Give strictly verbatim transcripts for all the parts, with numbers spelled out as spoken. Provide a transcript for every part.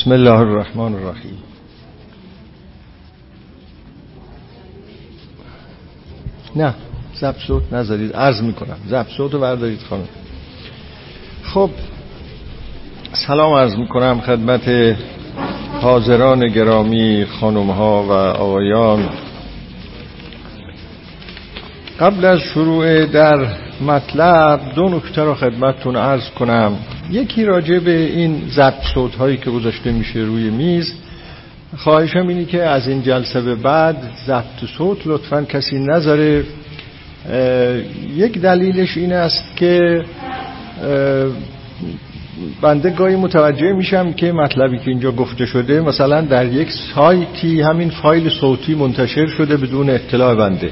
بسم الله الرحمن الرحیم. نه ضبط صوت نذارید، عرض میکنم ضبط صوت رو بردارید خانم. خب سلام عرض میکنم خدمت حاضران گرامی، خانم ها و آقایان. قبل از شروع در مطلب دو نکته رو خدمتتون عرض کنم. یکی راجع به این ضبط صوت هایی که گذاشته میشه روی میز، خواهشم اینی که از این جلسه به بعد ضبط صوت لطفاً کسی نذاره. یک دلیلش این است که بنده گاهی متوجه میشم که مطلبی که اینجا گفته شده مثلا در یک سایتی همین فایل صوتی منتشر شده بدون اطلاع بنده.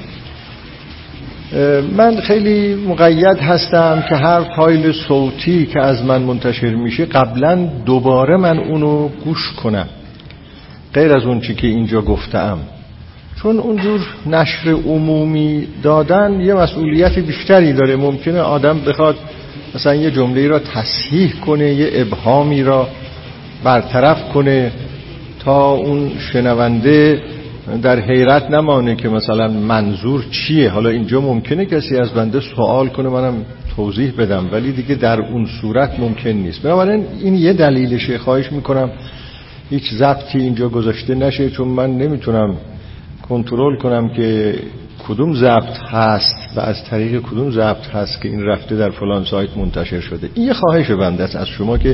من خیلی مقید هستم که هر فایل صوتی که از من منتشر میشه قبلا دوباره من اونو گوش کنم، غیر از اون چی که اینجا گفتم، چون اونجور نشر عمومی دادن یه مسئولیت بیشتری داره. ممکنه آدم بخواد مثلا یه جمله را تصحیح کنه، یه ابهامی را برطرف کنه تا اون شنونده در حیرت نمانه که مثلا منظور چیه. حالا اینجا ممکنه کسی از بنده سوال کنه منم توضیح بدم، ولی دیگه در اون صورت ممکن نیست. بنابراین این یه دلیلشه. خواهش میکنم هیچ ضبطی اینجا گذاشته نشه، چون من نمیتونم کنترل کنم که کدوم ضبط هست و از طریق کدوم ضبط هست که این رفته در فلان سایت منتشر شده. این یه خواهش بنده است از شما که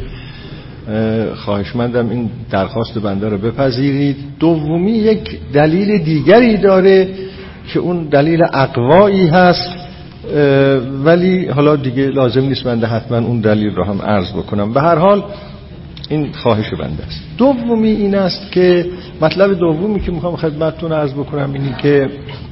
خواهشمندم این درخواست بنده رو بپذیرید. دومی یک دلیل دیگری داره که اون دلیل اقوایی هست، ولی حالا دیگه لازم نیست بنده حتما اون دلیل رو هم عرض بکنم. به هر حال این خواهش بنده است. دومی این است که مطلب دومی که میخوام خدمتتون عرض بکنم اینی که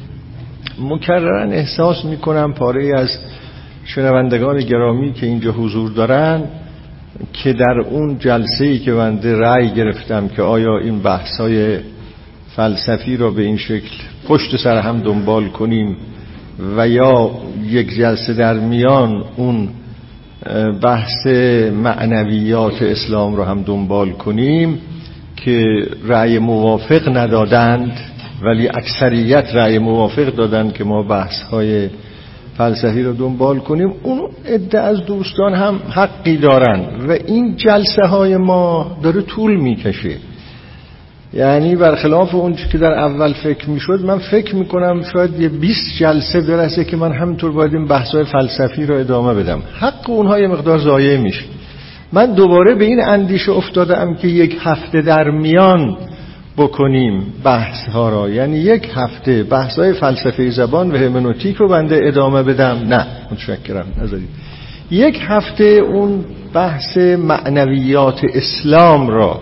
مکررن احساس میکنم پاره از شنوندگان گرامی که اینجا حضور دارن که در اون جلسه‌ای که بنده رأی گرفتم که آیا این بحث‌های فلسفی را به این شکل پشت سر هم دنبال کنیم و یا یک جلسه در میان اون بحث معنویات اسلام را هم دنبال کنیم، که رأی موافق ندادند ولی اکثریت رأی موافق دادند که ما بحث‌های فلسفی رو دنبال کنیم. اون عده از دوستان هم حقی دارن و این جلسه های ما داره طول میکشه. یعنی برخلاف اون چیزی که در اول فکر میشد، من فکر میکنم شاید یه بیست جلسه برسه که من همینطور باید این بحث‌های فلسفی رو ادامه بدم. حق اونها یه مقدار ضایع میشه. من دوباره به این اندیشه افتادم که یک هفته در میان بکنیم بحث ها را، یعنی یک هفته بحث های فلسفه زبان و هرمنوتیک رو بنده ادامه بدم. نه متشکرم، نذارید. یک هفته اون بحث معنویات اسلام را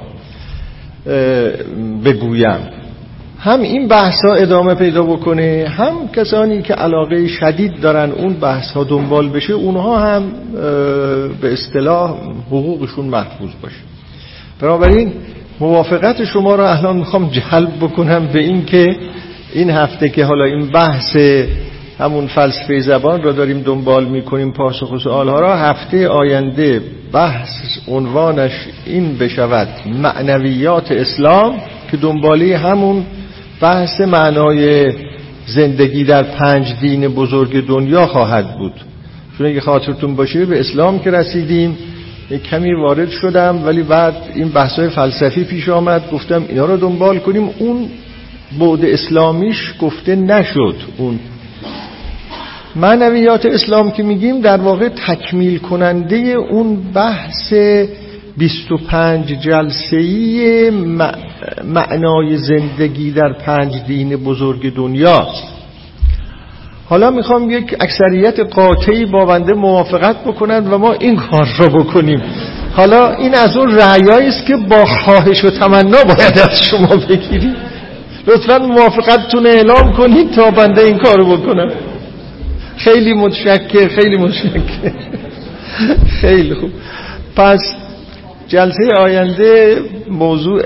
بگویم، هم این بحث ها ادامه پیدا بکنه، هم کسانی که علاقه شدید دارن اون بحث ها دنبال بشه اونها هم به اصطلاح حقوقشون محفوظ باشه. بنابراین موافقت شما را الان میخوام جلب بکنم به این که این هفته که حالا این بحث همون فلسفه زبان را داریم دنبال میکنیم، پاسخ و سؤال ها را، هفته آینده بحث عنوانش این بشود معنویات اسلام، که دنباله همون بحث معنای زندگی در پنج دین بزرگ دنیا خواهد بود. چون اگه خاطرتون باشه به اسلام که رسیدیم یک کمی وارد شدم، ولی بعد این بحث‌های فلسفی پیش آمد، گفتم اینا رو دنبال کنیم. اون بعد اسلامیش گفته نشد. اون معنویات اسلام که میگیم در واقع تکمیل کننده اون بحث بیست و پنج جلسه‌ای معنای زندگی در پنج دین بزرگ دنیاست. حالا میخوام یک اکثریت قاطعی با بنده موافقت بکنند و ما این کار را بکنیم. حالا این از اون رأیایی است که با خواهش و تمنا باید از شما بگیریم. لطفاً موافقتتون اعلام کنید تا بنده این کار رو بکنم. خیلی متشکر، خیلی متشکر. خیلی خوب. پس جلسه آینده موضوع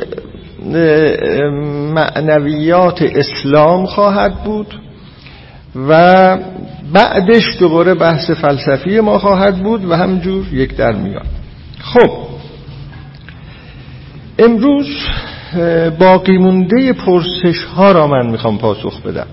معنویات اسلام خواهد بود و بعدش دوباره بحث فلسفی ما خواهد بود و همجور یک در میان. خب امروز باقی مونده پرسش ها را من میخوام پاسخ بدم.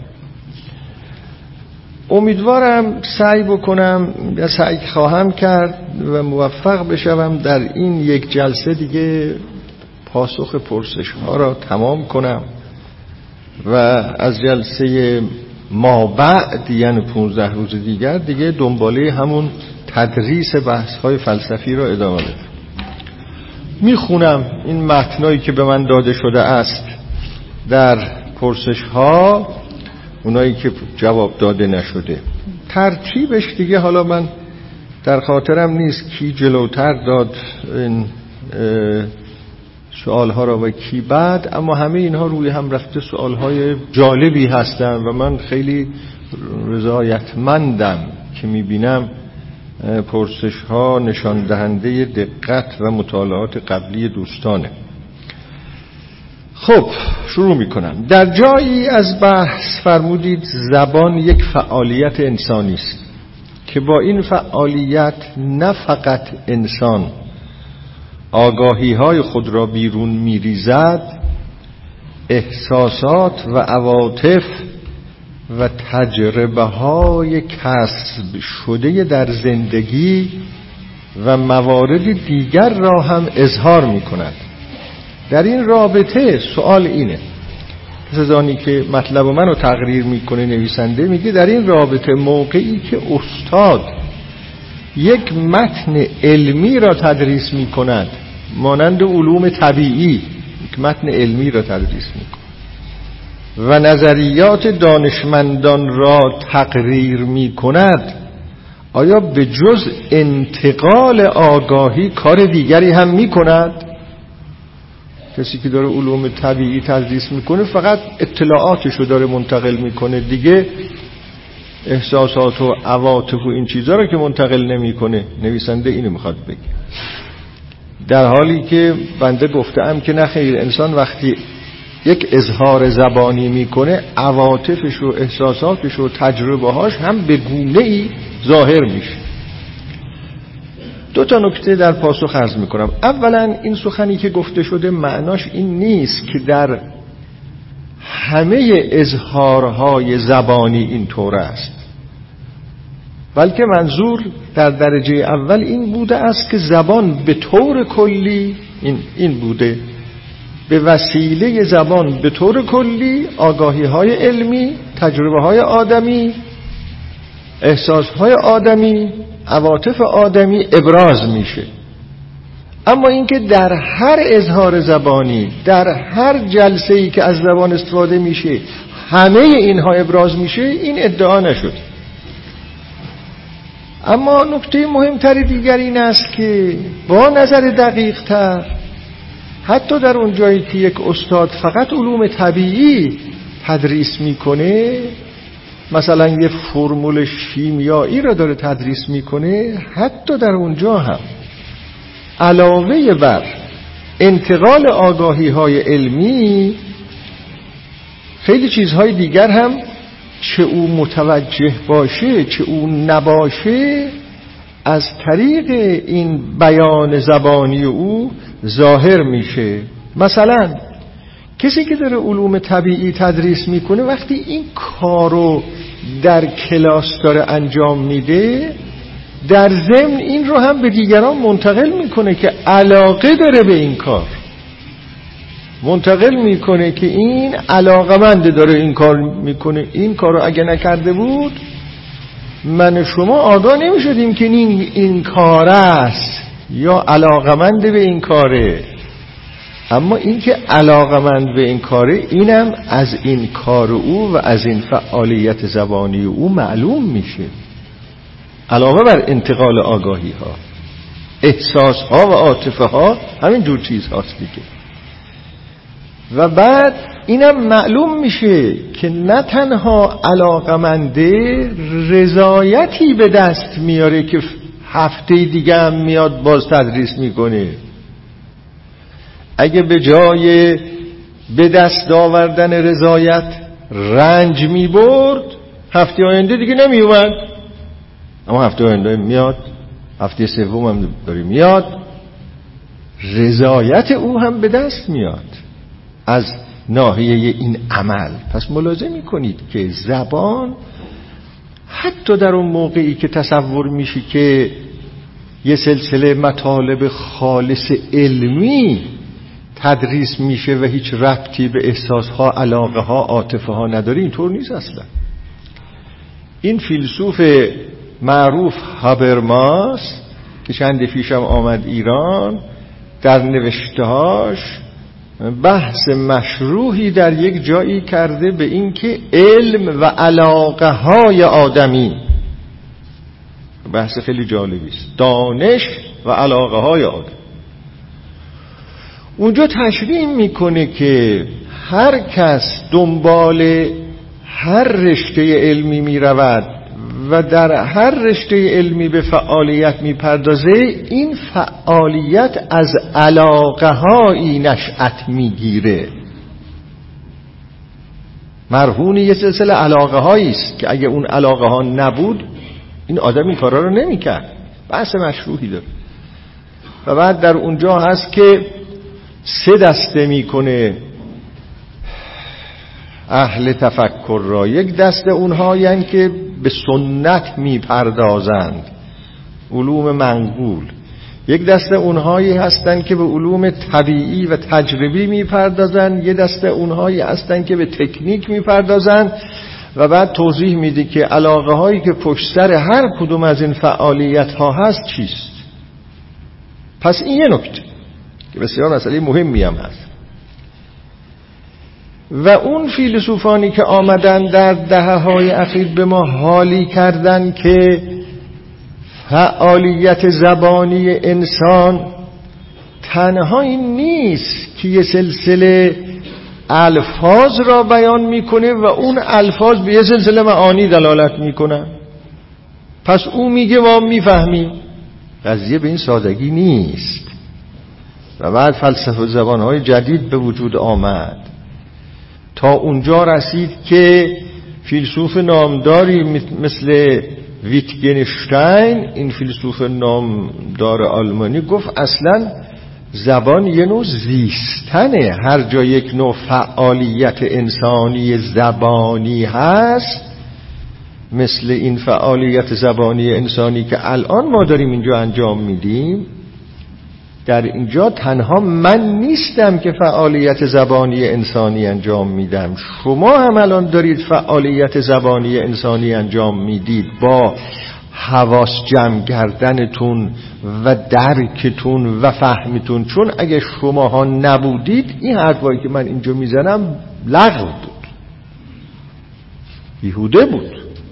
امیدوارم سعی بکنم یا سعی خواهم کرد و موفق بشوم در این یک جلسه دیگه پاسخ پرسش ها را تمام کنم و از جلسه ما بعد یعنی پونزده روز دیگر دیگه دنباله همون تدریس بحث های فلسفی را ادامه بدم. میخونم این متنایی که به من داده شده است در پرسش ها، اونایی که جواب داده نشده. ترتیبش دیگه حالا من در خاطرم نیست کی جلوتر داد این سوال ها را و کی بعد، اما همه اینها روی هم رفته سوال های جالبی هستن و من خیلی رضایتمندم که میبینم پرسش ها نشان دهنده دقت و مطالعات قبلی دوستانه. خب شروع میکنم. در جایی از بحث فرمودید زبان یک فعالیت انسانی است که با این فعالیت نه فقط انسان آگاهی های خود را بیرون میریزد، احساسات و عواطف و تجربه های کسب شده در زندگی و موارد دیگر را هم اظهار می کند. در این رابطه سوال اینه، کسانی که مطلب منو تقریر میکنه نویسنده میگه در این رابطه موقعی که استاد یک متن علمی را تدریس میکند مانند علوم طبیعی، یک متن علمی را تدریس میکند و نظریات دانشمندان را تقریر میکند، آیا به جز انتقال آگاهی کار دیگری هم میکند؟ کسی که داره علوم طبیعی تدریس میکنه فقط اطلاعاتشو داره منتقل میکنه دیگه، احساسات و عواطف و این چیزا رو که منتقل نمیکنه. نویسنده اینو میخواد بگه، در حالی که بنده گفتم که نه خیر، انسان وقتی یک اظهار زبانی میکنه عواطفش و احساساتش و تجربه هاش هم به گونه ای ظاهر میشه. دو تا نکته در پاسخ عرض میکنم. اولا این سخنی که گفته شده معناش این نیست که در همه اظهارهای زبانی این طور است، بلکه منظور در درجه اول این بوده است که زبان به طور کلی این, این بوده، به وسیله زبان به طور کلی آگاهی های علمی، تجربه های آدمی، احساس های آدمی، عواطف آدمی ابراز میشه. اما اینکه در هر اظهار زبانی، در هر جلسه‌ای که از زبان استفاده میشه همه اینها ابراز میشه، این ادعا نشد. اما نکته مهمتری دیگر این است که با نظر دقیق تر، حتی در اون جایی که یک استاد فقط علوم طبیعی تدریس میکنه، مثلا یه فرمول شیمیایی را داره تدریس میکنه، حتی در اونجا هم علاوه بر انتقال آگاهی های علمی خیلی چیزهای دیگر هم چه او متوجه باشه چه او نباشه از طریق این بیان زبانی او ظاهر میشه. مثلا کسی که داره علوم طبیعی تدریس میکنه وقتی این کارو در کلاس داره انجام میده، در ضمن این رو هم به دیگران منتقل میکنه که علاقه داره به این کار، منتقل میکنه که این علاقمنده داره این کار میکنه. این کار رو اگه نکرده بود من شما آگاه نمیشدیم که این این کار است یا علاقمنده به این کاره. اما این که علاقمند به این کاره، اینم از این کار او و از این فعالیت زبانی او معلوم میشه. علاوه بر انتقال آگاهی ها، احساس ها و عاطفه ها، همین جور چیز هاست دیگه. و بعد اینم معلوم میشه که نه تنها علاقمنده، رضایتی به دست میاره که هفته دیگه هم میاد باز تدریس میکنه. اگه به جای به دست آوردن رضایت رنج میبرد، هفته آینده دیگه نمیومد. اما هفته آینده میاد، هفته سوم هم داره میاد، رضایت او هم به دست میاد از ناحیه این عمل. پس ملاحظه میکنید که زبان حتی در اون موقعی که تصور میشه که یه سلسله مطالب خالص علمی تدریس میشه و هیچ ربطی به احساسها، علاقه ها، عاطفه ها نداره، اینطور نیست اصلا. این فیلسوف معروف هابرماس که چند پیشم آمد ایران، در نوشتهاش بحث مشروحی در یک جایی کرده به این که علم و علاقه های آدمی، بحث خیلی جالبی است، دانش و علاقه های آدم. اونجا تشریح میکنه که هر کس دنبال هر رشته علمی میرود و در هر رشته علمی به فعالیت میپردازه، این فعالیت از علاقه هایی نشأت میگیره، مرهون یه سلسله علاقه هایی است که اگه اون علاقه ها نبود این آدم این کارا رو نمیکرد. بحث مشروحی داره. و بعد در اونجا هست که سه دسته میکنه اهل تفکر را. یک دسته اونهایی هستند که به سنت میپردازند، علوم منقول. یک دسته اونهایی هستند که به علوم طبیعی و تجربی میپردازند. یک دسته اونهایی هستند که به تکنیک میپردازند. و بعد توضیح میده که علاقه هایی که پشت سر هر کدوم از این فعالیت ها هست چیست. پس این یه نکته که بسیار مسئله مهمی هم هست. و اون فیلسوفانی که آمدن در دهه‌های اخیر به ما حالی کردن که فعالیت زبانی انسان تنها این نیست که یه سلسله الفاظ را بیان میکنه و اون الفاظ به یه سلسله معانی دلالت میکنن، پس او میگه ما میفهمیم. قضیه به این سادگی نیست. و بعد فلسفه زبانهای جدید به وجود آمد تا اونجا رسید که فیلسوف نامداری مثل ویتگنشتاین، این فیلسوف نامدار آلمانی، گفت اصلا زبان یه نوع زیستنه. هر جا یک نوع فعالیت انسانی زبانی هست، مثل این فعالیت زبانی انسانی که الان ما داریم اینجا انجام میدیم، در اینجا تنها من نیستم که فعالیت زبانی انسانی انجام میدم، شما هم الان دارید فعالیت زبانی انسانی انجام میدید با حواس جمع کردنتون و درکتون و فهمتون. چون اگه شماها نبودید این حرفایی که من اینجا میزنم لغو بود، بیهوده بود.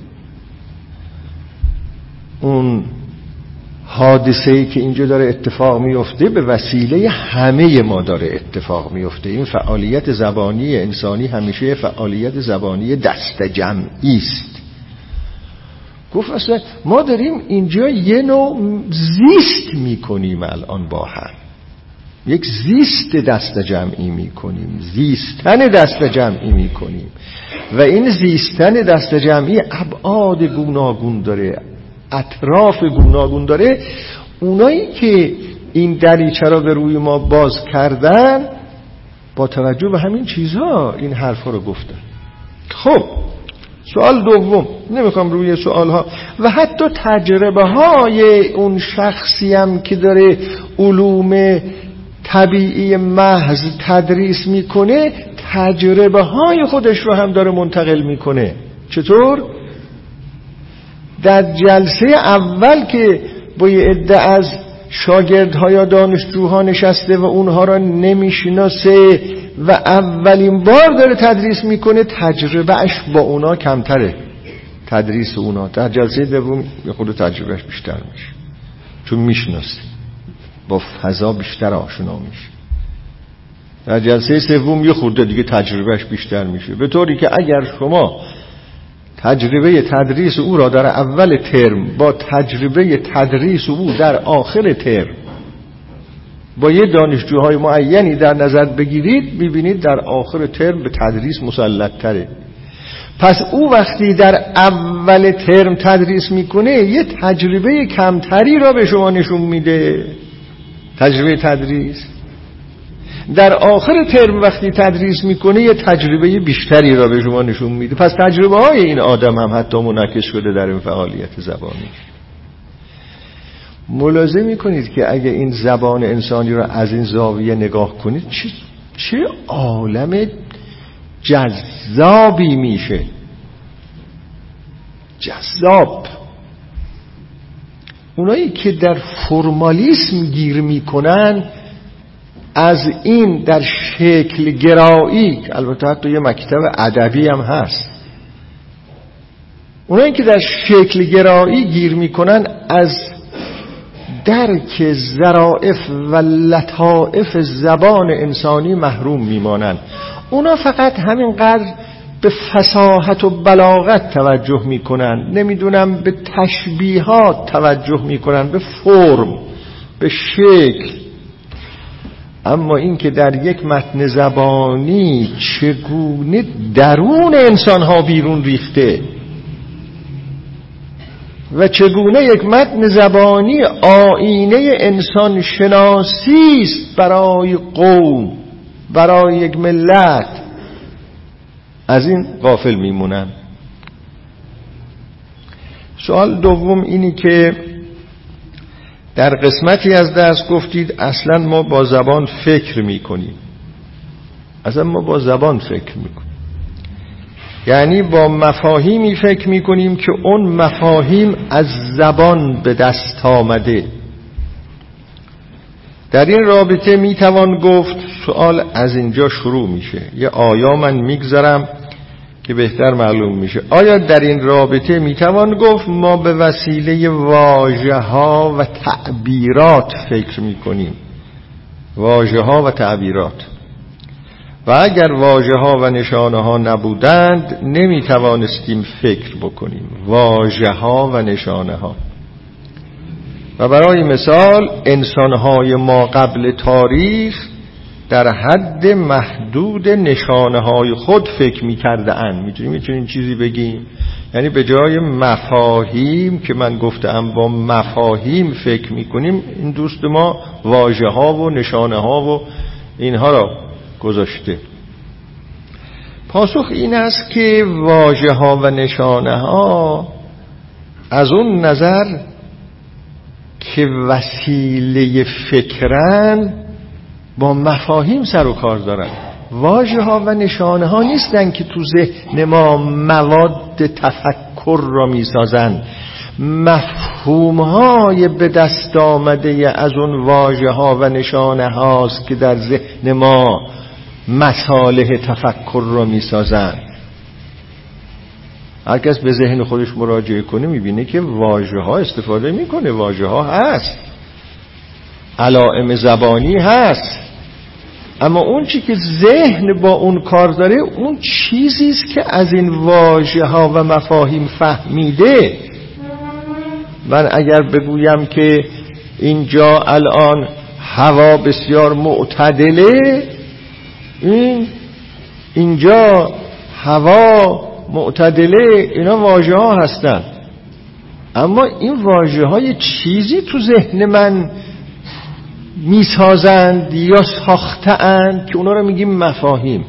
اون حادثه‌ای که اینجا داره اتفاق میفته به وسیله همه ما داره اتفاق میفته. این فعالیت زبانی انسانی همیشه فعالیت زبانی دست جمعی است. گفت اصلا ما داریم اینجا یه نوع زیست میکنیم الان با هم، یک زیست دست جمعی میکنیم، زیستن دست جمعی میکنیم. و این زیستن دست جمعی ابعاد گوناگون داره، اطراف گوناگون داره. اونایی که این دریچه را به روی ما باز کردن با توجه به همین چیزها این حرفا رو گفتن. خب سوال دوم، نمیخوام روی سوال ها و حتی تجربه های اون شخصی هم که داره علوم طبیعی محض تدریس میکنه، تجربه های خودش رو هم داره منتقل میکنه. چطور؟ در جلسه اول که با یه عده از شاگردها یا دانشجوها نشسته و اونها را نمیشناسه و اولین بار داره تدریس میکنه، تجربهش با اونا کمتره، تدریس اونا. در جلسه دوم یه خود تجربهش بیشتر میشه، چون میشناسه، با فضا بیشتر آشنا میشه. در جلسه سوم یه خورده دیگه تجربهش بیشتر میشه، به طوری که اگر شما تجربه تدریس او را در اول ترم با تجربه تدریس او در آخر ترم با یه دانشجوهای معینی در نظر بگیرید، ببینید در آخر ترم به تدریس مسلط تره. پس او وقتی در اول ترم تدریس میکنه یه تجربه کمتری را به شما نشون میده، تجربه تدریس. در آخر ترم وقتی تدریس میکنه یه تجربه بیشتری را به شما نشون میده. پس تجربه های این آدم هم حتی منعکس شده در این فعالیت زبانی. ملاحظه میکنید که اگه این زبان انسانی را از این زاویه نگاه کنید چه, چه عالم جذابی میشه. جذاب. اونایی که در فرمالیسم گیر میکنن از این در شکل گرایی، البته حتی یه مکتب ادبی هم هست، اونایی که در شکل گرایی گیر میکنن از درک ظرافت و لطائف زبان انسانی محروم میمانن. اونا فقط همینقدر به فصاحت و بلاغت توجه میکنن، نمیدونم به تشبیهات توجه میکنن، به فرم، به شکل. اما این که در یک متن زبانی چگونه درون انسانها بیرون ریخته و چگونه یک متن زبانی آینه انسان شناسی است برای قوم، برای یک ملت، از این غافل میمونن. سوال دوم اینی که در قسمتی از درس گفتید اصلا ما با زبان فکر میکنیم. اصلا ما با زبان فکر میکنیم، یعنی با مفاهیمی فکر میکنیم که اون مفاهیم از زبان به دست آمده. در این رابطه میتوان گفت، سوال از اینجا شروع میشه، یه آیا من میگذارم که بهتر معلوم میشه. آیا در این رابطه میتوان گفت ما به وسیله واژه ها و تعبیرات فکر میکنیم؟ واژه ها و تعبیرات. و اگر واژه ها و نشانه ها نبودند نمیتوانستیم فکر بکنیم. واژه ها و نشانه ها. و برای مثال انسانهای ما قبل تاریخ در حد محدود نشانه های خود فکر میکرده اند. میتونیم میتونیم چیزی بگیم، یعنی به جای مفاهیم که من گفتم با مفاهیم فکر میکنیم، این دوست ما واژه ها و نشانه ها و اینها را گذاشته. پاسخ این است که واژه ها و نشانه ها از اون نظر که وسیله فکرن با مفاهیم سر و کار دارن. واژه ها و نشانه ها نیستن که تو ذهن ما مواد تفکر را می سازن. مفهوم های به دست آمده از اون واژه ها و نشانه هاست که در ذهن ما مصالح تفکر را می سازن. هر کس به ذهن خودش مراجعه کنه میبینه که واژه ها استفاده میکنه، واژه ها هست، علائم زبانی هست، اما اون چی که ذهن با اون کار داره اون چیزی است که از این واژه ها و مفاهیم فهمیده. من اگر بگویم که اینجا الان هوا بسیار معتدله، این اینجا هوا معتدله، اینا واژه ها هستن، اما این واژه های چیزی تو ذهن من میسازند یا ساختند که اونا رو میگیم مفاهیم.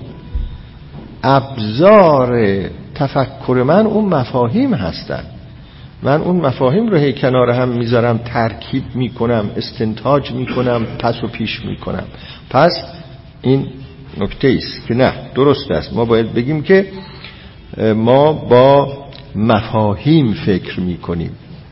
ابزار تفکر من اون مفاهیم هستن. من اون مفاهیم رو هی کنار هم میذارم، ترکیب میکنم، استنتاج میکنم، پس و پیش میکنم. پس این نکته است که نه، درست است، ما باید بگیم که ما با مفاهیم فکر میکنیم.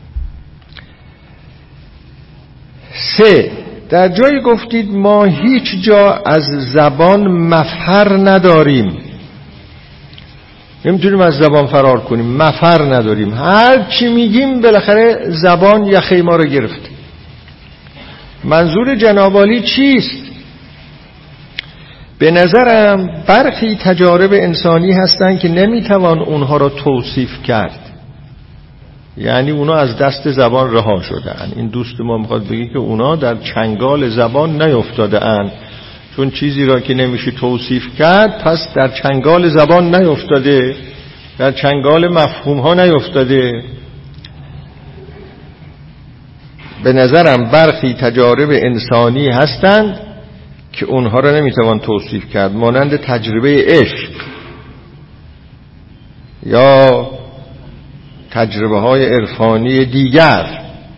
سه، در جایی گفتید ما هیچ جا از زبان مفر نداریم، نمیتونیم از زبان فرار کنیم، مفر نداریم، هر چی میگیم بالاخره زبان یخه ما رو گرفت. منظور جناب عالی چیست؟ به نظرم برخی تجارب انسانی هستند که نمیتوان اونها را توصیف کرد، یعنی اونا از دست زبان رها شدن. این دوست ما میخواد بگه که اونا در چنگال زبان نیفتاده اند، چون چیزی را که نمیشه توصیف کرد پس در چنگال زبان نیفتاده، در چنگال مفهوم ها نیفتاده. به نظرم برخی تجارب انسانی هستند که اونها را نمیتوان توصیف کرد، مانند تجربه عشق یا تجربه های عرفانی دیگر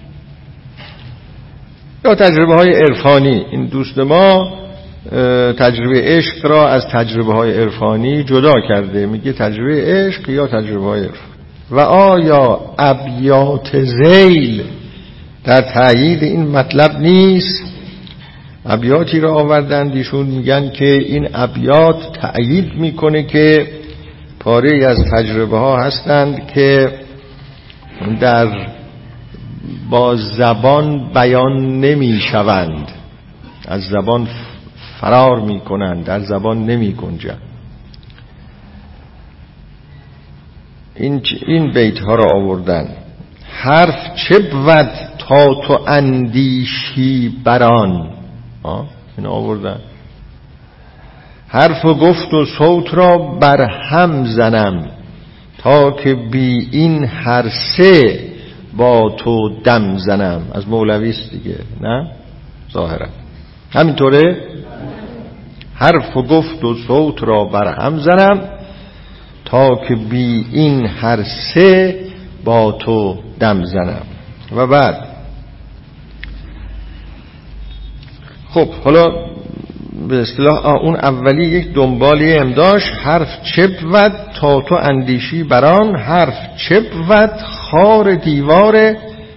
یا تجربه های عرفانی. این دوست ما تجربه عشق را از تجربه های عرفانی جدا کرده، میگه تجربه عشق یا تجربه های عرفانی. و آیا ابیات ذیل در تأیید این مطلب نیست؟ ابیاتی را آوردند، ایشون میگن که این ابیات تأیید میکنه که پاره از تجربه ها هستند که در با زبان بیان نمی شوند، از زبان فرار می کنند، در زبان نمی گنجند. این این بیت ها را آوردن. حرف چه بود تا تو اندیشی بران، این آوردن. حرف و گفت و صوت را بر هم زنم، تا که بی این هر سه با تو دم زنم. از مولوی است دیگه، نه ظاهرا همینطوره. حرف و گفت و صوت را بر هم زنم، تا که بی این هر سه با تو دم زنم. و بعد خب حالا به اصطلاح اون اولی یک دنبالی امداش. حرف چه بود تا تو اندیشی بران، حرف چه بود خار دیوار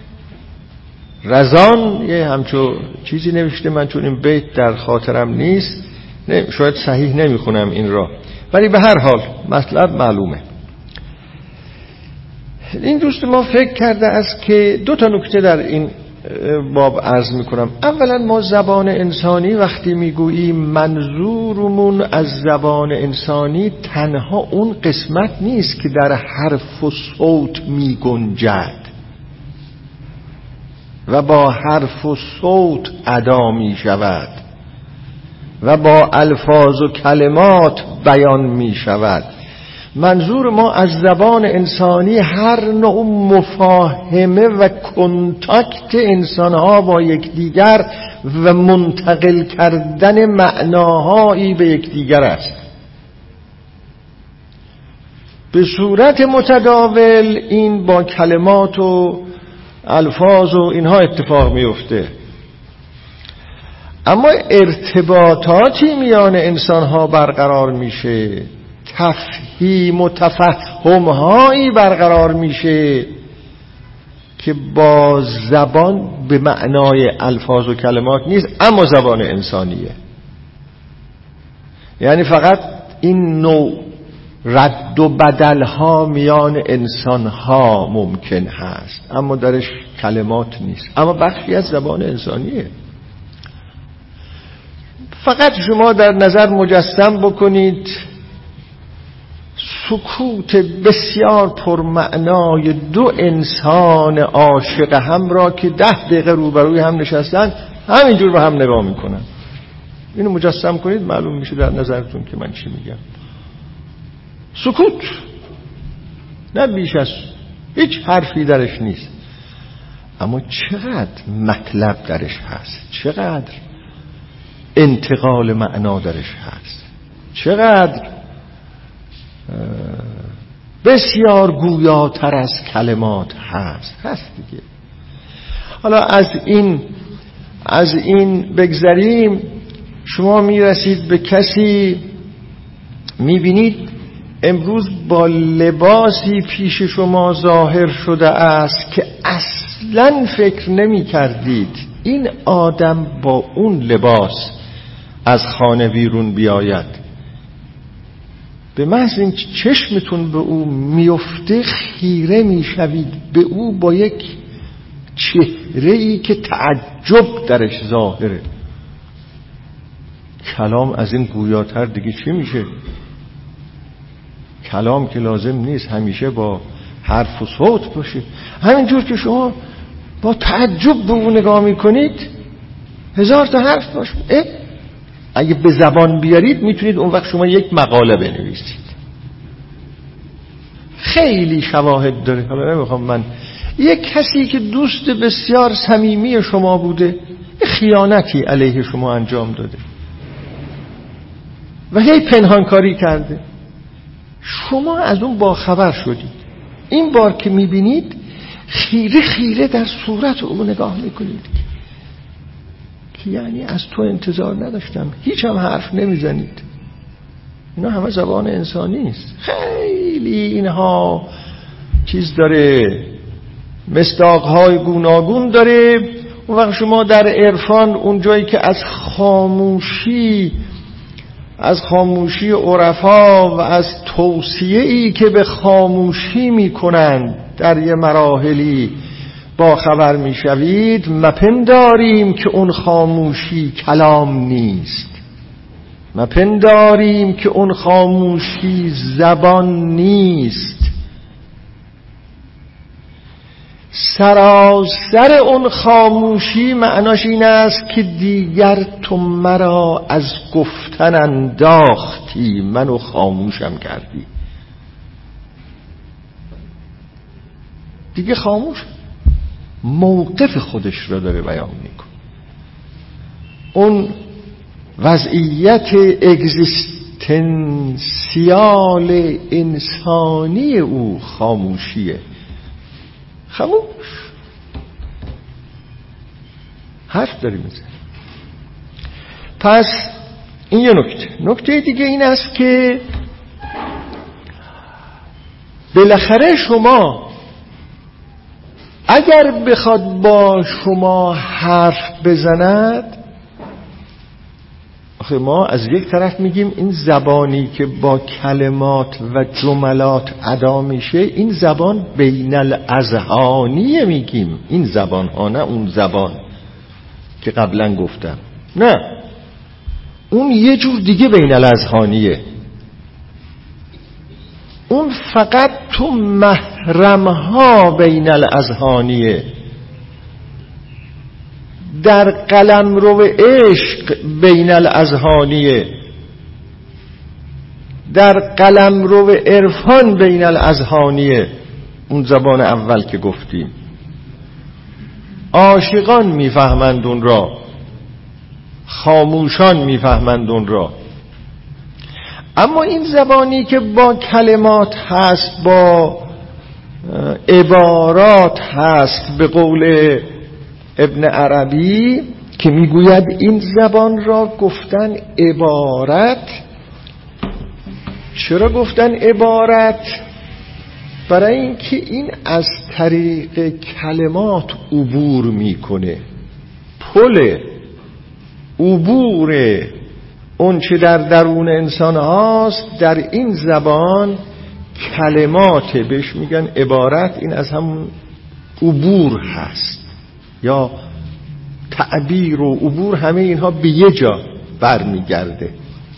رزان. یه همچو چیزی نوشته، من چون این بیت در خاطرم نیست، نه شاید صحیح نمیخونم این را، ولی به هر حال مطلب معلومه. این دوست ما فکر کرده است که دو تا نکته در این باب عرض میکنم. اولا ما زبان انسانی وقتی میگوییم منظورمون از زبان انسانی تنها اون قسمت نیست که در حرف و صوت میگنجد و با حرف و صوت ادا میشود و با الفاظ و کلمات بیان میشود. منظور ما از زبان انسانی هر نوع مفاهمه و کنتاکت انسانها با یکدیگر و منتقل کردن معناهایی به یکدیگر است. به صورت متداول این با کلمات و الفاظ و اینها اتفاق میفته، اما ارتباطاتی میان انسانها برقرار میشه، تفهیم و تفهم هایی برقرار میشه که با زبان به معنای الفاظ و کلمات نیست، اما زبان انسانیه. یعنی فقط این نوع رد و بدل ها میان انسان ها ممکن هست، اما درش کلمات نیست، اما بخشی از زبان انسانیه. فقط شما در نظر مجسم بکنید سکوت بسیار پرمعنای دو انسان عاشق هم را که ده دقیقه روبروی هم نشستن همینجور به هم نگاه میکنن. اینو مجسم کنید، معلوم میشه در نظرتون که من چی میگم. سکوت، نه بیش از هیچ حرفی درش نیست، اما چقدر مطلب درش هست، چقدر انتقال معنا درش هست، چقدر بسیار گویاتر از کلمات هست هست دیگه. حالا از این از این بگذریم، شما میرسید به کسی میبینید امروز با لباسی پیش شما ظاهر شده است که اصلاً فکر نمی کردید این آدم با اون لباس از خانه بیرون بیاید. به محض این چشمتون به او میفته خیره میشوید به او با یک چهره‌ای که تعجب درش ظاهره. کلام از این گویاتر دیگه چی میشه؟ کلام که لازم نیست همیشه با حرف و صوت باشه. همینجور که شما با تعجب به او نگاه میکنید هزار تا حرف باشه. اه؟ اگه به زبان بیارید میتونید اون وقت شما یک مقاله بنویسید. خیلی شواهد داره، حالا نمیخوام من یک کسی که دوست بسیار صمیمی شما بوده خیانتی علیه شما انجام داده و هی پنهانکاری کرده، شما از اون باخبر شدید. این بار که میبینید خیره خیره در صورت اون نگاه میکنید که یعنی از تو انتظار نداشتم، هیچ هم حرف نمیزنید. اینا همه زبان انسانی است. خیلی اینها چیز داره، مصداق‌های گوناگون داره. اون وقت شما در عرفان اون جایی که از خاموشی از خاموشی عرفا و از توصیه‌ای که به خاموشی میکنند در یه مراحلی با خبر میشوید، مپنداریم که اون خاموشی کلام نیست، مپنداریم که اون خاموشی زبان نیست. سراسر اون خاموشی معناش این است که دیگر تو مرا از گفتن انداختی، منو خاموشم کردی. دیگه خاموش، موقف خودش رو داره بیان میکن. اون وضعیت اگزیستنسیال انسانی او خاموشیه. خاموش، حرف داری میزن. پس این یه نکته. نکته دیگه این است که بالاخره شما اگر بخواد با شما حرف بزند، آخه ما از یک طرف میگیم این زبانی که با کلمات و جملات ادا میشه این زبان بین الاذهانیه، میگیم این زبان ها، نه اون زبان که قبلا گفتم، نه اون یه جور دیگه بین الاذهانیه. اون فقط تو محرمها بین الاذهانیه. در قلمرو عشق بین الاذهانیه، در قلمرو عرفان بین الاذهانیه. اون زبان اول که گفتیم عاشقان میفهمند اون را، خاموشان میفهمند اون را. اما این زبانی که با کلمات هست، با عبارات هست، به قول ابن عربی که میگوید این زبان را گفتن عبارت. چرا گفتن عبارت؟ برای اینکه این از طریق کلمات عبور میکنه. پل عبور اون چه در درون انسان هاست در این زبان کلمات، بهش میگن عبارت. این از همون عبور هست، یا تعبیر و عبور، همه اینها به یه جا برمیگرده.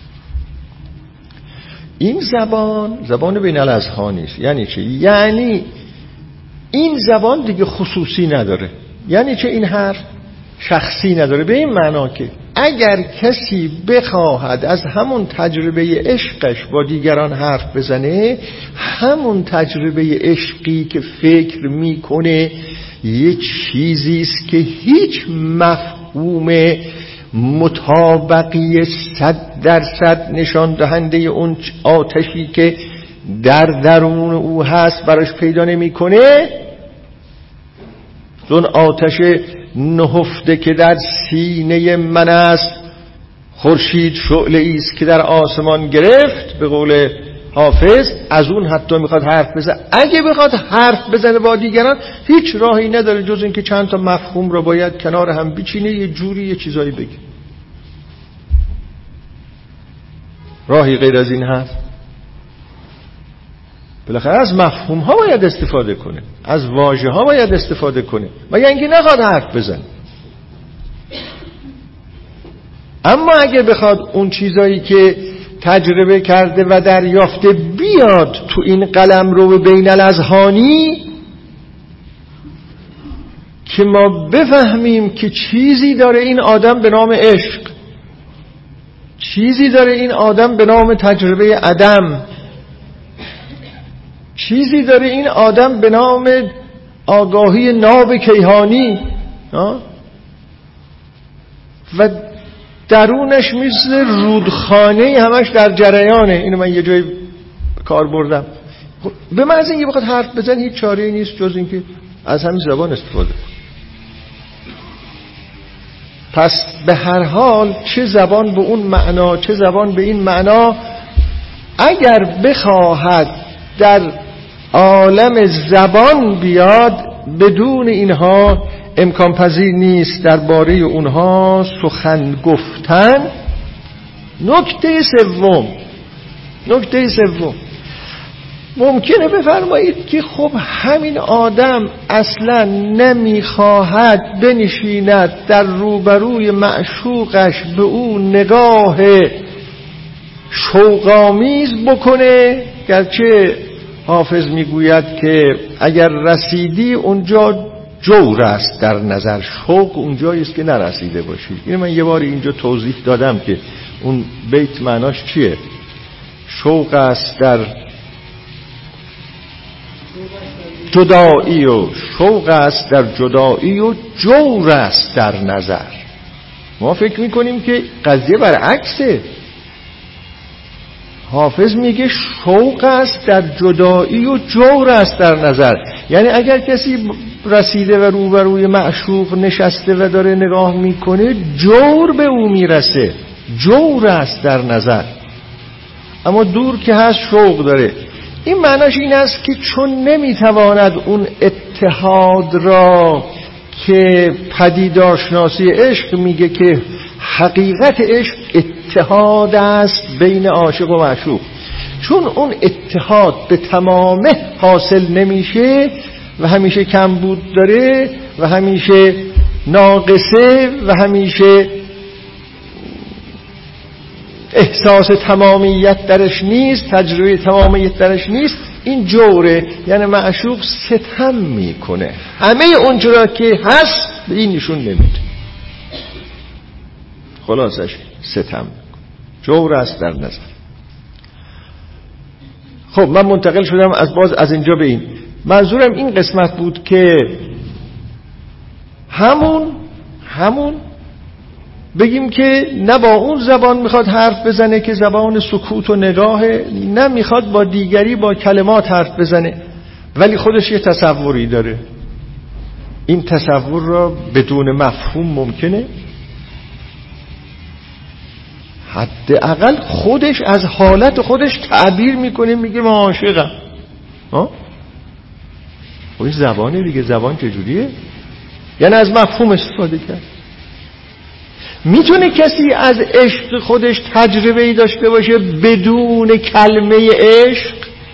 این زبان زبان بین الاذهانی است. یعنی چه؟ یعنی این زبان دیگه خصوصی نداره. یعنی چه؟ این حرف شخصی نداره، به این معنا که اگر کسی بخواهد از همون تجربه عشقش با دیگران حرف بزنه، همون تجربه عشقی که فکر میکنه یه چیزی است که هیچ مفهوم مطابقی صد درصد نشان دهنده اون آتشی که در درون او هست براش پیدا نمیکنه. اون آتش نهفته که در سینه من است، خورشید شعله است که در آسمان گرفت، به قول حافظ، از اون حتی میخواد حرف بزنه. اگه بخواد حرف بزنه با دیگران هیچ راهی نداره جز اینکه چند تا مفهوم رو باید کنار هم بچینه، یه جوری یه چیزایی بگه. راهی غیر از این هست؟ بالاخره از مفهوم ها باید استفاده کنه، از واژه ها باید استفاده کنه، مگر اینکه نخواد حرف بزنه. اما اگه بخواد اون چیزایی که تجربه کرده و دریافته بیاد تو این قلمرو بین الاذهانی، که ما بفهمیم که چیزی داره این آدم به نام عشق، چیزی داره این آدم به نام تجربه عدم، چیزی داره این آدم به نام آگاهی ناب کیهانی و درونش مثل رودخانه همش در جریانه. اینو من یه جای کار بردم. به محض اینکه بخواد حرف بزن هیچ چاره‌ای نیست جز اینکه از همین زبان استفاده کنه. پس به هر حال چه زبان به اون معنا چه زبان به این معنا، اگر بخواهد در عالم زبان بیاد، بدون اینها امکان پذیر نیست درباره اونها سخن گفتن. نکته سوم نکته سوم ممکنه بفرمایید که خب همین آدم اصلا نمیخواهد بنشیند در روبروی معشوقش به او نگاه شوق‌آمیز بکنه، گرچه حافظ میگوید که اگر رسیدی اونجا جور است در نظر، شوق اونجایی است که نرسیده باشی. اینو من یه بار اینجا توضیح دادم که اون بیت معناش چیه. شوق است در جدایی و شوق است در جدایی و جور است در نظر. ما فکر میکنیم که قضیه برعکسه. حافظ میگه شوق است در جدایی و جور است در نظر، یعنی اگر کسی رسیده و روبروی معشوق نشسته و داره نگاه میکنه، جور به او میرسه، جور است در نظر، اما دور که هست شوق داره. این معناش این است که چون نمیتواند اون اتحاد را که پدیدارشناسی عشق میگه که حقیقت عشق اتحاد است بین عاشق و معشوق، چون اون اتحاد به تمامه حاصل نمیشه و همیشه کمبود داره و همیشه ناقصه و همیشه احساس تمامیت درش نیست، تجربه تمامیت درش نیست، این جوره. یعنی معشوق ستم میکنه، همه اونجورا که هست به این نشون نمیده، خلاصش ستم میکنه، جور است در نظر. خب من منتقل شدم از باز از اینجا به این. منظورم این قسمت بود که همون همون بگیم که نه با اون زبان میخواد حرف بزنه که زبان سکوت و نگاهه، نه میخواد با دیگری با کلمات حرف بزنه، ولی خودش یه تصوری داره. این تصور را بدون مفهوم ممکنه؟ حداقل خودش از حالت خودش تعبیر میکنه، میگه من عاشقم. ها؟ خب این زبانه دیگه. زبان چجوریه؟ یعنی از مفهوم استفاده کرد. میتونه کسی از عشق خودش تجربه‌ای داشته باشه بدون کلمه عشق،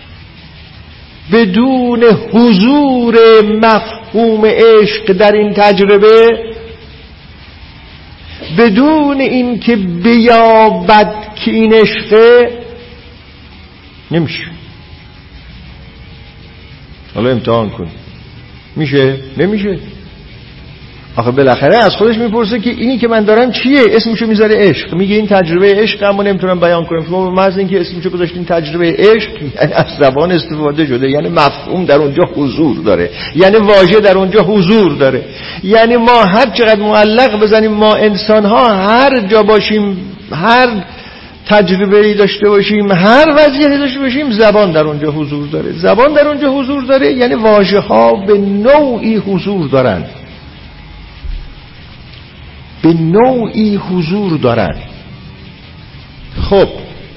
بدون حضور مفهوم عشق در این تجربه، بدون این که بیابد که این عشقه؟ نمیشه. حالا امتحان کن. میشه؟ نمیشه. آخه بالاخره از خودش میپرسه که اینی که من دارم چیه؟ اسمشو میذاره عشق، میگه این تجربه عشق، اما نمیتونم بیان کنم. شما به محض اینکه اسمشو گذاشتین تجربه عشق، یعنی از زبان استفاده شده، یعنی مفهوم در اونجا حضور داره، یعنی واژه در اونجا حضور داره. یعنی ما هر چقدر معلق بزنیم، ما انسان ها هر جا باشیم، هر تجربه‌ای داشته باشیم، هر وضعیتی داشته باشیم، زبان در اونجا حضور داره. زبان در اونجا حضور داره یعنی واژه ها به نوعی حضور دارن، به نوعی حضور دارن. خب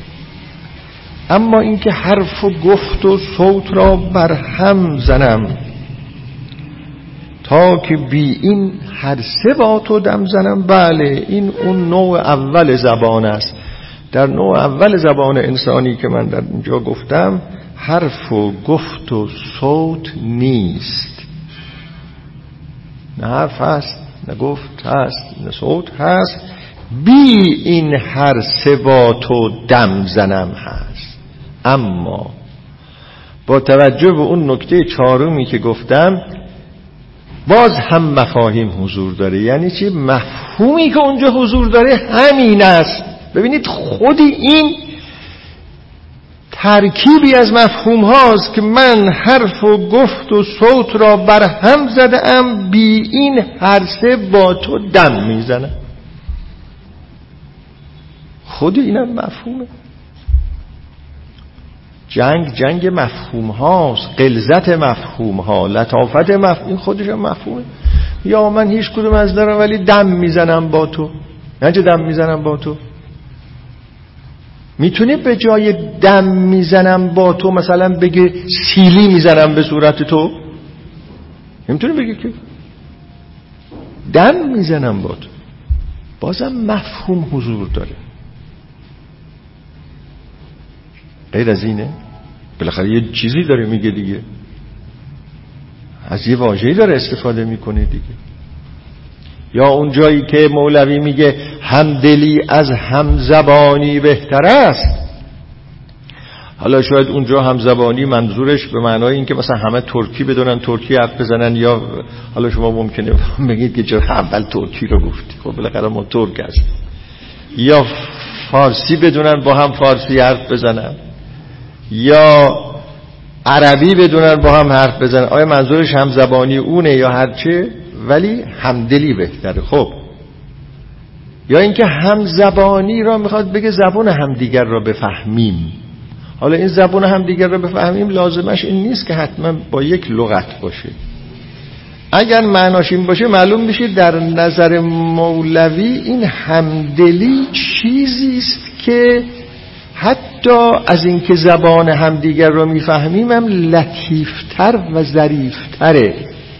اما اینکه حرف و گفت و صوت را بر هم زنم تا که بی این هر سه با تو دم زنم، بله این اون نوع اول زبان است. در نوع اول زبان انسانی که من در اینجا گفتم، حرف و گفت و صوت نیست. نه حرف هست، نه گفت هست، نه صوت هست، بی این هر سه با تو دم زنم هست. اما با توجه به اون نکته چهارمی که گفتم، باز هم مفاهیم حضور داره. یعنی چی؟ مفهومی که اونجا حضور داره همین است. ببینید خودی این ترکیبی از مفهوم هاست که من حرف و گفت و صوت را بر هم زده ام، بی این هر سه با تو دم میزنم. خود اینم مفهومه. جنگ جنگ مفهوم هاست، غلظت مفهوم ها، لطافت مفهوم، این خودش هم مفهومه. یا من هیچ کدوم از دارم ولی دم میزنم با تو. نه چه دم میزنم با تو، میتونه به جای دم میزنم با تو مثلا بگه سیلی میزنم به صورت تو؟ نمیتونه بگه که دم میزنم با تو. بازم مفهوم حضور داره. غیر از اینه؟ بالاخره یه چیزی داره میگه دیگه، از یه واژه‌ای داره استفاده میکنه دیگه. یا اون جایی که مولوی میگه همدلی از همزبانی بهتر است، حالا شاید اونجا همزبانی منظورش به معنای این که مثلا همه ترکی بدونن ترکی حرف بزنن، یا حالا شما ممکنه بگید که چرا اول ترکی رو گفتی، خب بالاخره ما ترک هستیم. یا فارسی بدونن با هم فارسی حرف بزنن، یا عربی بدونن با هم حرف بزنن. آیا منظورش همزبانی اونه یا هرچه؟ ولی همدلی بهتره. خب یا اینکه همزبانی را میخواد بگه زبان همدیگر را بفهمیم. حالا این زبان همدیگر را بفهمیم لازمش این نیست که حتما با یک لغت باشه. اگر معناش این باشه معلوم میشه در نظر مولوی این همدلی چیزی است که حتی از اینکه زبان همدیگر را میفهمیم هم لطیفتر و ظریفتره.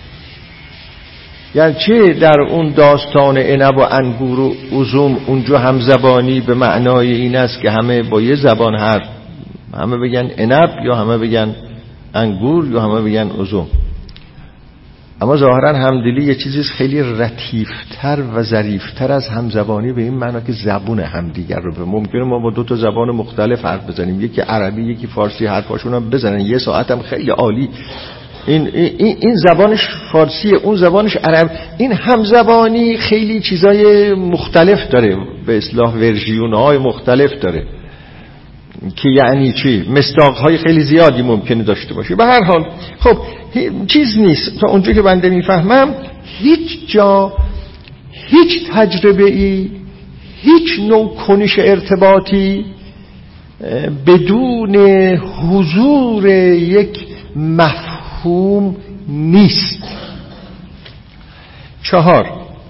یعنی چه در اون داستان عنب و انگور و عزوم اونجا همزبانی به معنای این است که همه با یه زبان حرف، همه بگن عنب یا همه بگن انگور یا همه بگن عزوم. اما ظاهرا همدلی یه چیزی خیلی لطیفتر و ظریفتر از همزبانی، به این معنا که زبون همدیگر رو به ممکنه ما با دو تا زبان مختلف حرف بزنیم، یکی عربی یکی فارسی، حرفاشون هم بزنن یه ساعت هم خیلی عالی، این این این زبانش فارسیه اون زبانش عربی، این همزبانی خیلی چیزای مختلف داره، به اصطلاح ورژیون‌های مختلف داره که یعنی چی؟ مصداق‌های خیلی زیادی ممکنه داشته باشه. به هر حال خب چیز نیست، تا اونجا که بنده میفهمم هیچ جا هیچ تجربه ای هیچ نوع کنش ارتباطی بدون حضور یک مفهوم نیست. چهار،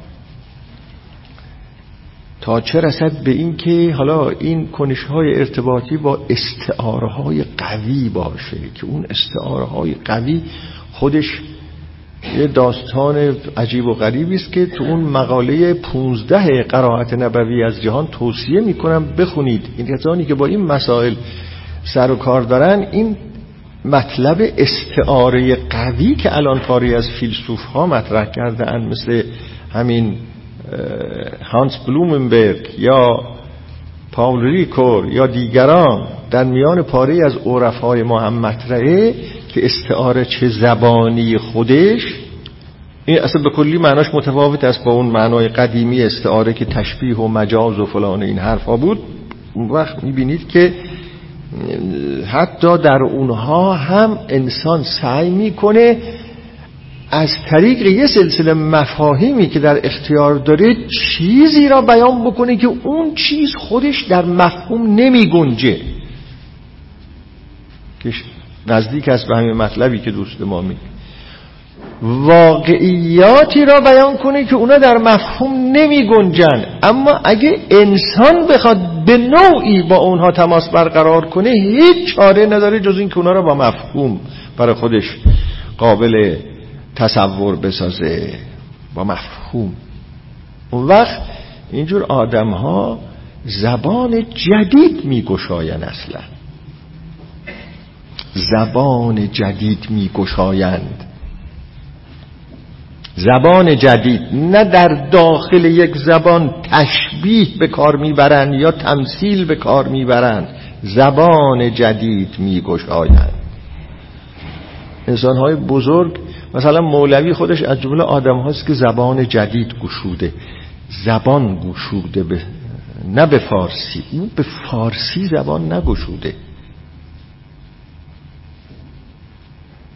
تا چه رسد به این که حالا این کنش‌های ارتباطی با استعاره‌های قوی باشه که اون استعاره‌های قوی خودش یه داستان عجیب و غریبی است که تو اون مقاله پونزده قرائت نبوی از جهان توصیه میکنم بخونید. این کسانی که با این مسائل سر و کار دارن این مطلب استعاره قوی که الان پاری از فیلسوف ها مطرح کرده اند، مثل همین هانس بلومنبرگ یا پاول ریکور یا دیگران، در میان پاره از عرفای ما هم مطرحه که استعاره چه زبانی خودش، این اصلا به کلی معناش متفاوت است با اون معنای قدیمی استعاره که تشبیه و مجاز و فلان این حرفا بود. اون وقت میبینید که حتی در اونها هم انسان سعی میکنه از طریق یه سلسله مفاهیمی که در اختیار داره چیزی را بیان بکنه که اون چیز خودش در مفهوم نمی گنجه، که نزدیک است به همین مطلبی که دوست ما میگه. واقعیاتی را بیان کنه که اونا در مفهوم نمی گنجن، اما اگه انسان بخواد به نوعی با اونها تماس برقرار کنه هیچ چاره نداره جز این که اونا را با مفهوم برای خودش قابل تصور بسازه، با مفهوم. اون وقت اینجور آدم ها زبان جدید می گشاین، اصلا زبان جدید می گشایند، زبان جدید، نه در داخل یک زبان تشبیه به کار میبرند یا تمثیل به کار میبرند، زبان جدید می گشایند. انسان‌های بزرگ مثلا مولوی خودش از جمله آدم هاست که زبان جدید گشوده، زبان گشوده به نه به فارسی، او به فارسی زبان نگشوده،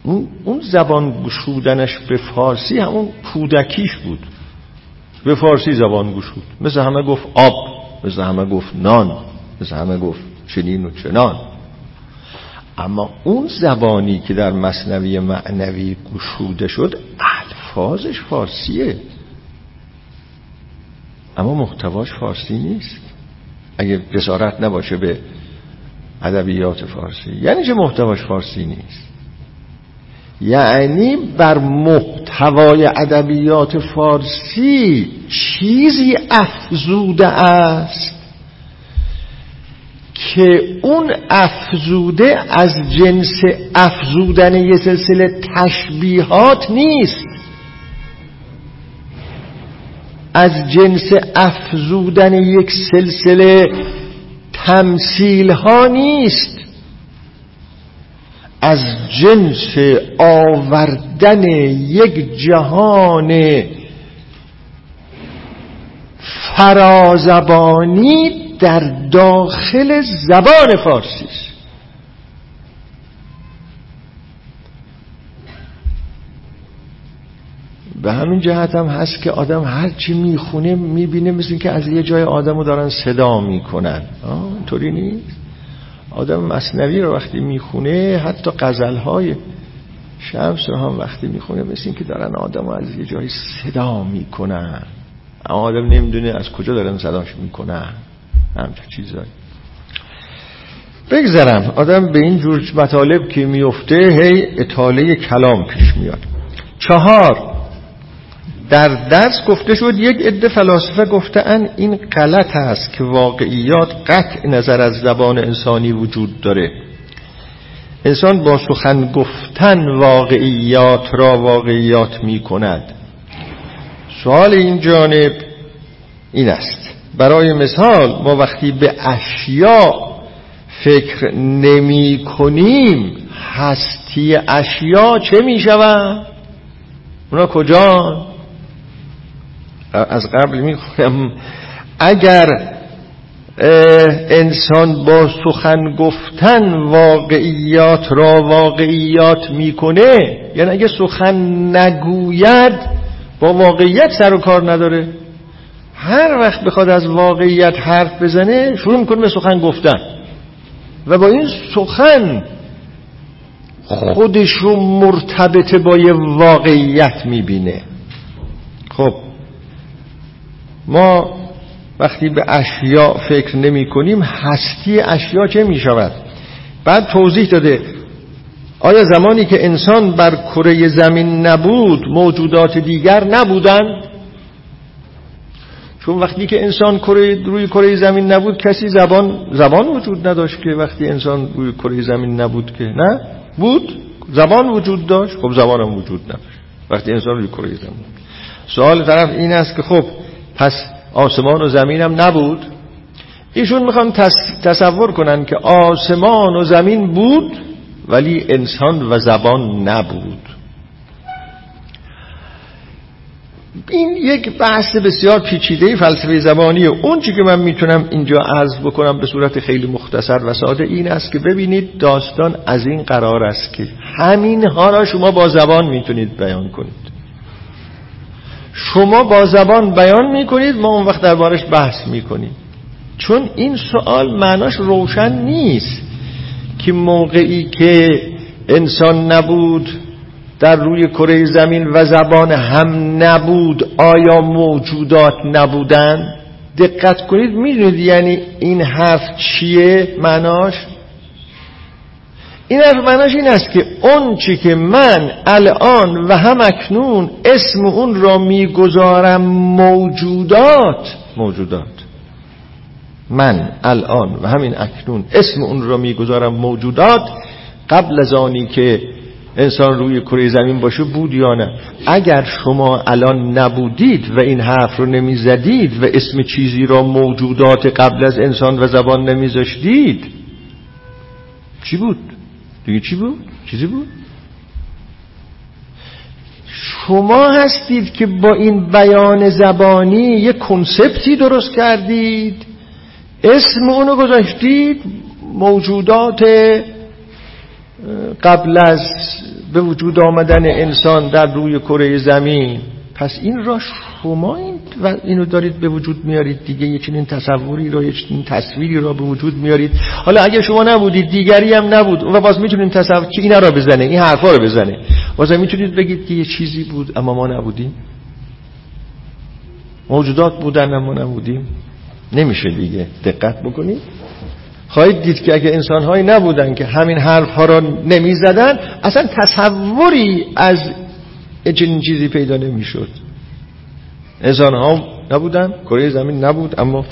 اون اون زبان گشودنش به فارسی همون کودکیش بود، به فارسی زبان گشود، مثل همه گفت آب، مثل همه گفت نان، مثل همه گفت چنین و چنان. اما اون زبانی که در مثنوی معنوی گشوده شد الفاظش فارسیه اما محتواش فارسی نیست. اگه جسارت نباشه به ادبیات فارسی، یعنی چه محتواش فارسی نیست؟ یعنی بر محتوای ادبیات فارسی چیزی افزوده است که اون افزوده از جنس افزودن یه سلسله تشبیهات نیست، از جنس افزودن یک سلسله تمثیل ها نیست، از جنس آوردن یک جهان فرازبانی در داخل زبان فارسی است. به همین جهت هم هست که آدم هر چی میخونه میبینه مثل این که از یه جای آدمو دارن صدا میکنن. اینطوری نیست. آدم مثنوی رو وقتی میخونه، حتی غزلهای شمس رو هم وقتی میخونه مثل این که دارن آدمو از یه جای صدا میکنن، اما آدم نمیدونه از کجا دارن صداش میکنن. همچه چیزایی. بگذارم آدم به این جور مطالب که میفته هی اطاله کلام پیش میاد. چهار، در درس گفته شد یک عده فلاسفه گفتن این غلط است که واقعیات قطع نظر از زبان انسانی وجود داره. انسان با سخن گفتن واقعیات را واقعیات می کند. سوال این جانب این است: برای مثال ما وقتی به اشیاء فکر نمی کنیم هستی اشیاء چه می شود؟ اونا کجا؟ از قبل می خونم اگر انسان با سخن گفتن واقعیات را واقعیات میکنه، یعنی اگه سخن نگوید با واقعیت سر و کار نداره، هر وقت بخواد از واقعیت حرف بزنه شروع میکنه به سخن گفتن و با این سخن خودشو مرتبط با یه واقعیت میبینه. خب ما وقتی به اشیاء فکر نمی کنیم هستی اشیاء چه می شود؟ بعد توضیح داده آیا زمانی که انسان بر کره زمین نبود موجودات دیگر نبودند؟ چون وقتی که انسان کره روی کره زمین نبود کسی زبان زبان وجود نداشت که وقتی انسان روی کره زمین نبود که نه بود زبان وجود داشت. خب زبان هم وجود نداشت وقتی انسان روی کره زمین. سوال طرف این است که خب پس آسمان و زمین هم نبود؟ ایشون میخوان تص... تصور کنن که آسمان و زمین بود ولی انسان و زبان نبود. این یک بحث بسیار پیچیده فلسفه زبانیه. اون چی که من میتونم اینجا عرض بکنم به صورت خیلی مختصر و ساده این است که ببینید داستان از این قرار است که همین ها را شما با زبان میتونید بیان کنید. شما با زبان بیان میکنید، ما اون وقت دربارش بحث میکنیم. چون این سوال معناش روشن نیست که موقعی که انسان نبود در روی کره زمین و زبان هم نبود آیا موجودات نبودن؟ دقت کنید میدونید یعنی این حرف چیه معناش؟ این حرف معناش این است که اون چی که من الان و هم اکنون اسم اون را میگذارم موجودات موجودات من الان و همین اکنون اسم اون را میگذارم موجودات قبل از آنی که انسان روی کره زمین باشه بود یا نه؟ اگر شما الان نبودید و این حرف رو نمیزدید و اسم چیزی را موجودات قبل از انسان و زبان نمیذاشتید چی بود؟ دیگه چی بود؟ چیزی بود؟ شما هستید که با این بیان زبانی یک کنسپتی درست کردید، اسم اونو گذاشتید موجودات قبل از به وجود آمدن انسان در روی کره زمین، پس این را شما این و اینو دارید به وجود میارید دیگه، یه چنین تصوری را، یه چنین تصویری را به وجود میارید. حالا اگه شما نبودید دیگری هم نبود و باز میتونید تصور که اینا را بزنه، این حرفا را بزنه، باز میتونید بگید که یه چیزی بود اما ما نبودیم، موجودات بودن اما نبودیم. نمیشه دیگه. دقت بکنید خواهید دید که اگه انسان‌هایی نبودن که همین حرف‌ها را نمی‌زدن، اصلا تصوری از چنین چیزی پیدا نمی‌شد. انسان‌ها نبودن، کره زمین نبود، اما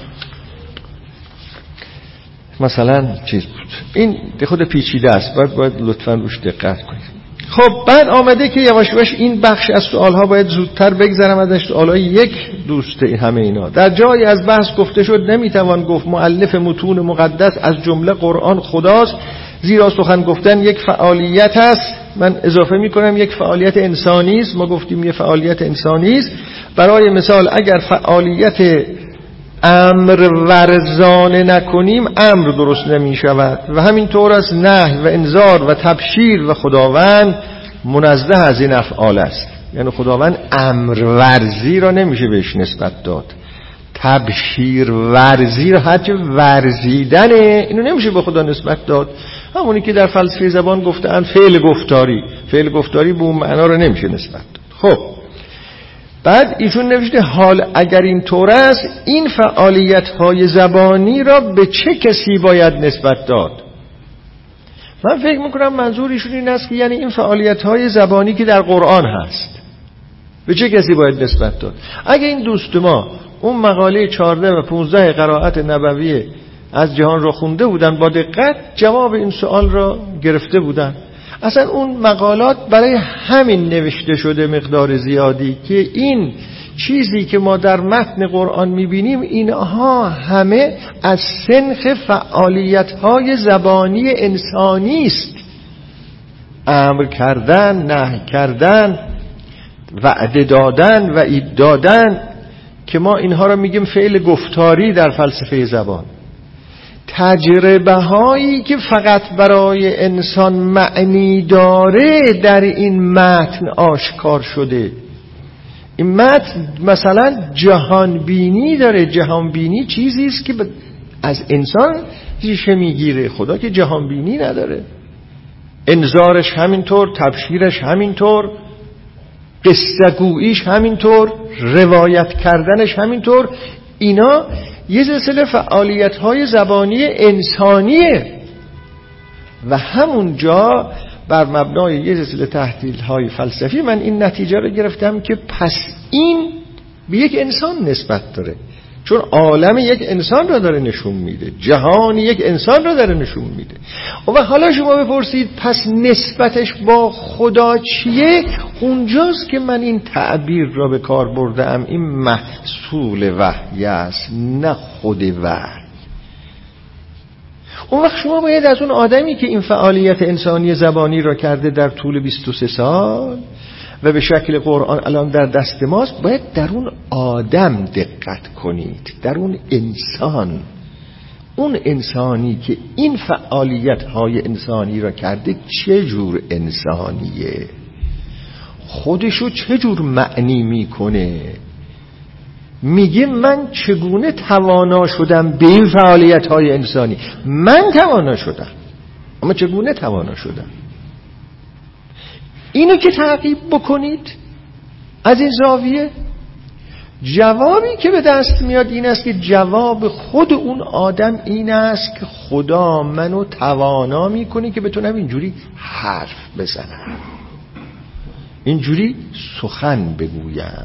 مثلا چیز بود. این خود پیچیده است، باید باید لطفاً روش دقت کنید. خب بعد آمده که یواش یواش این بخش از سوالها باید زودتر بگذرم ازش. سوالای یک دوست همه اینا. در جایی از بحث گفته شد نمیتوان گفت مؤلف متون مقدس از جمله قرآن خداست، زیرا سخن گفتن یک فعالیت است. من اضافه میکنم یک فعالیت انسانی است. ما گفتیم یک فعالیت انسانی است. برای مثال اگر فعالیت امر ورزانه نکنیم امر درست نمی شود و همینطور است نهی و انذار و تبشیر و خداوند منزه از این افعال است. یعنی خداوند امر ورزی را نمیشه بهش نسبت داد، تبشیر ورزی را حتی ورزیدنه اینو نمیشه به خدا نسبت داد. همونی که در فلسفه زبان گفتن فعل گفتاری، فعل گفتاری به اون معنا را نمیشه نسبت داد. خب بعد ایشون نوشته حال اگر این طور است این فعالیت های زبانی را به چه کسی باید نسبت داد؟ من فکر میکنم منظور ایشون این است که یعنی این فعالیت های زبانی که در قرآن هست به چه کسی باید نسبت داد؟ اگه این دوست ما اون مقاله چهارده و پانزده قرائت نبوی از جهان را خونده بودن با دقت جواب این سوال را گرفته بودن. اصلا اون مقالات برای همین نوشته شده مقدار زیادی که این چیزی که ما در متن قرآن میبینیم اینها همه از سنخ فعالیت‌های زبانی انسانی است. امر کردن، نهی کردن، وعده دادن، وعید دادن، که ما اینها را میگیم فعل گفتاری در فلسفه زبان. تجربه هایی که فقط برای انسان معنی داره در این متن آشکار شده. این متن مثلا جهان بینی داره. جهان بینی چیزی است که از انسان ریشه میگیره، خدا که جهان بینی نداره. انذارش همینطور، تبشیرش همینطور، قصه گوییش همینطور، روایت کردنش همینطور. اینا یه سلسله فعالیت‌های زبانی انسانیه و همونجا بر مبنای یه سلسله تحلیل‌های فلسفی من این نتیجه رو گرفتم که پس این به یک انسان نسبت داره، چون عالم یک انسان رو داره نشون میده، جهان یک انسان رو داره نشون میده. و حالا شما بپرسید پس نسبتش با خدا چیه؟ اونجاست که من این تعبیر را به کار بردم، این محصول وحی است نه خود وحی. اون وقت شما باید از اون آدمی که این فعالیت انسانی زبانی را کرده در طول بیست و سه سال و به شکل قرآن الان در دست ماست، باید در اون آدم دقت کنید، در اون انسان. اون انسانی که این فعالیت های انسانی را کرده چه جور انسانیه، خودشو چه جور معنی میکنه، میگه من چگونه توانا شدم به این فعالیت های انسانی. من توانا شدم، اما چگونه توانا شدم؟ اینو که تعقیب بکنید از این زاویه، جوابی که به دست میاد این است که جواب خود اون آدم این است که خدا منو توانا میکنه که بتونم اینجوری حرف بزنم، اینجوری سخن بگویم.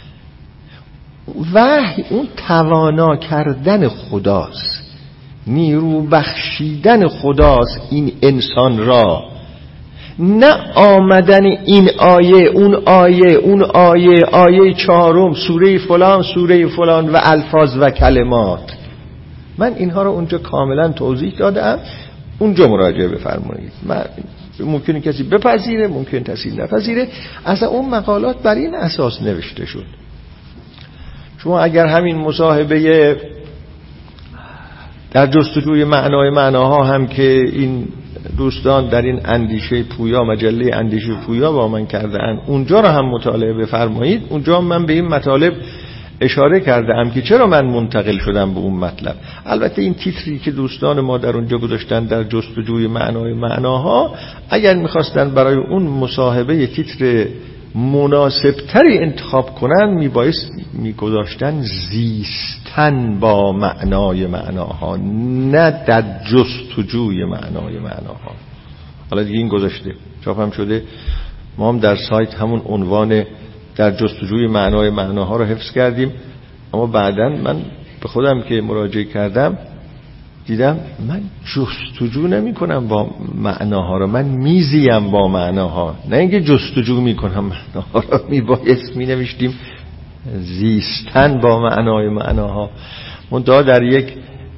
وحی اون توانا کردن خداست، نیرو بخشیدن خداست این انسان را، نه آمدن این آیه اون آیه اون آیه آیه چهارم سوره فلان سوره فلان و الفاظ و کلمات. من اینها رو اونجا کاملا توضیح دادم، اونجا مراجعه بفرمایید. من ممکنه کسی بپذیره، ممکن کسی نپذیره. اصلا اون مقالات بر این اساس نوشته شد. شما اگر همین مصاحبه در جستجوی معنای معناها هم که این دوستان در این اندیشه پویا، مجله اندیشه پویا با من کردن، اونجا رو هم مطالعه بفرمایید. اونجا من به این مطالب اشاره کردم که چرا من منتقل شدم به اون مطلب. البته این تیتری که دوستان ما در اونجا گذاشتن، در جستجوی معنای معناها، اگر میخواستن برای اون مصاحبه تیتر مناسبتری انتخاب کنن، میبایست میگذاشتن زیستن با معنای معناها، نه در جستجوی معنای معناها. حالا دیگه این گذاشته، چاپ هم شده، ما هم در سایت همون عنوان در جستجوی معنای معناها رو حفظ کردیم. اما بعداً من به خودم که مراجعه کردم دیدم من جستجو نمی کنم با معناها رو، من میزیم با معناها، نه اینکه جستجو می کنم معناها رو. می بایست می نوشتیم زیستن با معنای معناها. منتها در یک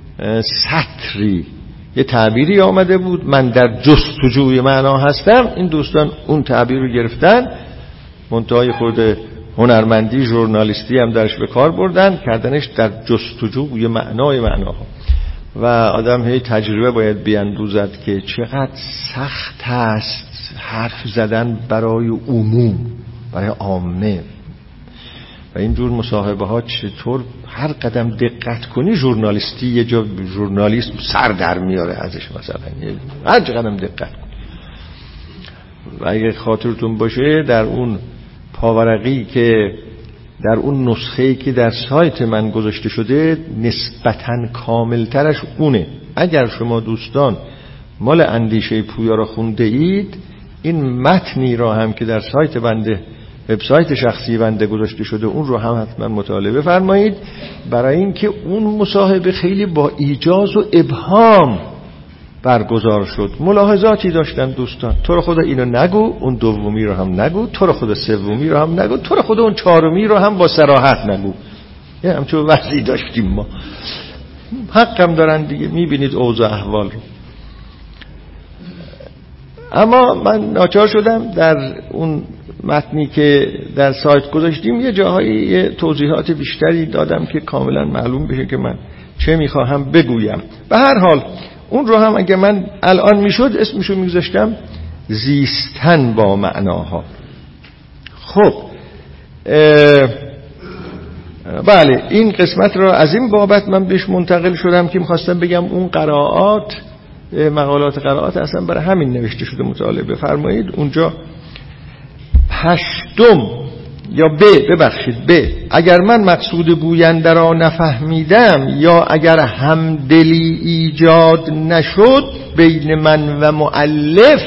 سطری یه تعبیری آمده بود، من در جستجوی معنا هستم. این دوستان اون تعبیر رو گرفتن، منتهای خود هنرمندی ژورنالیستی هم درش به کار بردن، کردنش در جستجوی معنای معناها. و آدم هی تجربه باید بیندوزد که چقدر سخت است حرف زدن برای عموم، برای عامه. و اینجور مصاحبه ها چطور هر قدم دقت کنی ژورنالیستی یه جا ژورنالیست سر در میاره ازش، مثلا هر قدم دقت کن. و اگه خاطرتون باشه در اون پاورقی که در اون نسخه‌ای که در سایت من گذاشته شده نسبتاً کاملترش اونه. اگر شما دوستان مال اندیشه پویا را خونده اید، این متنی را هم که در سایت بنده، وبسایت شخصی بنده گذاشته شده، اون رو هم حتما مطالعه فرمایید، برای اینکه اون مصاحبه خیلی با ایجاز و ابهام برگزار شد. ملاحظاتی داشتن دوستان، تو رو خدا اینو نگو، اون دومی رو هم نگو، تو رو خدا سومی رو هم نگو، تو رو خدا اون چهارمی رو هم با صراحت نگو. یه همچون وضعی داشتیم ما. حقم دارن دیگه، میبینید اوضاع احوال رو. اما من ناچار شدم در اون متنی که در سایت گذاشتیم یه جاهایی یه توضیحات بیشتری دادم که کاملا معلوم بشه که من چه میخواهم بگویم. به هر حال اون رو هم اگه من الان میشد اسمشو میگذاشتم زیستن با معناها. خب بله، این قسمت رو از این بابت من بهش منتقل شدم که میخواستم بگم اون قرائات، مقالات قرائات اصلا برای همین نوشته شده، مطالعه بفرمایید. اونجا هشتم یا ب ببخشید ب اگر من مقصود گوینده را نفهمیدم یا اگر همدلی ایجاد نشد بین من و مؤلف،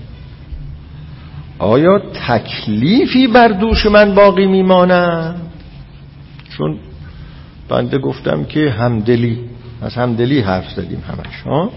آیا تکلیفی بر دوش من باقی میماند؟ چون بنده گفتم که همدلی، از همدلی حرف زدیم همش ها.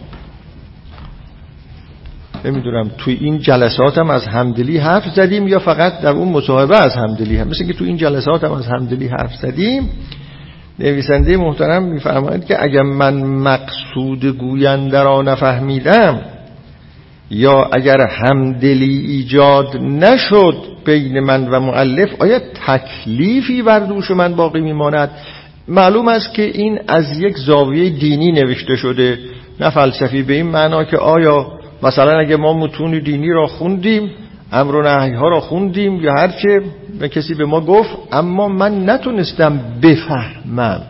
نمیدونم توی این جلسات هم از همدلی حرف زدیم یا فقط در اون مصاحبه از همدلی هم. مثل که توی این جلسات هم از همدلی حرف زدیم. نویسنده محترم میفرماید که اگر من مقصود گوینده را نفهمیدم یا اگر همدلی ایجاد نشد بین من و مؤلف، آیا تکلیفی بر دوش من باقی میماند؟ معلوم است که این از یک زاویه دینی نوشته شده، نه فلسفی، به این معنا که آیا مثلا اگه ما متون دینی را خوندیم، امر و نهی ها را خوندیم یا هرچه به کسی به ما گفت، اما من نتونستم بفهمم،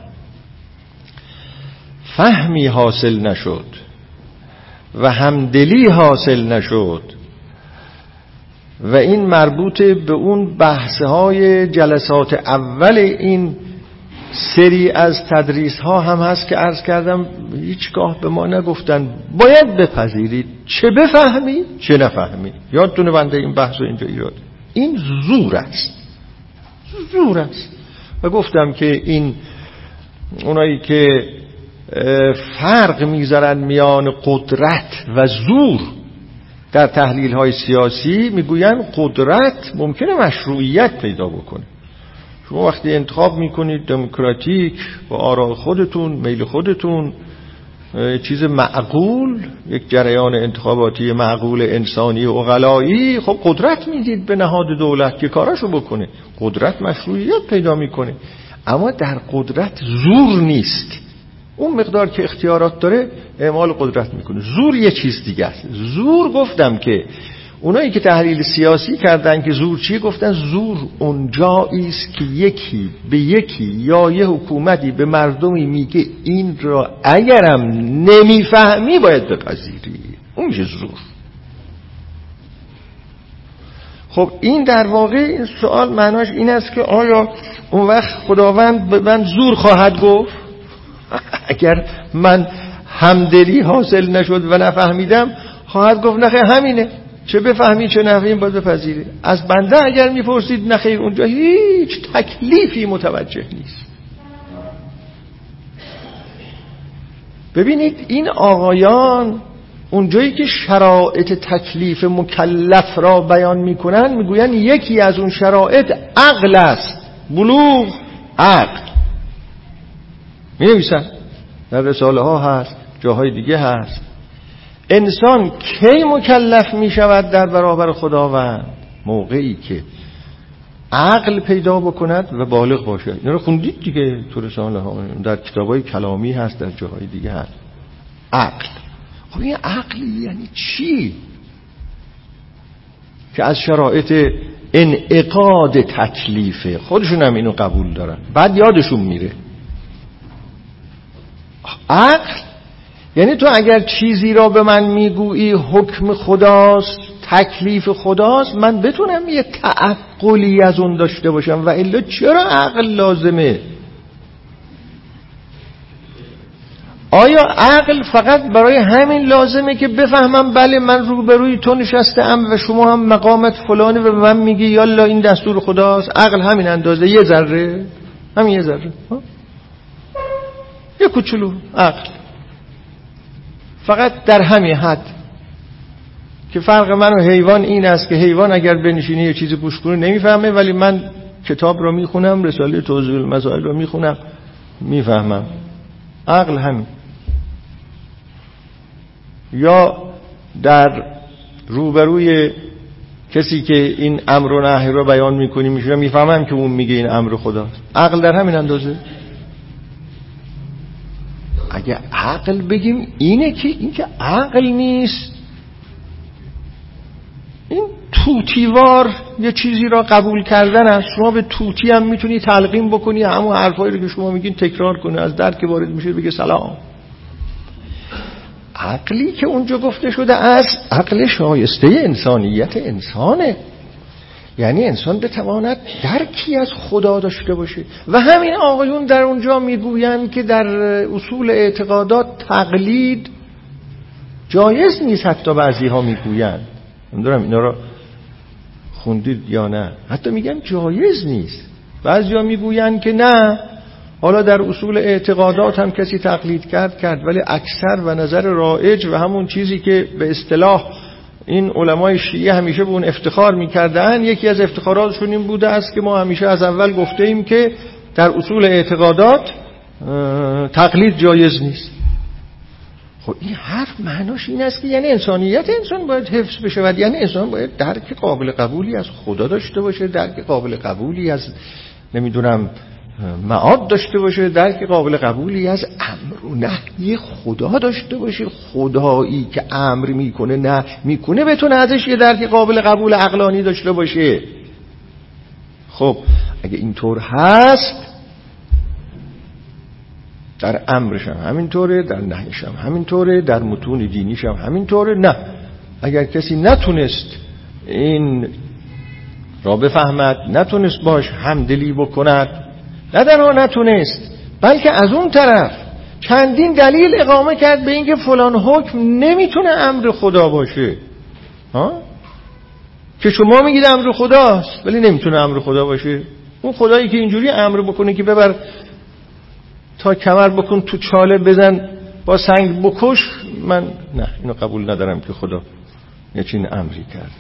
فهمی حاصل نشد و همدلی حاصل نشد، و این مربوط به اون بحث‌های جلسات اول این سری از تدریس ها هم هست که عرض کردم هیچگاه به ما نگفتن باید بپذیرید چه بفهمید چه نفهمید. یادتونه بنده این بحث رو اینجا ایراد، این زور است، زور است. و گفتم که این اونایی که فرق میذارن میان قدرت و زور در تحلیل های سیاسی، میگوین قدرت ممکنه مشروعیت پیدا بکنه. شما وقتی انتخاب میکنید دموکراتیک با آراء خودتون، میل خودتون، چیز معقول، یک جریان انتخاباتی معقول انسانی و عقلایی، خب قدرت میدید به نهاد دولت که کاراشو بکنه. قدرت مشروعیت پیدا میکنه، اما در قدرت زور نیست. اون مقدار که اختیارات داره اعمال قدرت میکنه. زور یه چیز دیگه است. زور گفتم که اونایی که تحلیل سیاسی کردن که زور چیه، گفتن زور اون جایی است که یکی به یکی یا یه حکومتی به مردمی میگه این را اگرم نمیفهمی باید بپذیری. اون میشه زور. خب این در واقع این سوال معناش این است که آیا اون وقت خداوند به من زور خواهد گفت؟ اگر من همدلی حاصل نشد و نفهمیدم خواهد گفت نخیر همینه، چه بفهمی چه نفهمی باید بپذیری. از بنده اگر میپرسید نخیر اونجا هیچ تکلیفی متوجه نیست. ببینید این آقایان اونجایی که شرایط تکلیف مکلف را بیان میکنن میگوین یکی از اون شرایط عقل است. بلوغ عقل مینویسن در رساله ها هست، جاهای دیگه هست. انسان کی مکلف میشود در برابر خداوند؟ موقعی که عقل پیدا بکند و بالغ باشد. اینا رو خوندید دیگه تو رساله ها، در کتابای کلامی هست، در جاهای دیگه هست. عقل. خب این عقلی یعنی چی؟ که از شرایط انعقاد تکلیفه. خودشون هم اینو قبول دارن، بعد یادشون میره. عقل یعنی تو اگر چیزی را به من میگویی حکم خداست، تکلیف خداست، من بتونم یه تعقلی از اون داشته باشم. و الا چرا عقل لازمه؟ آیا عقل فقط برای همین لازمه که بفهمم بله من روبروی تو نشستم و شما هم مقامت فلانه و به من میگی یالا این دستور خداست؟ عقل همین اندازه، یه ذره، همین یه ذره، یه کوچولو عقل، فقط در همین حد. که فرق من و حیوان این است که حیوان اگر بنشینه یه چیزی گوش کنه نمیفهمه، ولی من کتاب رو میخونم، رساله توضیح المسائل رو میخونم میفهمم. عقل همین. یا در روبروی کسی که این امر و نهی رو بیان میکنی میشه میفهمم که اون میگه این امر خداست. عقل در همین اندازه. اگه عقل بگیم اینه که این که عقل نیست، این توتیوار یه چیزی را قبول کردن است. شما به توتی هم میتونی تلقین بکنی، همون حرفایی رو که شما میگین تکرار کنه، از درک وارد میشه بگه سلام. عقلی که اونجا گفته شده است عقل شایسته انسانیت انسانه، یعنی انسان بتواند درکی از خدا داشته باشه. و همین آقایون در اونجا میگویند که در اصول اعتقادات تقلید جایز نیست. حتی بعضی ها میگویند، نمیدونم اینا رو خوندید یا نه، حتی میگن جایز نیست. بعضی ها میگویند که نه، حالا در اصول اعتقادات هم کسی تقلید کرد کرد، ولی اکثر و نظر رایج و همون چیزی که به اصطلاح این علمای شیعه همیشه به اون افتخار میکردن، یکی از افتخاراتشون این بوده است که ما همیشه از اول گفته ایم که در اصول اعتقادات تقلید جایز نیست. خب این حرف معناش این است که یعنی انسانیت انسان باید حفظ بشه، یعنی انسان باید درک قابل قبولی از خدا داشته باشه، درک قابل قبولی از نمیدونم معاد داشته باشه، درک قابل قبولی از امر و نهی خدا داشته باشه. خدایی که امر میکنه نه میکنه بتونه ازش یه درک قابل قبول عقلانی داشته باشه. خب اگه اینطور هست، در امرش هم همینطوره، در نهیش هم همینطوره، در متون دینیش هم همینطوره. نه، اگر کسی نتونست این را بفهمد، نتونست باش همدلی بکند، نه تنها نتونست بلکه از اون طرف چندین دلیل اقامه کرد به اینکه فلان حکم نمیتونه امر خدا باشه، ها؟ که شما میگید امر خداست ولی نمیتونه امر خدا باشه. اون خدایی که اینجوری امر بکنه که ببر تا کمر بکن تو چاله بزن با سنگ بکش، من نه، اینو قبول ندارم که خدا یه چین امری کرد.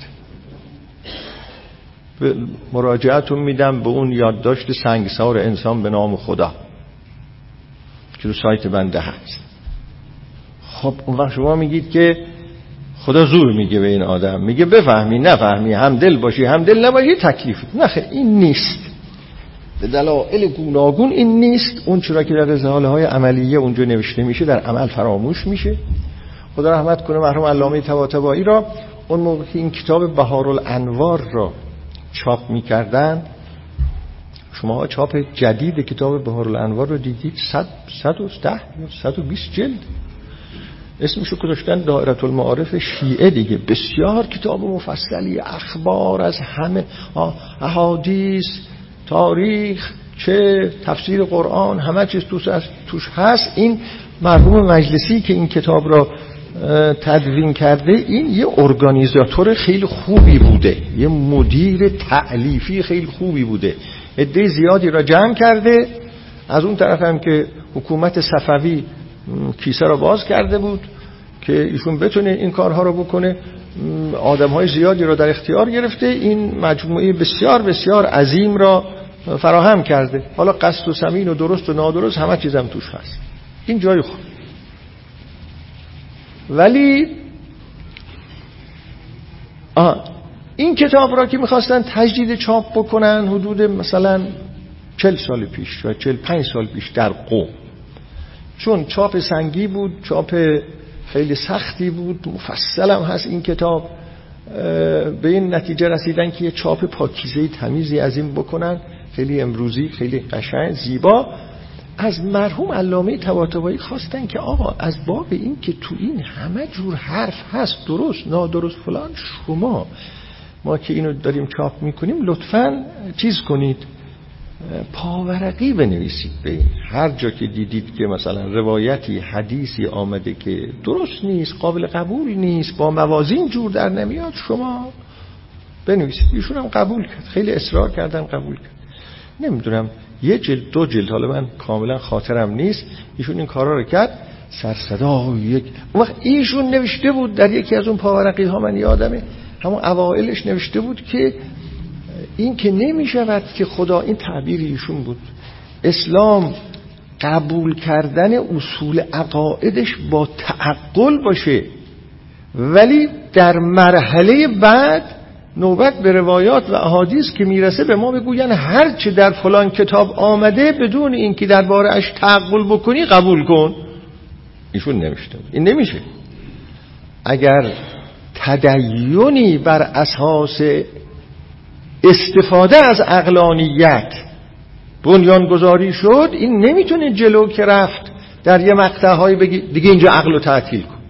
مراجعتون میدم به اون یادداشت سنگسار انسان به نام خدا که رو سایت بنده هست. خب اون وقت شما میگید که خدا زور میگه به این آدم، میگه بفهمی نفهمی، هم دل باشی هم دل نباشی تکلیف. نه خیر، این نیست. به دلایل گوناگون این نیست. اون چرا که در رساله های عملیه اونجا نوشته میشه در عمل فراموش میشه. خدا رحمت کنه مرحوم علامه طباطبایی را اون موقع این کتاب بهارالانوار را چاپ میکردن، شما چاپ جدید کتاب بهارالانوار رو دیدید، صد صد و ده یا صد و بیست جلد، اسمشو گذاشتن دائره المعارف شیعه دیگه. بسیار کتاب مفصلی، اخبار از همه، احادیث، تاریخ، چه تفسیر قرآن، همه چیز توش هست. این مرحوم مجلسی که این کتاب را تدوین کرده این یه ارگانیزاتور خیلی خوبی بوده، یه مدیر تألیفی خیلی خوبی بوده، عده زیادی را جمع کرده. از اون طرف هم که حکومت صفوی کیسه را باز کرده بود که ایشون بتونه این کارها رو بکنه، آدم‌های زیادی را در اختیار گرفته، این مجموعه بسیار بسیار عظیم را فراهم کرده. حالا قصد و سمین و درست و نادرست همه چیزم توش هست. این جای خوب. ولی آه این کتاب را که میخواستن تجدید چاپ بکنن حدود مثلا چل سال پیش و چل پنج سال پیش در قم، چون چاپ سنگی بود، چاپ خیلی سختی بود، مفصل هم هست این کتاب، به این نتیجه رسیدن که یه چاپ پاکیزه تمیزی از این بکنن، خیلی امروزی، خیلی قشنگ زیبا. از مرحوم علامه طباطبایی خواستن که آقا از باب این که تو این همه جور حرف هست، درست نادرست فلان، شما ما که اینو داریم چاپ میکنیم لطفاً چیز کنید، پاورقی بنویسید به این. هر جا که دیدید که مثلا روایتی حدیثی آمده که درست نیست، قابل قبول نیست، با موازین جور در نمیاد، شما بنویسید. ایشون هم قبول کرد، خیلی اصرار کردن قبول کرد. نمیدونم یه جلد دو جلد، حالا من کاملا خاطرم نیست، ایشون این کارا رو کرد. سرصدا یک اون وقت ایشون نوشته بود در یکی از اون پاورقی ها، من یادمه همون اوائلش نوشته بود که این که نمیشود که خدا، این تعبیر ایشون بود، اسلام قبول کردن اصول عقایدش با تعقل باشه، ولی در مرحله بعد نوبت به روایات و احادیث که میرسه به ما بگوین هر چه در فلان کتاب آمده بدون اینکه درباره اش تعقل بکنی قبول کن. ایشون نوشته این نمیشه. اگر تدینی بر اساس استفاده از عقلانیت بنیانگذاری شد، این نمیتونه جلو که رفت در یه مقطع‌هایی بگی دیگه اینجا عقل رو تعطیل کن.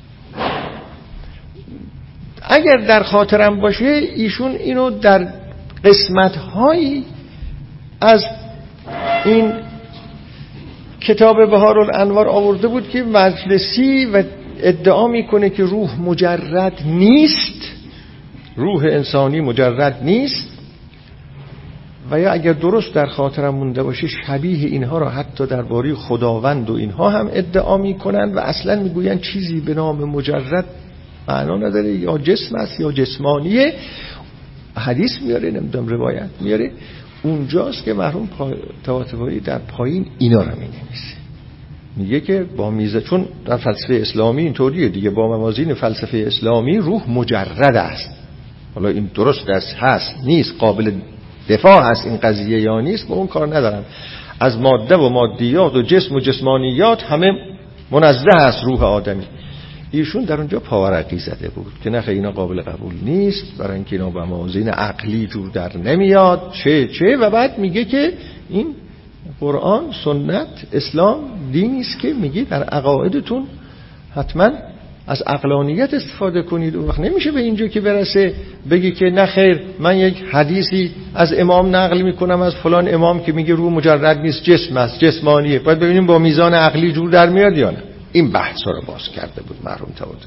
اگر در خاطرم باشه ایشون اینو در قسمت‌هایی از این کتاب بهارالانوار آورده بود که مجلسی و ادعا میکنه که روح مجرد نیست، روح انسانی مجرد نیست، و یا اگر درست در خاطرم مونده باشه شبیه اینها را حتی درباره خداوند و اینها هم ادعا میکنن و اصلا میگوین چیزی به نام مجرد معنا نداره، یا جسم است یا جسمانیه. حدیث میاره، نمیدونم روایت میاره، اونجاست که مرحوم طباطبایی در پایین اینا را مینویسه، میگه که با میزه، چون در فلسفه اسلامی اینطوریه دیگه، با موازین فلسفه اسلامی روح مجرد است. حالا این درست است هست نیست، قابل دفاع هست این قضیه یا نیست، با اون کار ندارن. از ماده و مادیات و جسم و جسمانیات همه منزه است روح آدمی. ایشون در اونجا پاورقی زده بود که نه اینا قابل قبول نیست، برای اینکه اینا با موازین عقلی جور در نمیاد، چه چه و بعد میگه که این قرآن، سنت، اسلام دینی است که میگه در عقایدتون حتما از عقلانیت استفاده کنید. اون وقت نمیشه به اینجا که برسه بگی که نه خیر من یک حدیثی از امام نقل میکنم از فلان امام که میگه روح مجرد نیست، جسم است، جسمانیه، باید ببینیم با میزان عقلی جور در میاد یا نه. این بحث رو باز کرده بود مرحوم طباطبایی.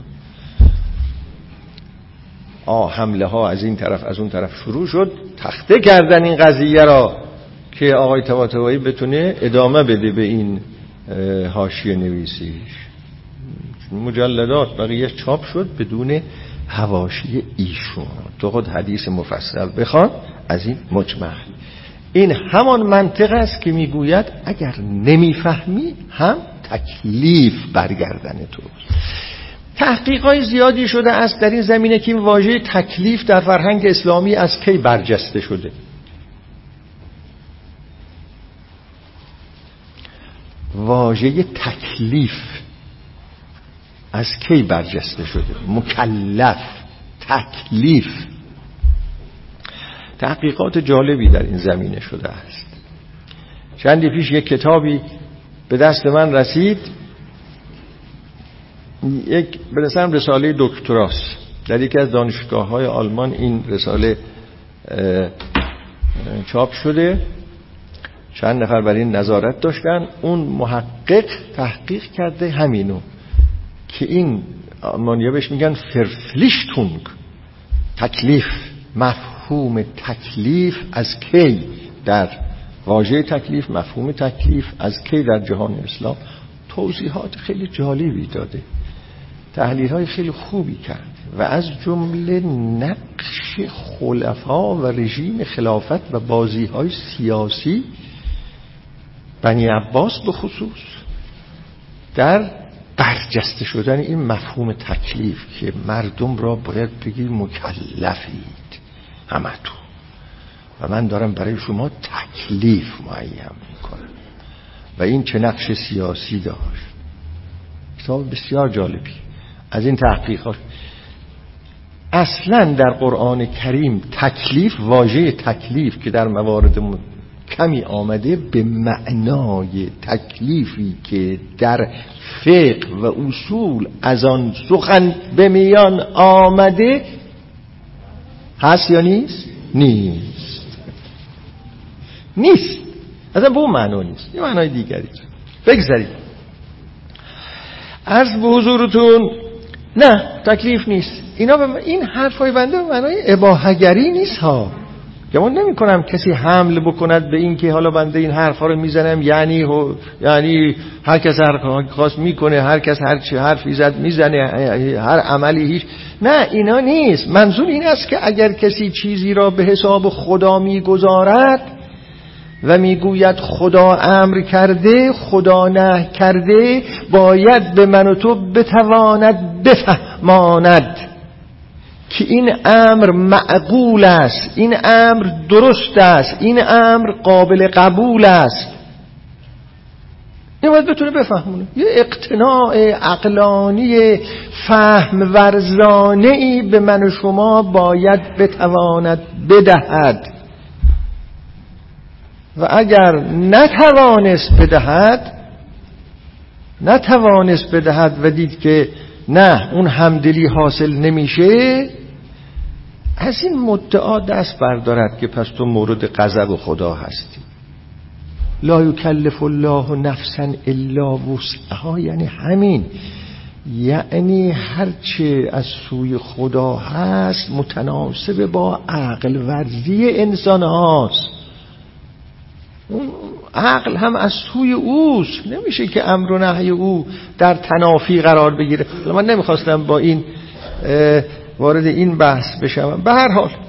آه حمله ها از این طرف از اون طرف شروع شد، تخته کردن این قضیه را که آقای طباطبایی بتونه ادامه بده به این حاشیه نویسیش. مجلدات بقیه چاپ شد بدون حواشی ایشون. تو خود حدیث مفصل بخوان از این مجمل. این همان منطق است که میگوید اگر نمیفهمی هم تکلیف برگردن تو. تحقیقات زیادی شده است در این زمینه که این واژه تکلیف در فرهنگ اسلامی از کی برجسته شده. واژه تکلیف از کی برجسته شده؟ مکلف، تکلیف. تحقیقات جالبی در این زمینه شده است. چندی پیش یک کتابی به دست من رسید، یک به نظرم رساله دکتراست، در یکی از دانشگاه‌های آلمان این رساله چاپ شده، چند نفر بر این نظارت داشتن. اون محقق تحقیق کرده همینو که این آلمانی‌ها بهش میگن فرفلیشتونگ، تکلیف. مفهوم تکلیف از کی در واژه تکلیف، مفهوم تکلیف از کی در جهان اسلام توضیحات خیلی جالبی داده، تحلیل‌های خیلی خوبی کرد و از جمله نقش خلفا و رژیم خلافت و بازی‌های سیاسی بنی عباس به خصوص در برجسته شدن این مفهوم تکلیف که مردم را باید بگی مکلفید همه تو و من دارم برای شما تکلیف معین میکنم و این چه نقش سیاسی داشت. کتاب بسیار جالبی از این تحقیقات. اصلا در قرآن کریم تکلیف، واژه تکلیف که در موارد کمی آمده، به معنای تکلیفی که در فقه و اصول از آن سخن به میان آمده هست یا نیست؟ نیست نیست اصلا به اون معنا نیست، یه معنای دیگری. بگذارید عرض به حضورتون، نه تکلیف نیست. اینا به این حرفای بنده به معنای اباحه‌گری نیست ها. گمان نمی کنم کسی حمل بکند به این که حالا بنده این حرفا رو میزنم یعنی هو یعنی هر کس هر خواست میکنه، هر کس هر چی حرفی زد میزنه، هر عملی هیچ. نه اینا نیست. منظور این است که اگر کسی چیزی را به حساب خدا میگذارد و میگوید خدا امر کرده، خدا نهی کرده، باید به من و تو بتواند بفهماند که این امر معقول است، این امر درست است، این امر قابل قبول است. این باید بتونه بفهمونه. یه اقتناع عقلانی فهم ورزانه‌ای به من و شما باید بتواند بدهد و اگر نتوانست بدهد نتوانست بدهد و دید که نه اون همدلی حاصل نمیشه، از این مدعا دست بردارد که پس تو مورد غضب خدا هستی. لا یکلف الله نفسا الا وسعها، یعنی همین، یعنی هرچه از سوی خدا هست متناسب با عقل ورزی انسان هاست. اون عقل هم از سوی اوست، نمیشه که امر و نهی او در تنافی قرار بگیره. من نمیخواستم با این وارد این بحث بشم. به هر حال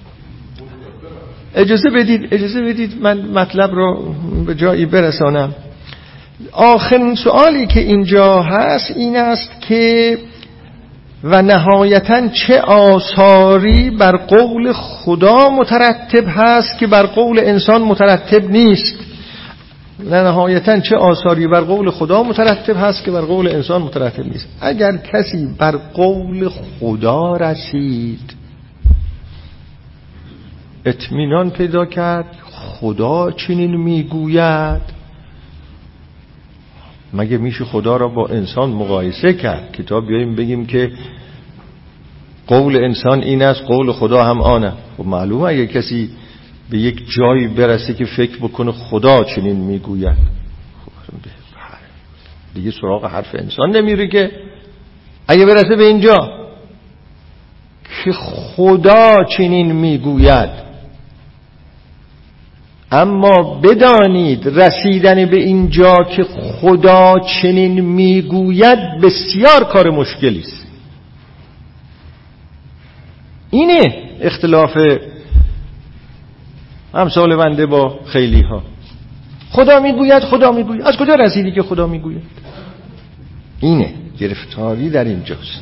اجازه بدید اجازه بدید من مطلب رو به جایی برسانم. آخرین سوالی که اینجا هست این است که و نهایتاً چه آثاری بر قول خدا مترتب هست که بر قول انسان مترتب نیست. نهایتاً چه آثاری بر قول خدا مترتب هست که بر قول انسان مترتب نیست. اگر کسی بر قول خدا رسید، اطمینان پیدا کرد خدا چنین میگوید، مگه میشه خدا را با انسان مقایسه کرد؟ کتاب بیاییم بگیم که قول انسان این است، قول خدا هم آنه. خب معلومه اگه کسی به یک جایی برسه که فکر بکنه خدا چنین میگوید، دیگه سراغ حرف انسان نمیره. که اگه برسه به اینجا که خدا چنین میگوید، اما بدانید رسیدن به اینجا که خدا چنین میگوید بسیار کار مشکلی است. اینه اختلاف امثال بنده با خیلی ها. خدا میگوید خدا میگوید، از کجا رسیدی که خدا میگوید؟ اینه گرفتاری در اینجاست.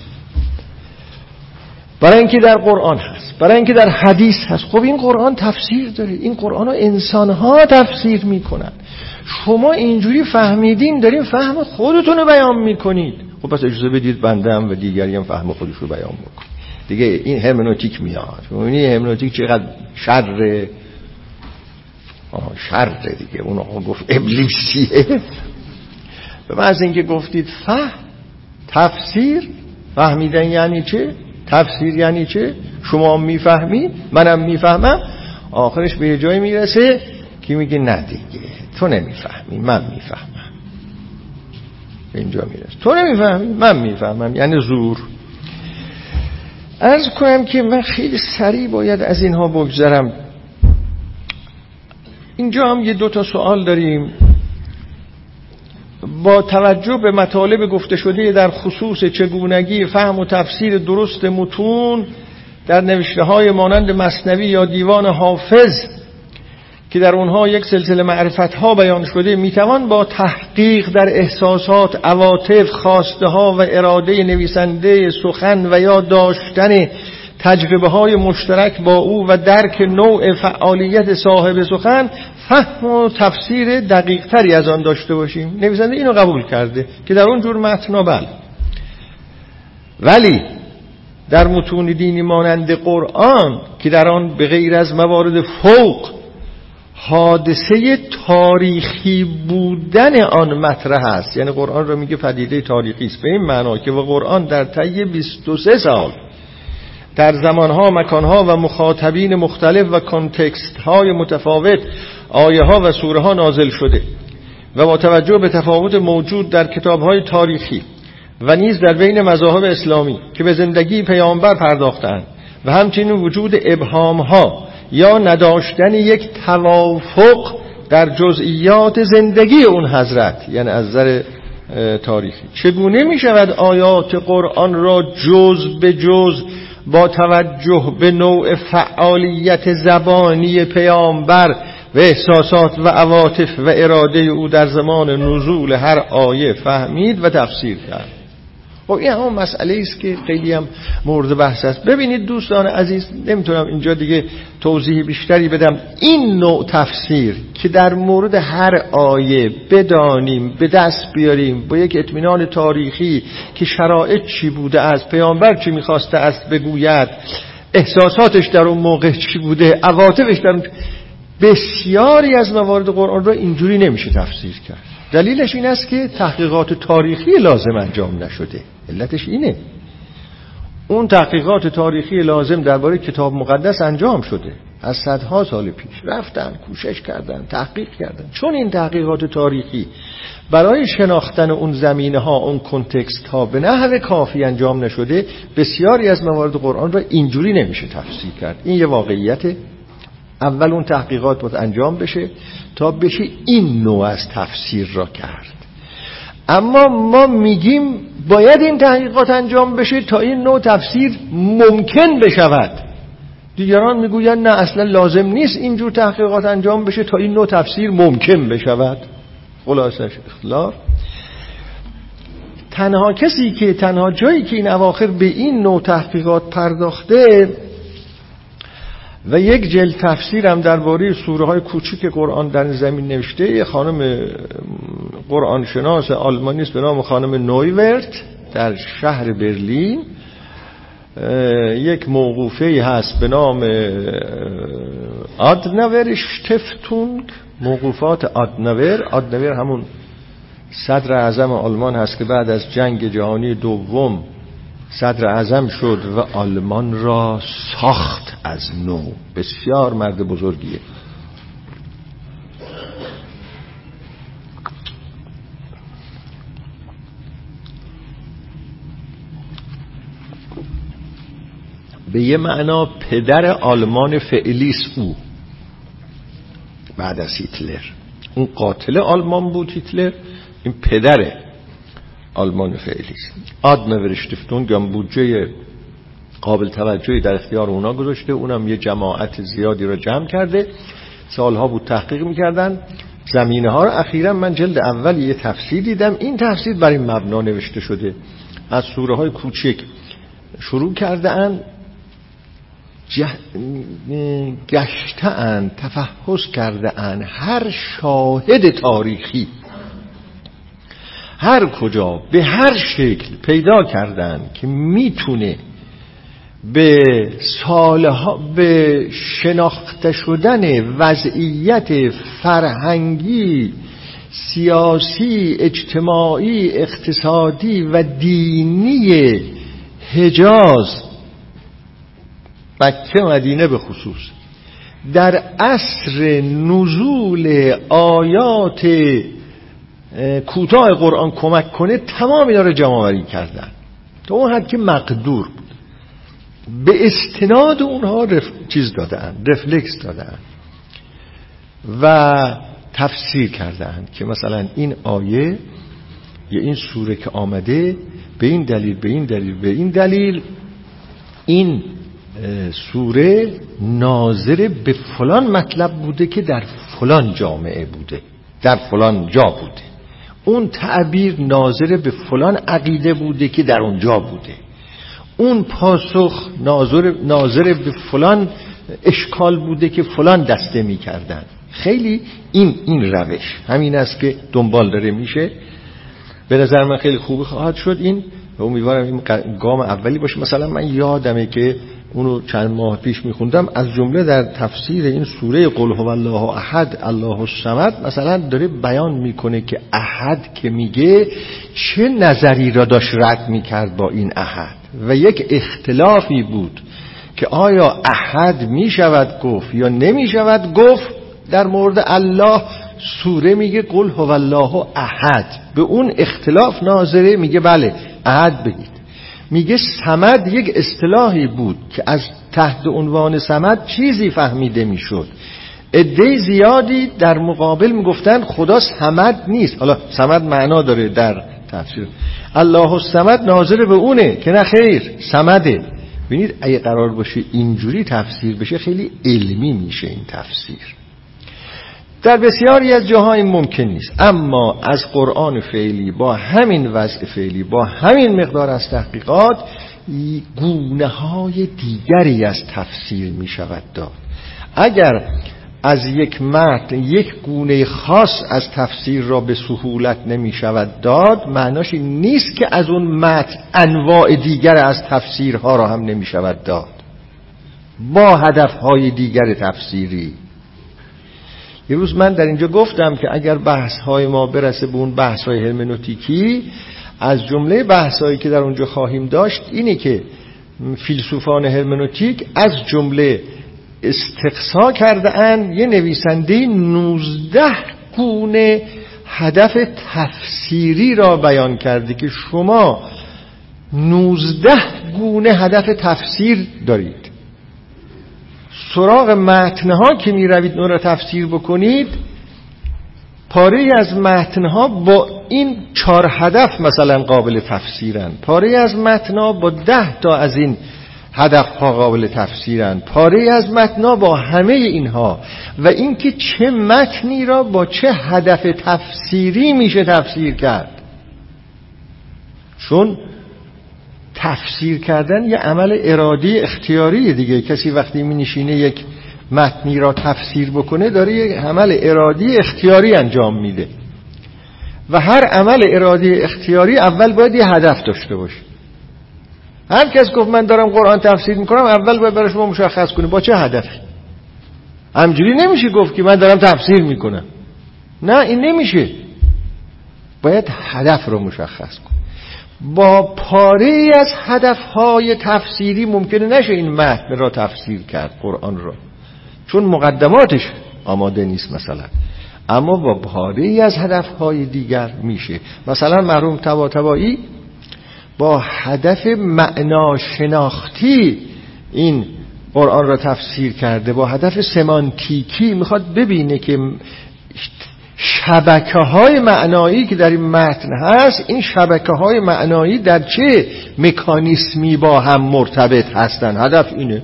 برای اینکه در قرآن هست، برای اینکه در حدیث هست. خب این قرآن تفسیر داره، این قرآن رو انسان ها تفسیر میکنن. شما اینجوری فهمیدین دارین فهم خودتون رو بیان میکنید. خب پس اجازه بدید بنده هم و دیگری هم فهم خودش رو بیان بکن. دیگه این هرمنوتیک میاد. این هرمنوتیک چقدر شر آه شر دیگه. اون آقا گفت ابلیسیه. به محض اینکه گفتید فهم تفسیر، فهمیدن یعنی چه؟ تفسیر یعنی چه؟ شما میفهمید، منم میفهمم، آخرش به جایی میرسه که میگه نه دیگه تو نمیفهمی من میفهمم. به اینجا میرسه تو نمیفهمی من میفهمم، یعنی زور. عرض کنم که من خیلی سریع باید از اینها بگذرم. اینجا هم یه دو تا سوال داریم. با توجه به مطالب گفته شده در خصوص چگونگی فهم و تفسیر درست متون در نوشته های مانند مثنوی یا دیوان حافظ که در اونها یک سلسله معرفت ها بیان شده، میتوان با تحقیق در احساسات، عواطف، خواسته ها و اراده نویسنده سخن و یا داشتن تجربه های مشترک با او و درک نوع فعالیت صاحب سخن فهم و تفسیر دقیق تری از آن داشته باشیم. نویسنده اینو قبول کرده که در اون جور متنا بله، ولی در متون دینی مانند قرآن که در آن به غیر از موارد فوق حادثه تاریخی بودن آن مطرح است، یعنی قرآن رو میگه پدیده تاریخی است، به این معنا که و قرآن در طی بیست و سه سال در زمانها، مکانها و مخاطبین مختلف و کانتکست های متفاوت آیه ها و سوره ها نازل شده و با توجه به تفاوت موجود در کتاب های تاریخی و نیز در بین مذاهب اسلامی که به زندگی پیامبر پرداختند و همچنین وجود ابهام ها یا نداشتن یک توافق در جزئیات زندگی اون حضرت، یعنی از نظر تاریخی، چگونه می شود آیات قرآن را جز به جز با توجه به نوع فعالیت زبانی پیامبر و احساسات و عواطف و اراده او در زمان نزول هر آیه فهمید و تفسیر کرد؟ خب این همون مسئله است که خیلی هم مورد بحث است. ببینید دوستان عزیز، نمیتونم اینجا دیگه توضیح بیشتری بدم. این نوع تفسیر که در مورد هر آیه بدانیم، به دست بیاریم با یک اطمینان تاریخی که شرایط چی بوده است، پیامبر چی میخواسته است بگوید، احساساتش در اون موقع چی بوده، عواطفش در اون، بسیاری از موارد قرآن را اینجوری نمیشه تفسیر کرد. دلیلش این است که تحقیقات تاریخی لازم انجام نشده. علتش اینه. اون تحقیقات تاریخی لازم درباره کتاب مقدس انجام شده، از صدها سال پیش رفتن کوشش کردن، تحقیق کردن. چون این تحقیقات تاریخی برای شناختن اون زمینه ها، اون کنتکست ها به نحو کافی انجام نشده، بسیاری از موارد قرآن را اینجوری نمیشه تفسیر کرد. این یه واقعیته. اول اون تحقیقات باید انجام بشه تا بشه این نوع از تفسیر را کرد. اما ما میگیم باید این تحقیقات انجام بشه تا این نوع تفسیر ممکن بشود. دیگران میگوین نه اصلا لازم نیست اینجور تحقیقات انجام بشه تا این نوع تفسیر ممکن بشود. خلاصش اختلاف. تنها کسی که تنها جایی که این اواخر به این نوع تحقیقات پرداخته و یک جلد تفسیر هم درباره سوره های کوچیک قرآن در زمین نوشته، یه خانم قرآن شناس آلمانی است به نام خانم نویورت در شهر برلین. یک موقوفه هست به نام آدناور شتفتونگ، موقوفات آدناور. آدناور همون صدر اعظم آلمان هست که بعد از جنگ جهانی دوم صدر اعظم شد و آلمان را ساخت از نو. بسیار مرد بزرگیه. به یه معنا پدر آلمان فعلیست او بعد از هیتلر. اون قاتل آلمان بود هیتلر، این پدر آلمان فعلیست. آدناور شتیفتونگ هم بودجه قابل توجهی در اختیار اونا گذاشته، اونم یه جماعت زیادی رو جمع کرده، سالها بود تحقیق میکردن زمینه ها رو. اخیراً من جلد اول یه تفسیر دیدم، این تفسیر برای مبنا نوشته شده. از سوره های کوچک شروع کرده اند گشته‌اند، تفحص کرده‌اند هر شاهد تاریخی، هر کجا به هر شکل پیدا کردن که میتونه به سالها به شناخته شدن وضعیت فرهنگی، سیاسی، اجتماعی، اقتصادی و دینی حجاز، مکه مدینه به خصوص، در عصر نزول آیات کوتاه قرآن کمک کنه، تمام اینا رو جمع آوری کردن تا اون حد که مقدور بود. به استناد اونها رف... چیز دادن، رفلکس دادن و تفسیر کردن که مثلا این آیه یا این سوره که آمده به این دلیل به این دلیل به این دلیل این سوره ناظر به فلان مطلب بوده که در فلان جامعه بوده، در فلان جا بوده. اون تعبیر ناظر به فلان عقیده بوده که در اونجا بوده. اون پاسخ ناظر ناظر به فلان اشکال بوده که فلان دسته می کردن. خیلی این این روش همین است که دنبال داره میشه. به نظر من خیلی خوب خواهد شد این و امیدوارم این گام اولی باشه. مثلا من یادمه که اونو چند ماه پیش میخوندم، از جمله در تفسیر این سوره قل هو الله احد الله الصمد مثلا داره بیان میکنه که احد که میگه چه نظری را داشت رد میکرد با این احد و یک اختلافی بود که آیا احد میشود گفت یا نمیشود گفت در مورد الله. سوره میگه قل هو الله احد، به اون اختلاف ناظره، میگه بله احد بگید. میگه صمد یک اصطلاحی بود که از تحت عنوان صمد چیزی فهمیده میشد. عده زیادی در مقابل میگفتن خدا صمد نیست. حالا صمد معنا داره در تفسیر، الله الصمد ناظر به اونه که نه خیر صمده. ببینید اگه قرار باشه اینجوری تفسیر بشه خیلی علمی میشه این تفسیر. در بسیاری از جاها این ممکن نیست، اما از قرآن فعلی با همین وضع فعلی با همین مقدار از تحقیقات گونه های دیگری از تفسیر می شود داد. اگر از یک متن یک گونه خاص از تفسیر را به سهولت نمی شود داد، معناش این نیست که از اون متن انواع دیگر از تفسیرها را هم نمی شود داد با هدفهای دیگر تفسیری. یه روز من در اینجا گفتم که اگر بحث‌های ما برسه به اون بحث‌های هرمنوتیکی، از جمله بحث‌هایی که در اونجا خواهیم داشت اینه که فیلسوفان هرمنوتیک از جمله استقصا کرده‌اند یه نویسنده نوزده گونه هدف تفسیری را بیان کرده که شما نوزده گونه هدف تفسیر دارید. سراغ متنها که می روید اون را تفسیر بکنید، پاره از متنها با این چهار هدف مثلا قابل تفسیرن، پاره از متنها با ده تا از این هدفها قابل تفسیرن، پاره از متنها با همه اینها، و اینکه چه متنی را با چه هدف تفسیری میشه تفسیر کرد. چون تفسیر کردن یه عمل ارادی اختیاری دیگه. کسی وقتی می نشینه یک متنی را تفسیر بکنه داره یک عمل ارادی اختیاری انجام میده و هر عمل ارادی اختیاری اول باید یه هدف داشته باشه. هر کس گفت من دارم قرآن تفسیر میکنم، اول باید برای شما مشخص کنه با چه هدفی. همجوری نمیشه گفت که من دارم تفسیر میکنم، نه این نمیشه، باید هدف رو مشخص کن. با پاره از هدفهای تفسیری ممکنه نشه این متن را تفسیر کرد، قرآن را، چون مقدماتش آماده نیست مثلا، اما با پاره از هدفهای دیگر میشه. مثلا مرحوم طباطبایی با هدف معنا شناختی این قرآن را تفسیر کرده، با هدف سمانتیکی میخواد ببینه که شبکه های معنایی که در این متن هست، این شبکه های معنایی در چه مکانیسمی با هم مرتبط هستن. هدف اینه.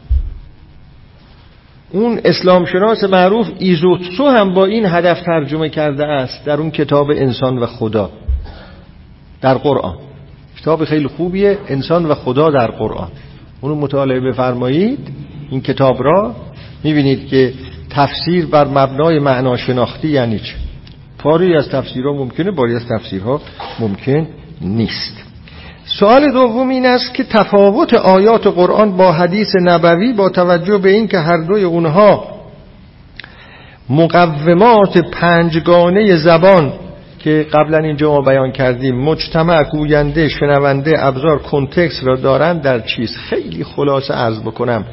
اون اسلام شناس معروف ایزوتسو هم با این هدف ترجمه کرده است در اون کتاب انسان و خدا در قرآن. کتاب خیلی خوبیه، انسان و خدا در قرآن، اونو مطالعه بفرمایید. این کتاب را میبینید که تفسیر بر مبنای معناشناختی یعنی چه؟ پاری از تفسیرها ممکنه، باری از تفسیرها ممکن نیست. سوال دوم این است که تفاوت آیات قرآن با حدیث نبوی با توجه به این که هر دوی اونها مقومات پنجگانه زبان که قبلا اینجا ما بیان کردیم، مجتمع، گوینده، شنونده، ابزار، کنتکست را دارند، در چیز خیلی خلاصه عرض بکنم.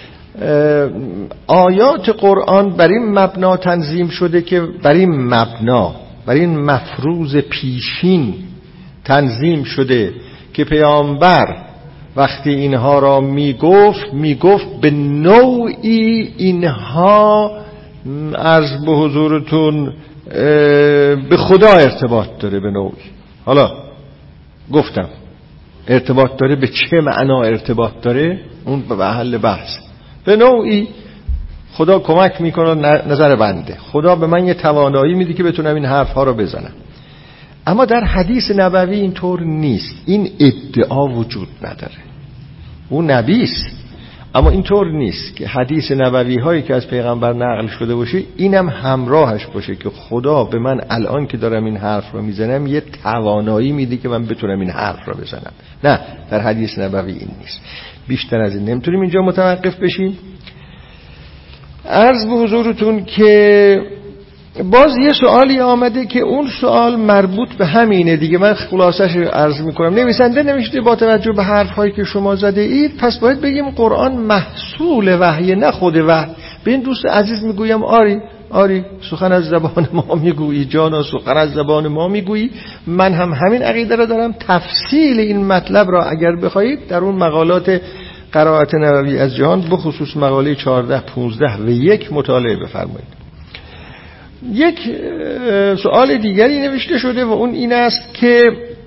آیات قرآن بر این مبنا تنظیم شده که بر این مبنا، بر این مفروض پیشین تنظیم شده که پیامبر وقتی اینها را میگفت میگفت به نوعی اینها عرض به حضورتون به خدا ارتباط داره، به نوعی. حالا گفتم ارتباط داره، به چه معنا ارتباط داره اون به محل بحث. به نوعی خدا کمک میکنه، نظر بنده خدا به من یه توانایی میده که بتونم این حرفها رو بزنم. اما در حدیث نبوی اینطور نیست، این ادعا وجود نداره. اون نبیست اما اینطور نیست که حدیث نبوی هایی که از پیغمبر نقل شده باشه اینم همراهش باشه که خدا به من الان که دارم این حرف رو میزنم یه توانایی میده که من بتونم این حرف رو بزنم. نه، در حدیث نبوی این نیست. بیشتر از این نمیتونیم اینجا متوقف بشیم. عرض به حضورتون که باز یه سوالی آمده که اون سوال مربوط به همینه دیگه، من خلاصش عرض میکنم. نویسنده نوشته با توجه به حرفهایی که شما زده اید پس باید بگیم قرآن محصول وحی نه خود وحی. به این دوست عزیز میگویم آری آری سخن از زبان ما میگویی جانا، سخن از زبان ما میگویی. من هم همین عقیده را دارم. تفصیل این مطلب را اگر بخواهید در اون مقالات قرائت نبوی از جهان به خصوص مقاله چهارده پانزده و یک مطالعه بفرمایید. یک سوال دیگری نوشته شده و اون این است که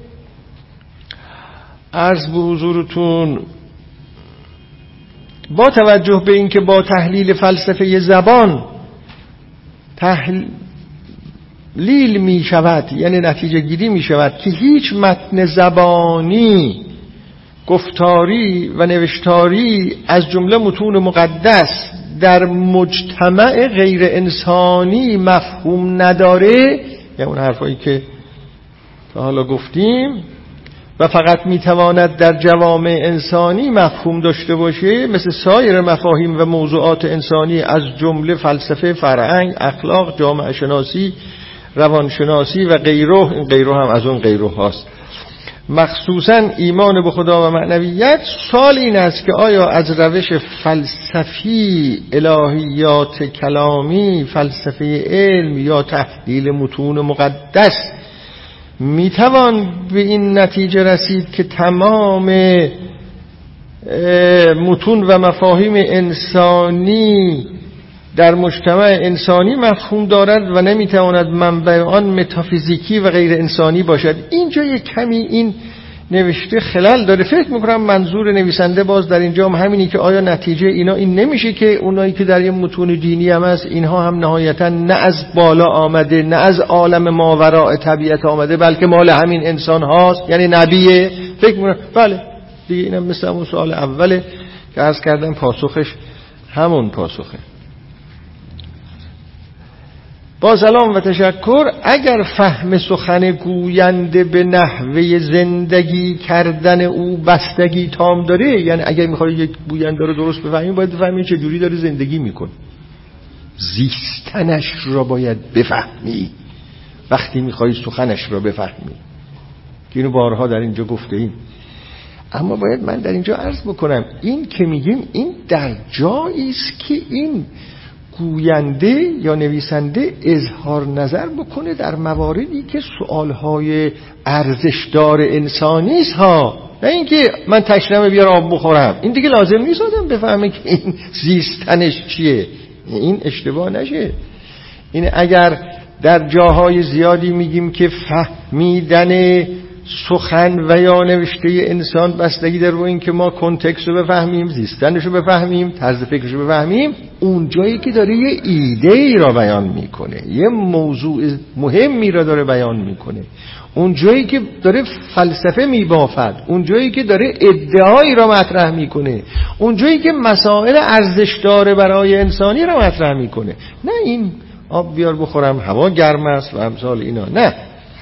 عرض به حضورتون با توجه به این که با تحلیل فلسفه زبان تحلیل می شود، یعنی نتیجه گیری می شود که هیچ متن زبانی، گفتاری و نوشتاری از جمله متون مقدس در مجتمع غیر انسانی مفهوم نداره، یعنی اون حرفایی که تا حالا گفتیم، و فقط میتواند در جوامع انسانی مفهوم داشته باشه مثل سایر مفاهیم و موضوعات انسانی از جمله فلسفه، فرهنگ، اخلاق، جامعه شناسی، روانشناسی و غیره. این غیره هم از اون غیره هاست. مخصوصا ایمان به خدا و معنویت. سوال این است که آیا از روش فلسفی، الهیات کلامی، فلسفه علم یا تحلیل متون مقدس میتوان به این نتیجه رسید که تمام متون و مفاهیم انسانی در مجتمع انسانی مفهوم دارد و نمیتواند منبع آن متافیزیکی و غیر انسانی باشد؟ اینجا یک کمی این نوشته خلل داره. فکر میکنم منظور نویسنده باز در اینجا هم همینی که آیا نتیجه اینا این نمیشه که اونایی که در این متون دینی هم هست اینها هم نهایتا نه از بالا آمده، نه از عالم ماوراء طبیعت آمده، بلکه مال همین انسان هاست، یعنی نبیه؟ فکر میکنم بله دیگه. اینم مثل اون سوال اوله که عرض کردم پاسخش همون پاسخه. با سلام و تشکر. اگر فهم سخن گوینده به نحوه زندگی کردن او بستگی تام داره، یعنی اگر میخوای یک گوینده رو درست بفهمی باید بفهمی چه جوری داره زندگی میکنه، زیستنش را باید بفهمی وقتی میخوای سخنش را بفهمی، که اینو بارها در اینجا گفته ایم. اما باید من در اینجا عرض بکنم این که میگیم این در جایی است که این گوینده یا نویسنده اظهار نظر بکنه در مواردی که سوالهای ارزشدار انسانی است ها، نه اینکه من تشنمه بیار آب بخورم. این دیگه لازم نیست آدم بفهمه که این زیستنش چیه. این اشتباه نشه. این اگر در جاهای زیادی میگیم که فهمیدن سخن و یا نوشته انسان بستگی داره رو این که ما کنتکست رو بفهمیم، زیستنش رو بفهمیم، طرز فکرش رو بفهمیم، اون جایی که داره یه ایده ای را بیان میکنه، یه موضوع مهمی را داره بیان میکنه، اون جایی که داره فلسفه میبافد، اون جایی که داره ادعایی را مطرح میکنه، اون جایی که مسائل ارزشدار برای انسانی را مطرح میکنه. نه این آب بیار بخورم، هوا گرم است و امثال اینا. نه،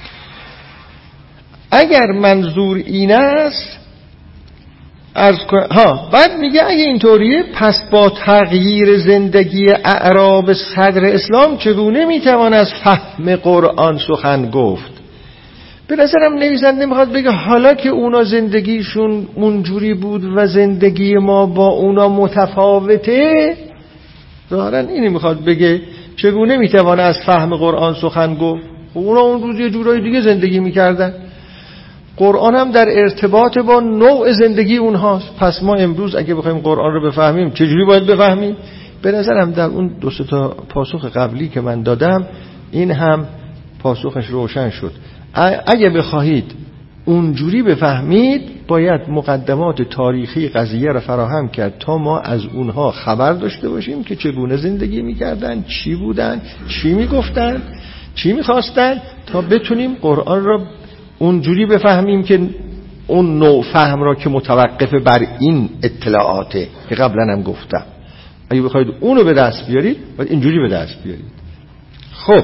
اگر منظور این است از ها بعد میگه اگه اینطوریه پس با تغییر زندگی اعراب صدر اسلام چگونه میتوان از فهم قرآن سخن گفت؟ به نظرم نویسنده میخواد بگه حالا که اونا زندگیشون اونجوری بود و زندگی ما با اونا متفاوته، ظاهرا اینی میخواد بگه چگونه میتوان از فهم قرآن سخن گفت. اونا اون روز یه جورای دیگه زندگی میکردن، قرآن هم در ارتباط با نوع زندگی اونهاست. پس ما امروز اگه بخوایم قرآن رو بفهمیم چجوری باید بفهمیم؟ به نظرم در اون دو سه تا پاسخ قبلی که من دادم این هم پاسخش روشن شد. اگه بخواهید اونجوری بفهمید باید مقدمات تاریخی قضیه را فراهم کرد تا ما از اونها خبر داشته باشیم که چگونه زندگی میکردن، چی بودن، چی میگفتن، چی میخواستن، تا بتونیم قرآن را اونجوری بفهمیم که اون نوع فهم را که متوقف بر این اطلاعاته که قبلا هم گفتم. اگه بخواید اونو به دست بیارید باید اینجوری به دست بیارید. خب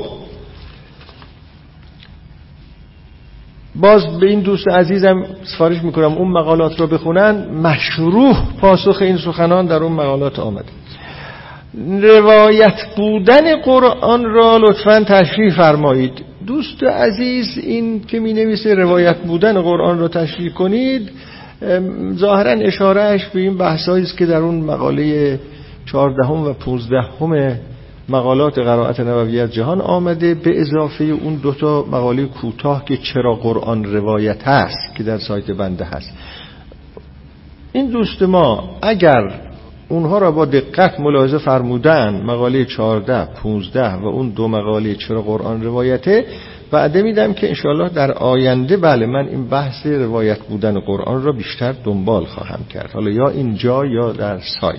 باز به این دوست عزیزم سفارش میکنم اون مقالات رو بخونن، مشروح پاسخ این سخنان در اون مقالات آمده. روایت بودن قرآن را لطفاً تشریح فرمایید. دوست عزیز این که می نویسه روایت بودن قرآن را تشریح کنید، ظاهراً اشارهش به این بحثایی است که در اون مقاله چهاردهم و پانزدهم مقالات قرائت نبوی از جهان آمده، به اضافه اون دوتا مقاله کوتاه که چرا قرآن روایت هست که در سایت بنده هست. این دوست ما اگر اونها را با دقت ملاحظه فرمودن، مقاله چهارده، پانزده و اون دو مقاله چرا قرآن روایته، وعده میدم که انشاءالله در آینده بله من این بحث روایت بودن قرآن را بیشتر دنبال خواهم کرد، حالا یا اینجا یا در سایت.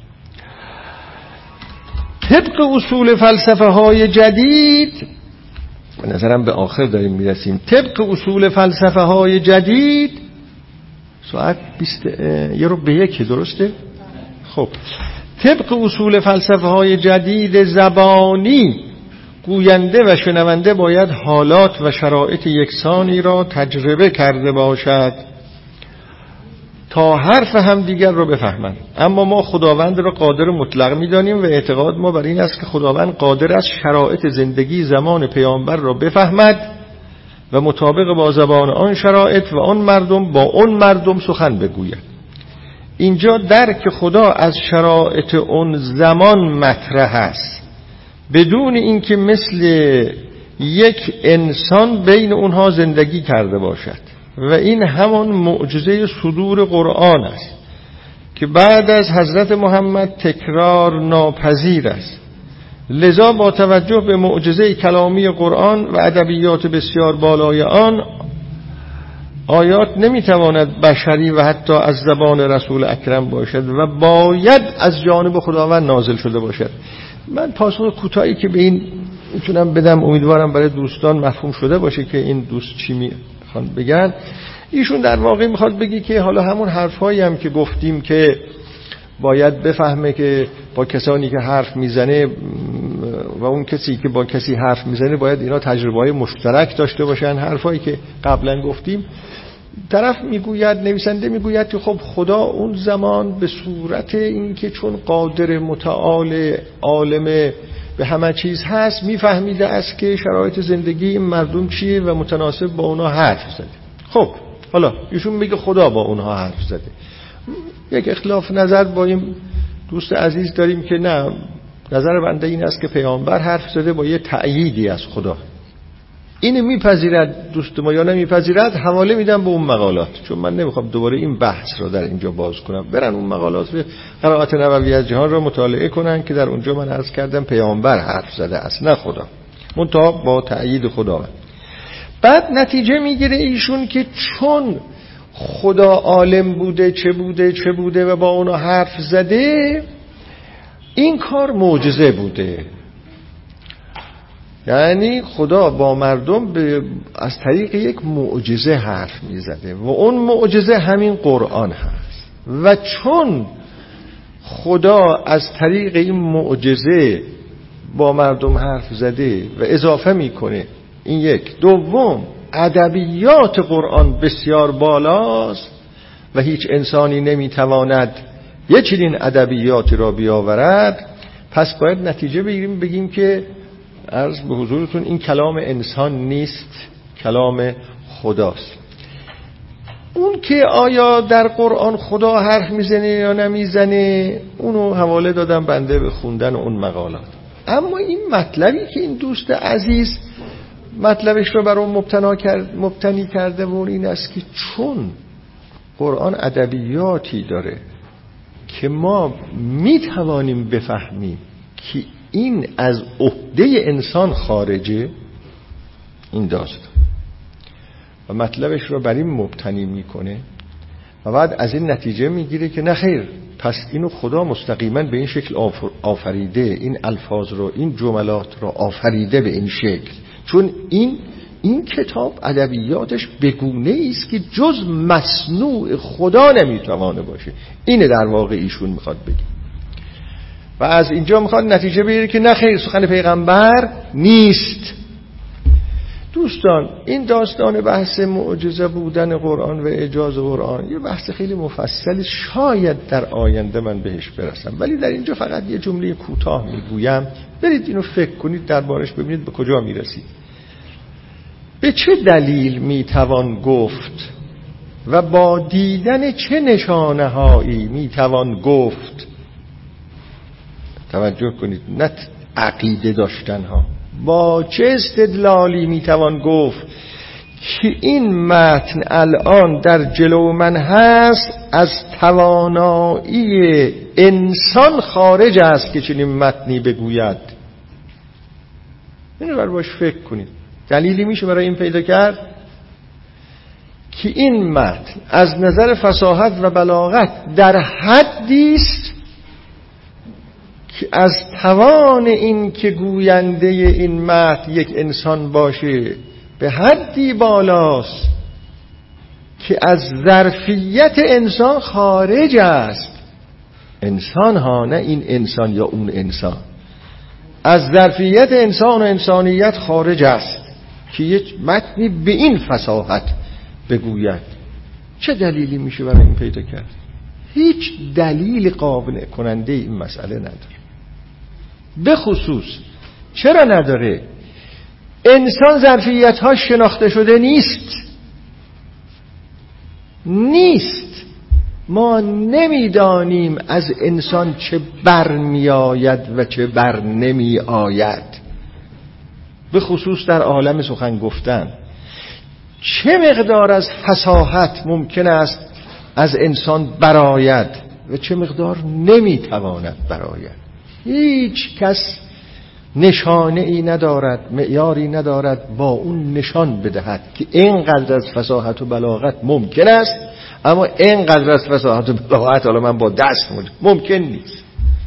طبق اصول فلسفه های جدید، به نظرم به آخر داریم میرسیم، طبق اصول فلسفه های جدید ساعت بیست یه رو به یک درسته؟ خب طبق اصول فلسفه های جدید زبانی گوینده و شنونده باید حالات و شرایط یکسانی را تجربه کرده باشد تا حرف هم دیگر را بفهمند. اما ما خداوند را قادر مطلق می‌دانیم و اعتقاد ما بر این است که خداوند قادر است شرایط زندگی زمان پیامبر را بفهمد و مطابق با زبان آن شرایط و آن مردم با آن مردم سخن بگوید. اینجا درک خدا از شرایط اون زمان مطرح است، بدون اینکه مثل یک انسان بین اونها زندگی کرده باشد، و این همان معجزه صدور قرآن است که بعد از حضرت محمد تکرار ناپذیر است. لذا با توجه به معجزه کلامی قرآن و ادبیات بسیار بالای آن، آیات نمیتواند بشری و حتی از زبان رسول اکرم باشد و باید از جانب خداوند نازل شده باشد. من پاسخ کوتاهی که به این میتونم بدم، امیدوارم برای دوستان مفهوم شده باشه که این دوست چی میخوان بگن. ایشون در واقع میخواد بگی که حالا همون حرفایی هم که گفتیم که باید بفهمه که با کسانی که حرف میزنه و اون کسی که با کسی حرف میزنه باید اینا تجربه‌های مشترک داشته باشن، حرفایی که قبلا گفتیم. طرف میگوید، نویسنده میگوید که خب خدا اون زمان به صورت این که چون قادر متعال عالم به همه چیز هست میفهمیده است که شرایط زندگی این مردم چیه و متناسب با اونا حرف زده. خب حالا ایشون میگه خدا با اونها حرف زده. یک اختلاف نظر با این دوست عزیز داریم که نه، نظر بنده این است که پیامبر حرف زده با یه تأییدی از خدا. اینو میپذیرد دوست ما یا نمیپذیرد، حواله میدم به اون مقالات، چون من نمیخوام دوباره این بحث رو در اینجا باز کنم. برن اون مقالات قرائت نبوی از جهان رو مطالعه کنن که در اونجا من عرض کردم پیامبر حرف زده است نه خدا، منتها با تأیید خداوند. بعد نتیجه میگیره ایشون که چون خدا عالم بوده چه بوده چه بوده و با اونا حرف زده، این کار معجزه بوده. یعنی خدا با مردم به از طریق یک معجزه حرف میزده و اون معجزه همین قرآن هست. و چون خدا از طریق این معجزه با مردم حرف زده و اضافه میکنه، این یک. دوم، ادبیات قرآن بسیار بالاست و هیچ انسانی نمیتواند یه چنین ادبیاتی را بیاورد. پس باید نتیجه بگیریم بگیم که عرض به حضورتون این کلام انسان نیست، کلام خداست. اون که آیا در قرآن خدا حرف میزنه یا نمیزنه، اونو حواله دادم بنده به خوندن اون مقالات. اما این مطلبی که این دوست عزیز مطلبش رو برام مبتنا کرد مبتنی کرده و این است که چون قرآن ادبیاتی داره که ما میتوانیم بفهمیم که این از عهده انسان خارجه، این داستان و مطلبش رو بر این مبتنی میکنه و بعد از این نتیجه میگیره که نه خیر، پس اینو خدا مستقیما به این شکل آفریده، این الفاظ رو، این جملات رو آفریده به این شکل، چون این این کتاب ادبیاتش بگونه است که جز مصنوع خدا نمیتوانه باشه. اینه در واقع ایشون میخواد بگه و از اینجا میخواد نتیجه بگیره که نه خیر، سخن پیغمبر نیست. دوستان، این داستان بحث معجزه بودن قرآن و اعجاز قرآن یه بحث خیلی مفصلی، شاید در آینده من بهش برسم، ولی در اینجا فقط یه جمله کوتاه میگویم، برید اینو فکر کنید دربارش، ببینید به کجا میرسید. به چه دلیل میتوان گفت و با دیدن چه نشانه هایی میتوان گفت، توجه کنید، نه عقیده داشتن ها، با چه استدلالی میتوان گفت که این متن الان در جلو من هست از توانایی انسان خارج است که چنین متنی بگوید. اینو بر باش فکر کنید. دلیلی میشه برای این پیدا کرد که این متن از نظر فصاحت و بلاغت در حدی است که از توان این که گوینده این متن یک انسان باشه به حدی بالاست که از ظرفیت انسان خارج است. انسان ها، نه این انسان یا اون انسان، از ظرفیت انسان و انسانیت خارج است که یک متنی به این فصاحت بگوید. چه دلیلی میشه برای این پیدا کرد؟ هیچ دلیل قانع کننده این مسئله نداره. به خصوص چرا نداره؟ انسان ظرفیت ها شناخته شده نیست نیست ما نمیدانیم از انسان چه بر می آید و چه بر نمی آید، به خصوص در عالم سخن گفتن. چه مقدار از فصاحت ممکن است از انسان برآید و چه مقدار نمی تواند برآید. هیچ کس نشانه ای ندارد، معیاری ندارد با اون نشان بدهد که اینقدر از فصاحت و بلاغت ممکن است، اما اینقدر از فصاحت و بلاغت حالا من با دست مونده ممکن نیست.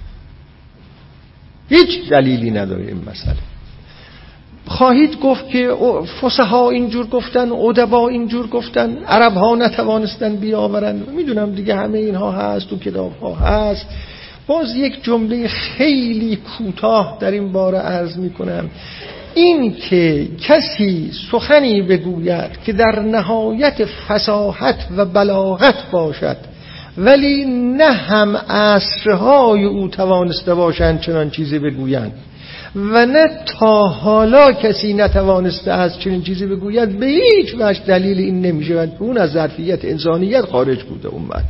هیچ دلیلی نداره این مسئله. خواهید گفت که فصحا اینجور گفتن، ادبا اینجور گفتن، عرب ها نتوانستن بیاورن. میدونم دیگه همه اینها هست و کتاب ها هست. باز یک جمله خیلی کوتاه در این باره عرض میکنم، این که کسی سخنی بگوید که در نهایت فصاحت و بلاغت باشد ولی نه هم عصرهای او توانسته باشند چنان چیزی بگویند و نه تا حالا کسی نتوانسته از چنین چیزی بگوید، به هیچ وجه دلیل این نمیشه و اون از ظرفیت انسانیت خارج بوده امت.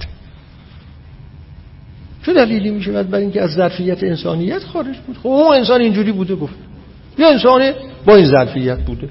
چه دلیلی میشه برای اینکه از ظرفیت انسانیت خارج بود؟ خب اون انسان اینجوری بوده گفت، یا انسان با این ظرفیت بوده.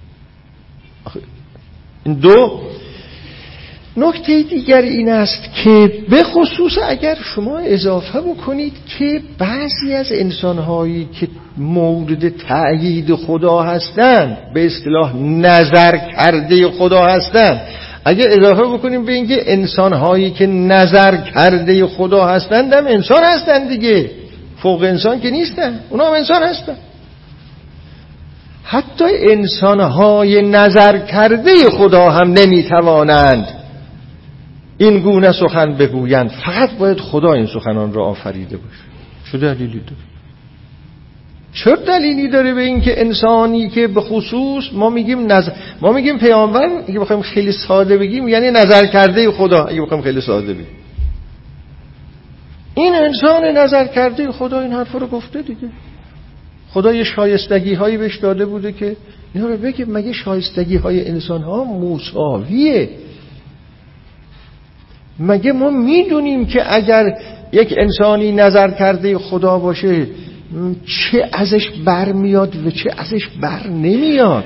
این دو. نکته دیگر این است که به خصوص اگر شما اضافه بکنید که بعضی از انسانهایی که مورد تأیید خدا هستند، به اصطلاح نظر کرده خدا هستند، اگر اضافه بکنیم به اینکه انسانهایی که نظر کرده خدا هستند هم انسان هستند دیگه، فوق انسان که نیستن، اونا هم انسان هستن. حتی انسانهای نظر کرده خدا هم نمیتوانند این گونه سخن بگویند، فقط باید خدا این سخنان را آفریده باشه. چه دلیلی داره؟ چه دلیلی داره به این که انسانی که به خصوص ما میگیم نظر ما میگیم پیامبر، اگه بخوایم خیلی ساده بگیم یعنی نظر کرده خدا، اگه بخوایم خیلی ساده بگیم این انسان نظر کرده خدا این حرف رو گفته دیگه. خدا یه شایستگی هایی بهش داده بوده که اینا رو بگه. مگه شایستگی های انسان ها مساویه؟ مگه ما میدونیم که اگر یک انسانی نظر کرده خدا باشه چه ازش بر میاد و چه ازش بر نمیاد؟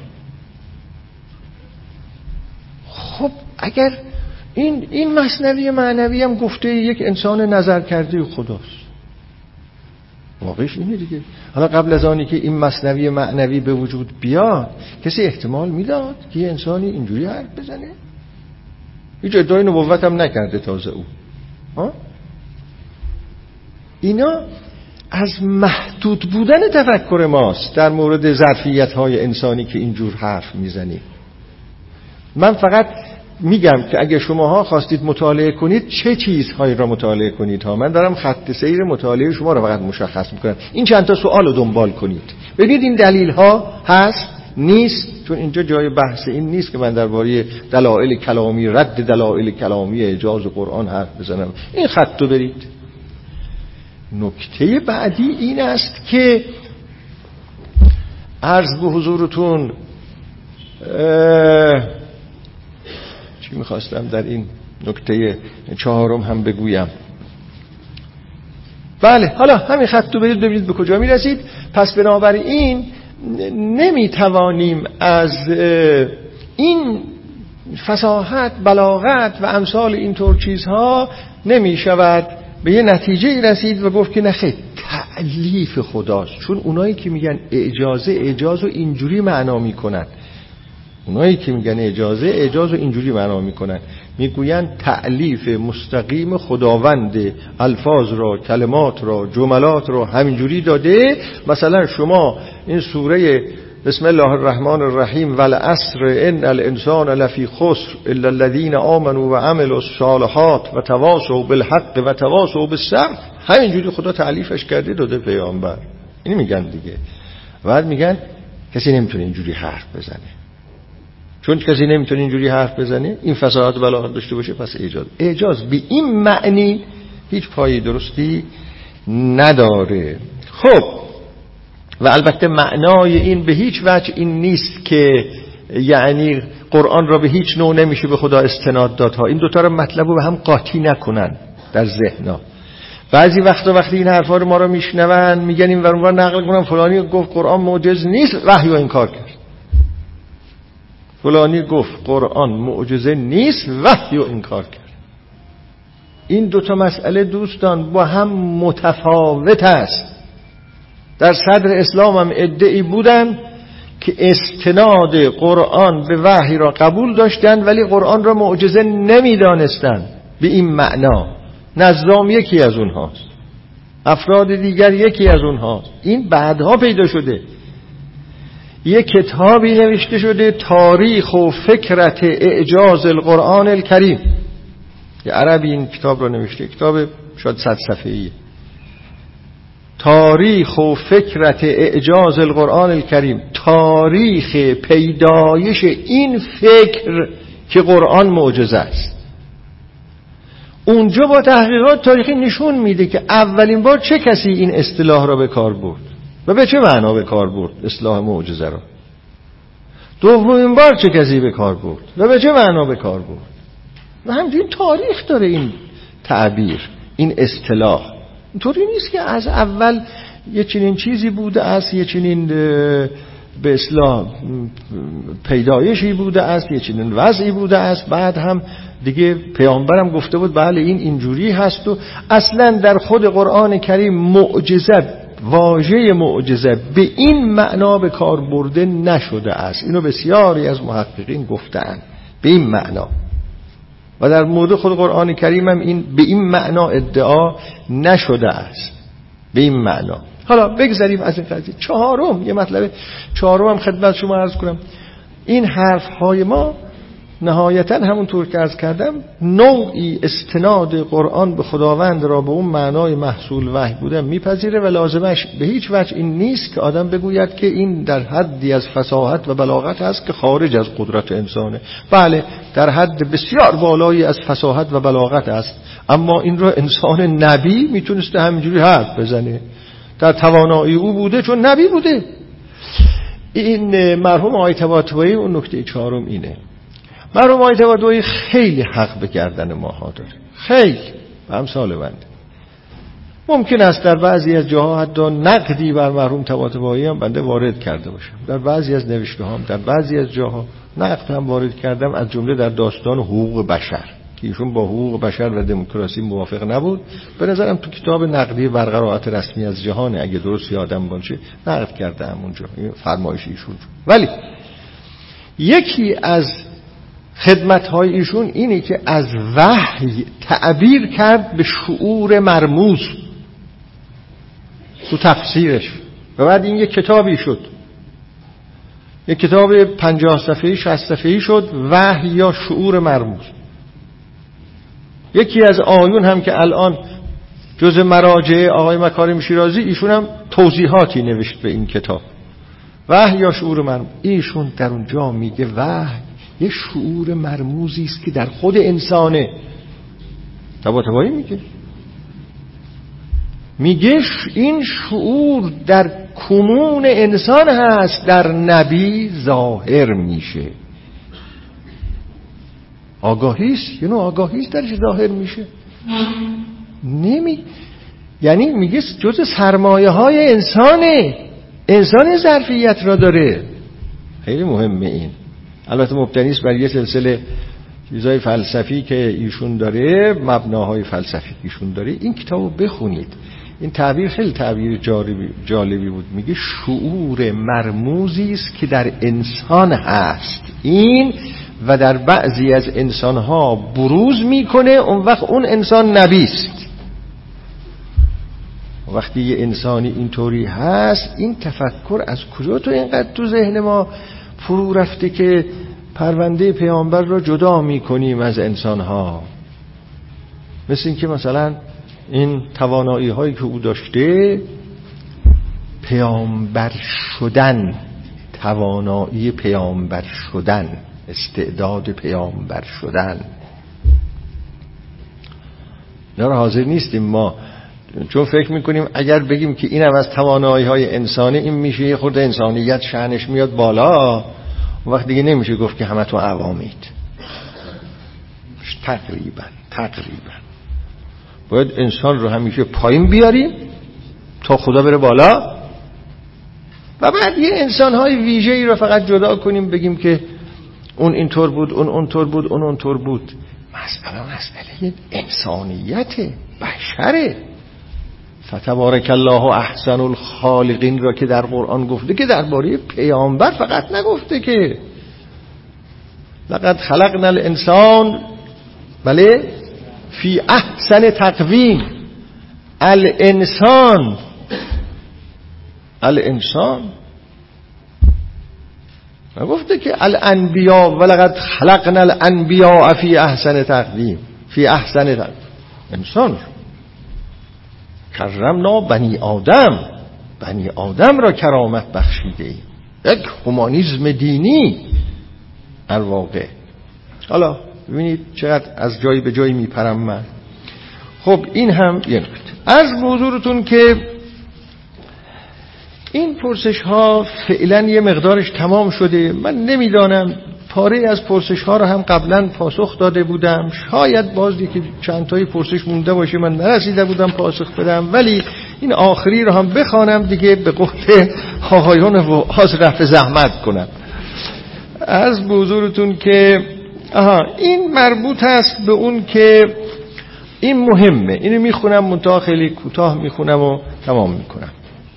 خب اگر این این مثنوی معنوی هم گفته یک انسان نظر کرده خداست، واقعش اینه دیگه. حالا قبل از آنی که این مثنوی معنوی به وجود بیاد کسی احتمال میداد که یه انسانی اینجوری حرف بزنه؟ هیچ ادعای نبوت هم نکرده تازه او. ها؟ اینا از محدود بودن تفکر ماست در مورد ظرفیت‌های انسانی که اینجور حرف میزنیم. من فقط میگم که اگه شماها خواستید مطالعه کنید چه چیزهایی را مطالعه کنید ها. من دارم خط سیر مطالعه شما را فقط مشخص میکنم. این چند تا سوال رو دنبال کنید، ببینید این دلیل ها هست نیست، چون اینجا جای بحث این نیست که من درباره دلایل کلامی، رد دلایل کلامی اعجاز قرآن حرف بزنم. این خط رو برید. نکته بعدی این است که عرض به حضورتون چی میخواستم در این نکته چهارم هم بگویم. بله حالا همین خط رو برید ببینید به کجا میرسید. پس بنابراین نمیتوانیم از این فصاحت، بلاغت و امثال اینطور چیزها نمیشود به یه نتیجه رسید و گفت که نخیر تألیف خداست. چون اونایی که میگن اجازه اجاز رو اینجوری معنا میکنن، اونایی که میگن اجازه اجاز رو اینجوری معنا میکنن، میگوین تألیف مستقیم خداوند الفاظ را، کلمات را، جملات را همینجوری داده. مثلا شما این سوره بسم الله الرحمن الرحیم والعصر ان الانسان لفی خسر الا الذین آمنوا و عملوا الصالحات و تواصوا بالحق و تواصوا بالصبر، همینجوری خدا تألیفش کرده داده پیامبر. اینی میگن دیگه. بعد میگن کسی نمیتونه اینجوری حرف بزنه. چون کسی نمیتونه اینجوری حرف بزنه، این فصاحت بلاغت داشته باشه، پس اعجاز اعجاز به این معنی هیچ پای درستی نداره. خب و البته معنای این به هیچ وجه این نیست که یعنی قرآن را به هیچ نوع نمیشه به خدا استناد داد ها. این دوتا رو مطلب رو به هم قاطی نکنن در ذهنها. بعضی وقتا وقتی این حرفا رو ما رو میشنون میگن این ور اونور نقل کنن فلانی گفت قرآن معجز نیست، وحی رو انکار کرد. فلانی گفت قرآن معجزه نیست، وحی رو انکار کرد. این دوتا مسئله دوستان با هم متفاوت است. در صدر اسلام هم ادعی بودن که استناد قرآن به وحی را قبول داشتند ولی قرآن را معجزه نمیدانستند به این معنا. نظام یکی از اونهاست، افراد دیگر یکی از اونهاست. این بعدها پیدا شده. یک کتابی نوشته شده تاریخ و فکرت اعجاز القرآن الکریم. یه عربی این کتاب را نوشته، کتاب شاید صد صفحه‌ایه. تاریخ و فکرت اعجاز القرآن الکریم، تاریخ پیدایش این فکر که قرآن معجزه است. اونجا با تحقیقات تاریخی نشون میده که اولین بار چه کسی این اصطلاح را به کار برد و به چه معنا به کار برد اصطلاح معجزه را. دومین بار چه کسی به کار برد و به چه معنا به کار برد. و همچنین تاریخ داره این تعبیر، این اصطلاح. اینطوری نیست که از اول یه چنین چیزی بوده است، یه چنین به اصطلاح پیدایشی بوده است، یه چنین وضعی بوده است، بعد هم دیگه پیامبرم گفته بود بله این اینجوری هست. و اصلا در خود قرآن کریم معجزه، واژه معجزه به این معنا به کار برده نشده است. اینو بسیاری از محققین گفتند به این معنا. و در مورد خود قرآن کریم هم این به این معنا ادعا نشده است، به این معنا. حالا بگذاریم از این قضیه. چهارم، یه مطلب چهارم هم خدمت شما عرض کنم. این حرف های ما نهایتا همونطور که عرض کردم نوعی استناد قرآن به خداوند را به اون معنای محصول وحی بودن میپذیره و لازمش به هیچ وجه این نیست که آدم بگوید که این در حدی از فصاحت و بلاغت هست که خارج از قدرت انسانه. بله در حد بسیار بالایی از فصاحت و بلاغت است، اما این را انسان نبی میتونسته همینجوری حرف بزنه، در توانایی او بوده چون نبی بوده. این مرحوم آقای طباطبایی اون نکته چهارم اینه. مرحوم آقای طباطبایی خیلی حق به گردن ماها داره، خیلی به امثال بنده. ممکن است در بعضی از جاها حتی نقدی بر مرحوم طباطبایی هم بنده وارد کرده باشم، در بعضی از نوشته هام در بعضی از جاها نقد هم وارد کردم، از جمله در داستان حقوق بشر که ایشون با حقوق بشر و دموکراسی موافق نبود. به نظرم تو کتاب نقدی برقرارات رسمی از جهان اگه درست یادم باشه نقد کردم اونجا فرمایش ایشون. ولی یکی از خدمت‌های ایشون اینه که از وحی تعبیر کرد به شعور مرموز تو تفسیرش و بعد این یک کتابی شد، یک کتاب پنجاه صفحه‌ای شصت صفحه‌ای شد، وحی یا شعور مرموز. یکی از آیون هم که الان جز مراجع آقای مکارم شیرازی، ایشون هم توضیحاتی نوشت به این کتاب، وحی یا شعور مرموز. ایشون در اونجا میگه وحی یه شعور مرموزی است که در خود انسانه. طباطبایی میگه میگه این شعور در کنون انسان هست، در نبی ظاهر میشه. آگاهیست، یه نوع آگاهیست درش ظاهر میشه. نمی یعنی میگه جز سرمایه های انسانه، انسان ظرفیت را داره. خیلی مهمه این. البته مبتنی است بر یه سلسله چیزای فلسفی که ایشون داره، مبناهای فلسفی ایشون داره. این کتابو بخونید. این تعبیر خیلی تعبیر جالبی جالبی بود. میگه شعور مرموزی است که در انسان هست این و در بعضی از انسانها بروز میکنه، اون وقت اون انسان نبی است. وقتی یه انسانی اینطوری هست، این تفکر از کجا تو اینقدر تو ذهن ما فرو رفته که پرونده پیامبر را جدا میکنیم از انسانها؟ مثل این که مثلا این توانایی هایی که او داشته، پیامبر شدن، توانایی پیامبر شدن، استعداد پیامبر شدن، نه را حاضر نیستیم ما، چون فکر میکنیم اگر بگیم که اینم از توانایی های انسانی، این میشه یه خورده انسانیت شأنش میاد بالا، وقت دیگه نمیشه گفت که همه تو عوامید. تقریبا تقریبا باید انسان رو همیشه پایین بیاریم تا خدا بره بالا و بعد یه انسان‌های ویژه‌ای رو فقط جدا کنیم، بگیم که اون اینطور بود، اون اونطور بود، اون اونطور بود. مسئله مسئله انسانیت بشره. فتبارک الله احسن الخالقین را که در قرآن گفته، که درباره پیامبر فقط نگفته که لقد خلقنا الانسان بله فی احسن تقویم. الانسان الانسان نگفته که الانبیاء ولقد خلقنا الانبیاء فی احسن تقویم، فی احسن تقویم. انسان کرمنا بنی آدم، بنی آدم را کرامت بخشیده ایم. یک هومانیسم دینی در واقع. حالا ببینید چقدر از جایی به جایی میپرم من. خب این هم یه نکته. عرض به حضورتون که این پرسش ها فعلا یه مقدارش تمام شده. من نمیدانم، پاره از پرسش ها رو هم قبلا پاسخ داده بودم، شاید بازی که چند تایی پرسش مونده باشه من نرسیده بودم پاسخ بدم، ولی این آخری رو هم بخوانم دیگه به قول آقایون وعاظ رفع زحمت کنم. عرض به حضورتون که آها این مربوط است به اون که این مهمه، اینو میخونم منتها خیلی کوتاه میخونم و تمام میکنم.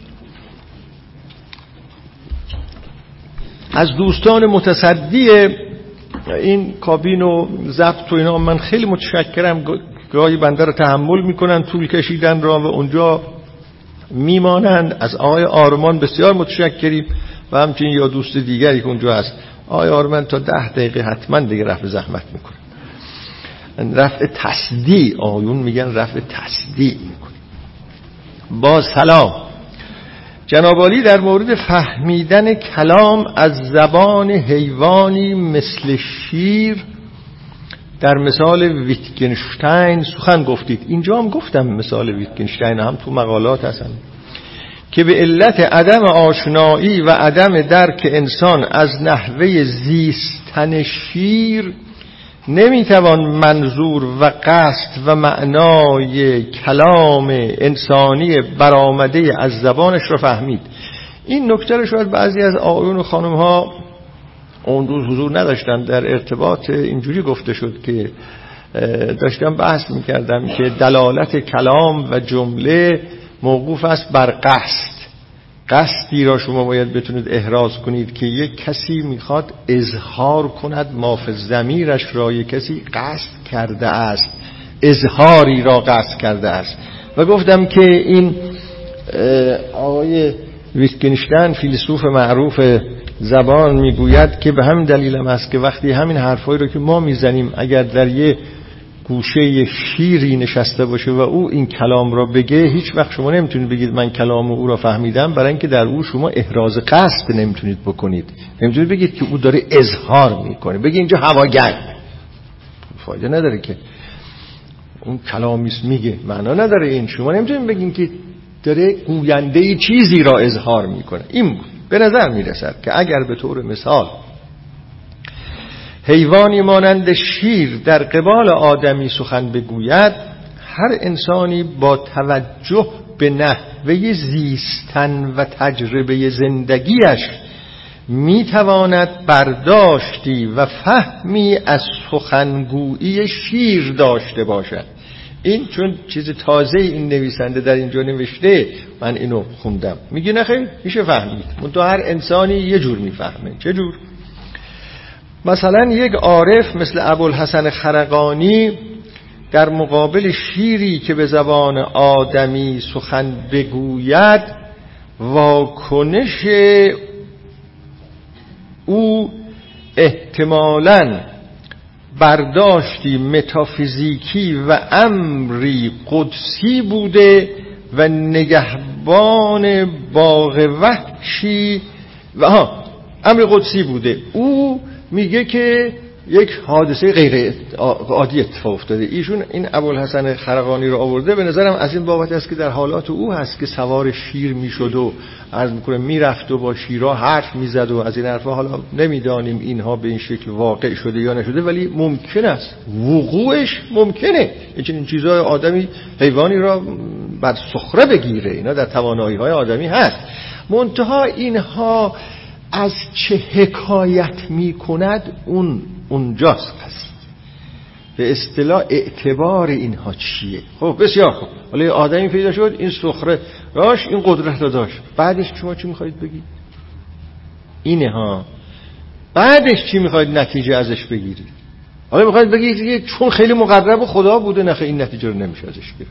از دوستان متصدی این کابین و ضبط و اینا من خیلی متشکرم. گاهی بنده رو تحمل میکنن طول کشیدن را و اونجا میمانند. از آقای آرمان بسیار متشکریم و همچنین یا دوست دیگری که اونجا هست. آقای آرمان تا ده دقیقه حتما دیگه رفع زحمت میکنه، رفع تصدیع، آیون میگن رفع تصدیع میکنه. با سلام. جناب عالی در مورد فهمیدن کلام از زبان حیوانی مثل شیر در مثال ویتگنشتاین سخن گفتید. اینجا هم گفتم مثال ویتگنشتاین، هم تو مقالات هستن که به علت عدم آشنایی و عدم درک انسان از نحوه زیستن شیر نمیتوان منظور و قصد و معنای کلام انسانی برآمده از زبانش را فهمید. این نکته رو شاید بعضی از آقایون و خانم ها اون روز حضور نداشتن. در ارتباط اینجوری گفته شد که داشتم بحث میکردم که دلالت کلام و جمله موقوف است بر قصد. قصدی را شما باید بتونید احراز کنید که یک کسی میخواد اظهار کند ما فی ضمیرش را، یک کسی قصد کرده است، اظهاری را قصد کرده است. و گفتم که این آقای ویتگنشتاین فیلسوف معروف زبان میگوید که به همین دلیل هم است که وقتی همین حرفایی رو که ما میزنیم اگر در یه گوشه شیری نشسته باشه و او این کلام را بگه، هیچ وقت شما نمیتونید بگید من کلام او را فهمیدم، برای اینکه در او شما احراز قصد نمیتونید بکنید. نمیتونید بگید که او داره اظهار میکنه. بگید اینجا هواگرد، فایده نداره که اون کلامیست میگه، معنا نداره. این شما نمیتونید بگید که داره گوینده چیزی را اظهار میکنه. این به نظر میرسد که اگر به طور مثال حیوانی مانند شیر در قبال آدمی سخن بگوید، هر انسانی با توجه به نحوه زیستن و تجربه زندگیش میتواند برداشتی و فهمی از سخنگویی شیر داشته باشد. این چون چیز تازه این نویسنده در اینجا نوشته، من اینو خوندم. میگه نه خیر، میشه فهمید، منتها هر انسانی یه جور میفهمه. چه جور؟ مثلا یک عارف مثل ابوالحسن خرقانی در مقابل شیری که به زبان آدمی سخن بگوید، واکنش او احتمالاً برداشتی متافیزیکی و امری قدسی بوده و نگهبان باغ وحشی و ها امر قدسی بوده. او میگه که یک حادثه غیر عادی اتفاق افتاده. ایشون این ابوالحسن خرقانی رو آورده، به نظرم از این بابت است که در حالات او هست که سوار شیر میشد و عرض میکنه میرفت و با شیرها حرف میزد و از این حرفا. حالا نمیدانیم اینها به این شکل واقع شده یا نشده، ولی ممکن است وقوعش ممکنه. این چیزهای آدمی حیوانی را بر سخره بگیره، اینا در توانایی های آدمی هست. منتها اینها از چه حکایت میکند اون اونجاست قضیه. به اصطلاح اعتبار اینها چیه؟ خب بسیار خوب، حالا آدمی پیدا شد این سخره راش این قدرت رو داشت، بعدش شما چی میخواید بگید؟ اینه ها. بعدش چی میخواید نتیجه ازش بگیرید؟ حالا میخواید بگید که چون خیلی مقرب خدا بوده، نه این نتیجه رو نمیشه ازش گرفت.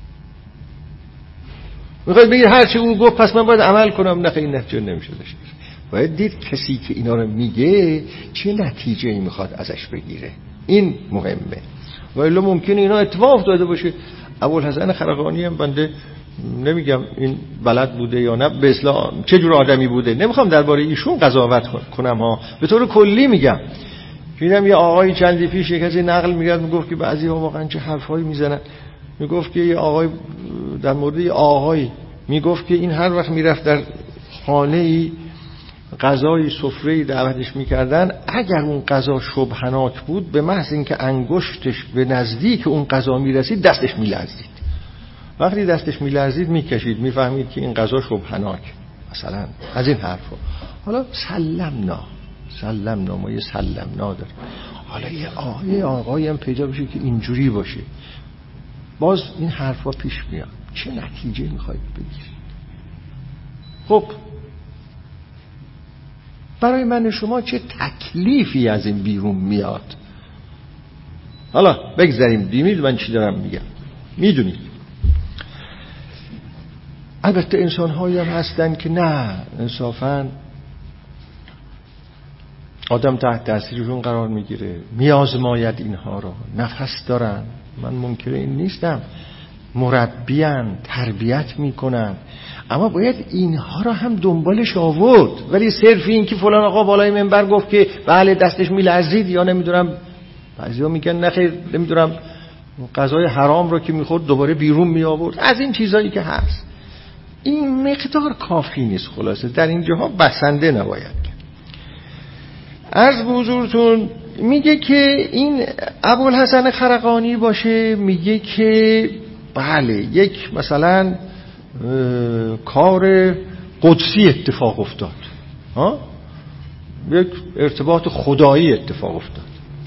میخواید بگید هر چی او گفت پس من باید عمل کنم، نه این نتیجه رو نمیشه ازش گرفت. باید دید کسی که اینا رو میگه چه نتیجه‌ای میخواد ازش بگیره. این مهمه. ولی ممکنه اینا اتفاق افتاده باشه. ابوالحسن خرقانی هم بنده نمیگم این بلد بوده یا نه، به اصطلاح چه جور آدمی بوده نمیخوام درباره ایشون قضاوت کنم ها، به طور کلی میگم. دیدم یه آقای چندی پیش یک کسی نقل میگرد میگفت که بعضی‌ها واقعا چه حرفایی میزنن. میگفت که یه آقای در مورد یه آقای میگفت که این هر وقت میرفت در خانه‌ای غذای سفره‌ای دعوتش میکردن، اگر اون غذا شبهناک بود، به محض اینکه انگشتش به نزدیک اون غذا میرسید دستش میلرزید. وقتی دستش میلرزید میکشید، میفهمید که این غذا شبهناک، مثلا از این حرفا. حالا سلمنا سلمنا ما یه سلمنا داریم. حالا یه آقای آقایی هم پیدا بشه که اینجوری باشه، باز این حرفا پیش میاد. چه نتیجه میخواید بگیرید؟ خب برای من شما چه تکلیفی از این بیرون میاد؟ حالا بگذاریم، دیمید من چی دارم میگم، میدونید. البته انسان هایی هم هستن که نه، انصافاً آدم تحت تاثیرشون قرار میگیره، میازماید اینها رو، نفس دارن، من منکر این نیستم، مربیان، تربیت میکنن، اما باید اینها رو هم دنبالش آورد. ولی صرف این که فلان آقا بالای منبر گفت که بله دستش میلرزید، یا نمیدونم بعضیا میگن نخیر نمیدونم غذای حرام رو که میخورد دوباره بیرون می آورد، از این چیزایی که هست، این مقدار کافی نیست. خلاصه در اینجاها بسنده نباید. عرض به حضورتون میگه که این ابوالحسن خرقانی باشه، میگه که بله یک مثلا کار قدسی اتفاق افتاد، ها؟ یک ارتباط خدایی اتفاق افتاد.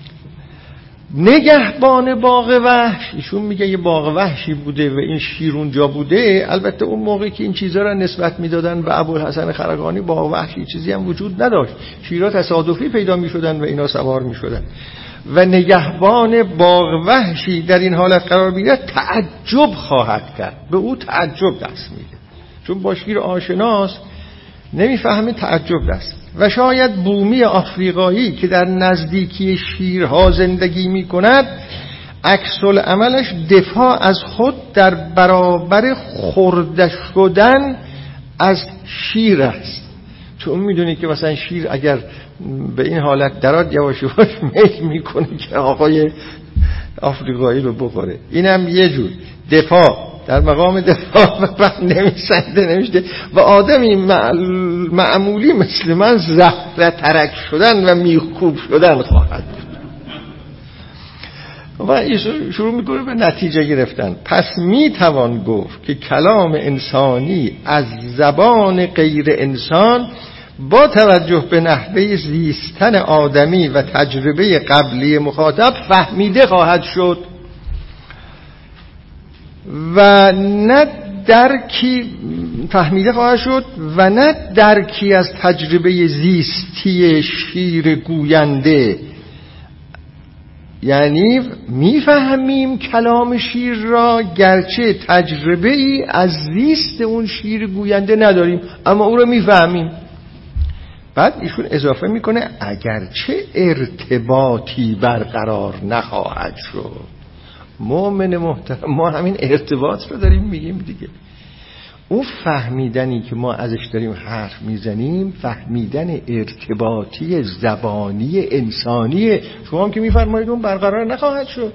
نگهبان باغ وحش، ایشون میگه یه باغ وحشی بوده و این شیر اونجا بوده. البته اون موقعی که این چیزا را نسبت میدادن به ابوالحسن خرقانی، باغ وحشی چیزی هم وجود نداشت، شیرها تصادفی پیدا میشدن و اینا سوار میشدن. و نگهبان باغ وحشی در این حالت قرار بگیرد تعجب خواهد کرد، به او تعجب دست میده، چون با شیر آشناست، نمیفهمه، تعجب دست. و شاید بومی آفریقایی که در نزدیکی شیرها زندگی میکند، عکس العملش دفاع از خود در برابر خورده شدن از شیر است. تو میدونی که مثلا شیر اگر به این حالت درات یواش یواش میل میکنه که آقای آفریقایی رو بخوره. اینم یه جور دفاع، در مقام دفاع و بعد نمیسنده نمیشته و آدمی معمولی مثل من زهره ترک شدن و میخکوب شدن خواهد بود. و ایشون شروع میکنه به نتیجه گرفتن. پس میتوان گفت که کلام انسانی از زبان غیر انسان با توجه به نحوه زیستن آدمی و تجربه قبلی مخاطب فهمیده خواهد شد و نه درکی فهمیده خواهد شد و نه درکی از تجربه زیستی شیر گوینده. یعنی میفهمیم کلام شیر را گرچه تجربه ای از زیست اون شیر گوینده نداریم، اما او را میفهمیم. بعد ایشون اضافه میکنه اگرچه ارتباطی برقرار نخواهد شد. مؤمن محترم، ما همین ارتباط رو داریم میگیم دیگه. اون فهمیدنی که ما ازش داریم حرف میزنیم، فهمیدن ارتباطی زبانی انسانیه. شما هم که میفرمایید اون برقرار نخواهد شد.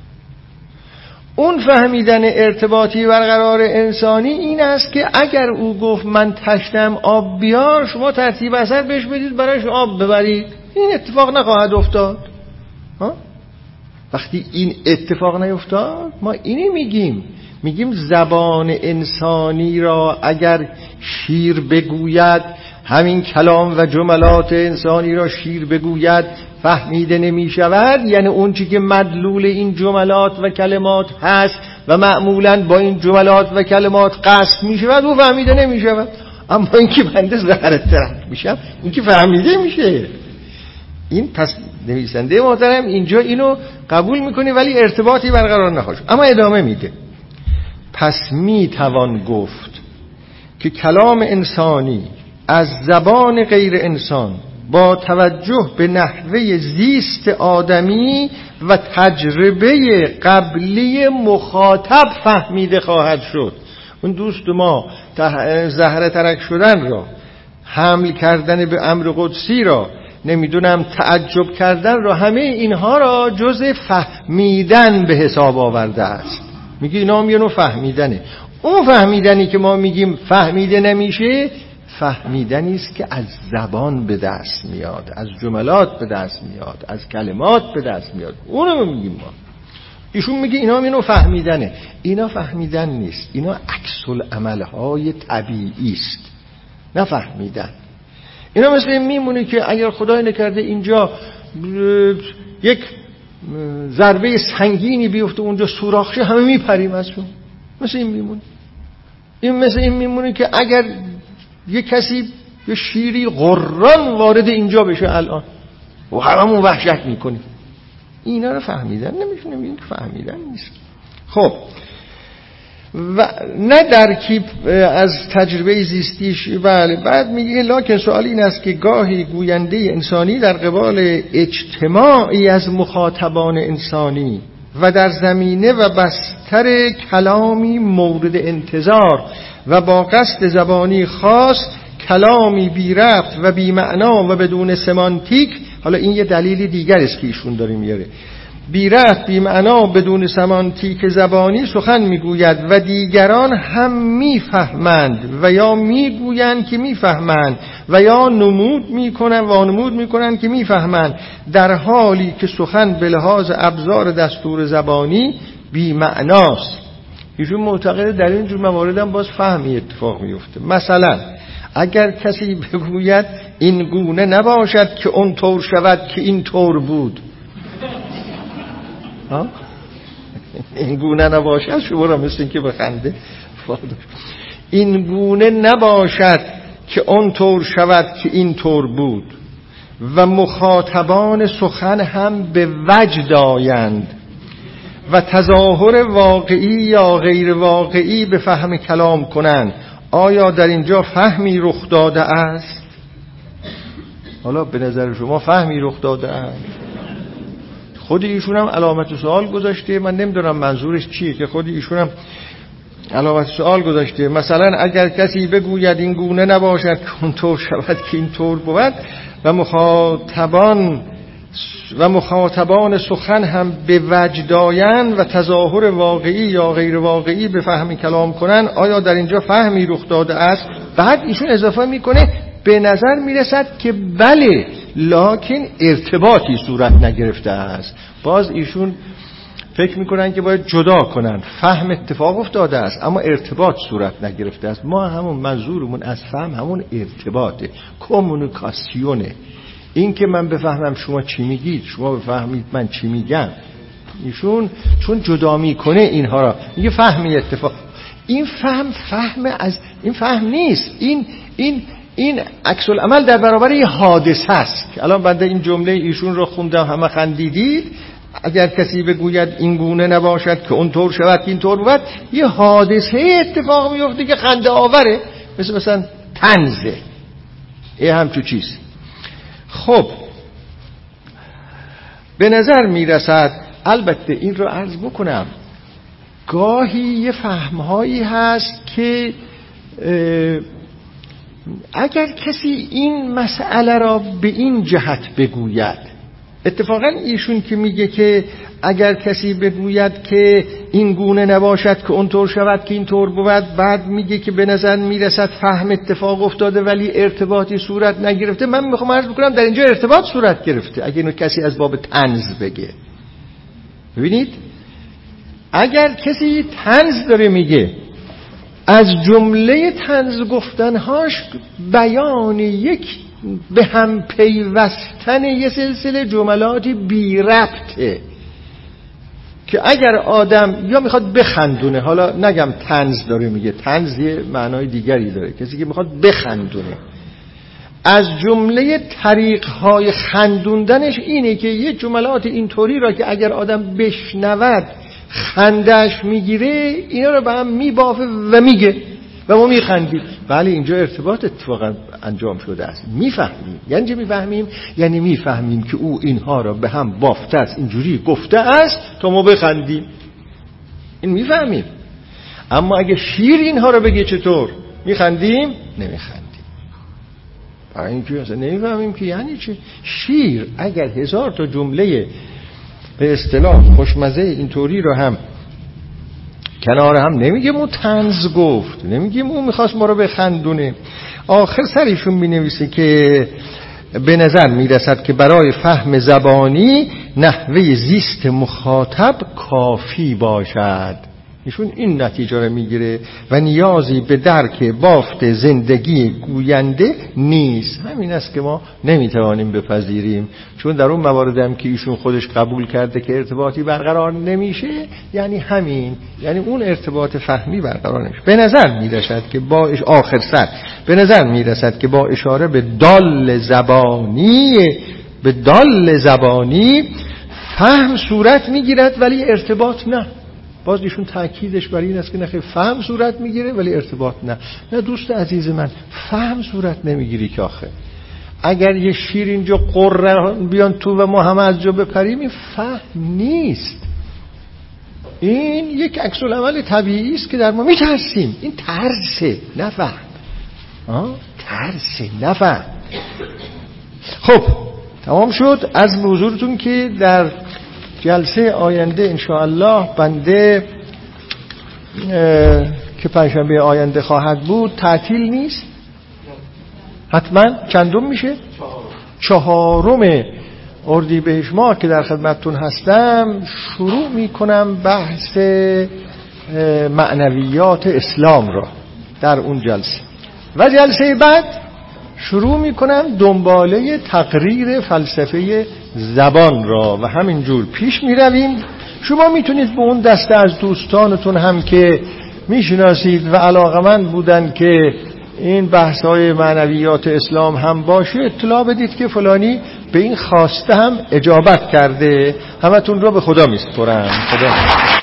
اون فهمیدن ارتباطی برقرار انسانی این است که اگر او گفت من تشنم آب بیار، شما ترتیب اثر بهش بدید برایش آب ببرید، این اتفاق نخواهد افتاد. ها؟ وقتی این اتفاق نیفتاد، ما اینی میگیم میگیم زبان انسانی را اگر شیر بگوید، همین کلام و جملات انسانی را شیر بگوید فهمیده نمی شود. یعنی اون چی که مدلول این جملات و کلمات هست و معمولاً با این جملات و کلمات قصد می شود، او فهمیده نمی شود. اما این که بنده زهره ترک میشم، این که فهمیده میشه. این پس نویسنده محترم اینجا اینو قبول میکنه ولی ارتباطی برقرار نخواهد. اما ادامه میده. پس میتوان گفت که کلام انسانی از زبان غیر انسان با توجه به نحوه زیست آدمی و تجربه قبلی مخاطب فهمیده خواهد شد. اون دوست ما زهره ترک شدن را، حمل کردن به امر قدسی را، نمیدونم تعجب کردن را، همه اینها را جز فهمیدن به حساب آورده است. میگه اینا هم یه نوع فهمیدنه. اون فهمیدنی که ما میگیم فهمیده نمیشه، فهمیدنی است که از زبان به دست میاد، از جملات به دست میاد، از کلمات به دست میاد. اونو میگیم ما. ایشون میگه اینا هم یه نوع فهمیدنه. اینا فهمیدن نیست، اینا عکس العمل‌های طبیعی است، نه فهمیدن. اینا مثل این میمونه که اگر خدای نکرده اینجا یک ضربه سنگینی بیفته اونجا سوراخ شه، همه میپریم ازشون. مثل این میمونه. این مثل این میمونه که اگر یک کسی یه شیری غران وارد اینجا بشه الان و هممون وحشت میکنیم. اینا رو فهمیدن نمیشه، نمیگیم که فهمیدن نیست. خب و نه درکی از تجربه زیستیش. بله. بعد میگه لکن سوال این است که گاهی گوینده انسانی در قبال اجتماعی از مخاطبان انسانی و در زمینه و بستر کلامی مورد انتظار و با قصد زبانی خاص کلامی بی ربط و بی معنا و بدون سمانتیک، حالا این یه دلیل دیگر است که ایشون داره میاره، بی ربط بی معنا بدون سمانتیک زبانی سخن میگوید و دیگران هم میفهمند و یا میگویند که میفهمند و یا نمود میکنن و نمود میکنن که میفهمند، در حالی که سخن به لحاظ ابزار دستور زبانی بی معناست. ایشون معتقده در این جور موارد هم باز فهمی اتفاق میفته. مثلا اگر کسی بگوید این گونه نباشد که اون طور شود که این طور بود، ها؟ این گونه نباشد، شما را مثل این که بخنده، این گونه نباشد که اون طور شود که این طور بود و مخاطبان سخن هم به وجد آیند و تظاهر واقعی یا غیر واقعی به فهم کلام کنند، آیا در اینجا فهمی رخ داده است؟ حالا به نظر شما فهمی رخ داده است؟ خود ایشون هم علامت سوال گذاشته، من نمیدونم منظورش چیه که خود ایشون هم علامت سوال گذاشته. مثلا اگر کسی بگوید این گونه نباشد که اون طور شود که این طور بود و مخاطبان و مخاطبان سخن هم به وجد آیند و تظاهر واقعی یا غیر واقعی به فهم کلام کنن، آیا در اینجا فهمی رخ داده است؟ بعد ایشون اضافه میکنه به نظر میرسد که بله، لکن ارتباطی صورت نگرفته است. باز ایشون فکر میکنن که باید جدا کنن، فهم اتفاق افتاده است اما ارتباط صورت نگرفته است. ما همون منظورمون از فهم همون ارتباطه، کمونیکاسیونه، این که من بفهمم شما چی میگید، شما بفهمید من چی میگم. ایشون چون جدا میکنه اینها را، میگه فهمی اتفاق. این فهم فهم از این فهم نیست، این این این عکس العمل در برابر یه حادثه است. الان بنده این جمله ایشون رو خوندم، همه خندیدید. اگر کسی بگوید این گونه نباشد که اون طور شود که این طور بود، یه حادثه اتفاق میفته که خنده آوره، مثل مثلا طنزه، یه همچون چیز. خب به نظر میرسد، البته این رو عرض بکنم، گاهی یه فهمهایی هست که اگر کسی این مسئله را به این جهت بگوید، اتفاقا ایشون که میگه که اگر کسی بگوید که این گونه نباشد که اون طور شود که این طور بود، بعد میگه که به نظر میرسد فهم اتفاق افتاده ولی ارتباطی صورت نگرفته، من میخوام عرض بکنم در اینجا ارتباط صورت گرفته. اگر اینو کسی از باب طنز بگه، ببینید اگر کسی طنز داره میگه، از جمله طنز گفتنهاش بیان یک به هم پیوستن یه سلسله جملاتی بی ربطه که اگر آدم یا میخواد بخندونه، حالا نگم طنز داره میگه، طنز یه معنای دیگری داره، کسی که میخواد بخندونه، از جمله طریقهای خندوندنش اینه که یه جملات اینطوری را که اگر آدم بشنود خندش میگیره، اینا رو به هم میبافه و میگه و ما میخندیم. بله اینجا ارتباط اتفاقا انجام شده است، میفهمیم. یعنی چه میفهمیم؟ یعنی میفهمیم که او اینها را به هم بافته است، اینجوری گفته است تا ما بخندیم، این میفهمیم. اما اگه شیر اینها را بگه چطور میخندیم؟ نمیخندیم. برای اینکه اصلا نمیفهمیم که یعنی چه. شیر اگر هزار تا جمله به اصطلاح خوشمزه اینطوری رو هم کنار هم، نمیگه مو طنز گفت، نمیگه مو میخواست ما رو بخندونه. آخر سرشون مینویسه که به نظر میرسد که برای فهم زبانی نحوه زیست مخاطب کافی باشد. ایشون این نتیجه رو میگیره و نیازی به درک بافت زندگی گوینده نیست. همین است که ما نمیتوانیم بپذیریم، چون در اون موارد هم که ایشون خودش قبول کرده که ارتباطی برقرار نمیشه، یعنی همین، یعنی اون ارتباط فهمی برقرار نمیشه. به نظر میرسد که با اش... آخر سر به نظر میرسد که با اشاره به دال زبانی به دال زبانی فهم صورت میگیرد ولی ارتباط نه. باز ایشون تاکیدش بر این است که نخیر فهم صورت میگیره ولی ارتباط نه. نه دوست عزیز من، فهم صورت نمیگیری که آخه اگر یه شیر اینجا قره بیان تو و ما همه از جا بپریم این فهم نیست. این یک عکس العمل طبیعی است که در ما میترسیم. این ترسه نه فهم. ترسه نه فهم. خب تمام شد. از حضورتون که در جلسه آینده انشاءالله بنده که پنجشنبه آینده خواهد بود تعطیل نیست حتما. چندم میشه؟ چهارم اردیبهشت ماه که در خدمتتون هستم شروع میکنم بحث معنویات اسلام را در اون جلسه و جلسه بعد شروع میکنم دنباله تقریر فلسفه زبان را و همینجور پیش میرویم. شما میتونید به اون دسته از دوستانتون هم که میشناسید و علاقمند بودن که این بحث‌های معنویات اسلام هم باشه اطلاع بدید که فلانی به این خواسته هم اجابت کرده. همتون رو به خدا میسپارم. خدا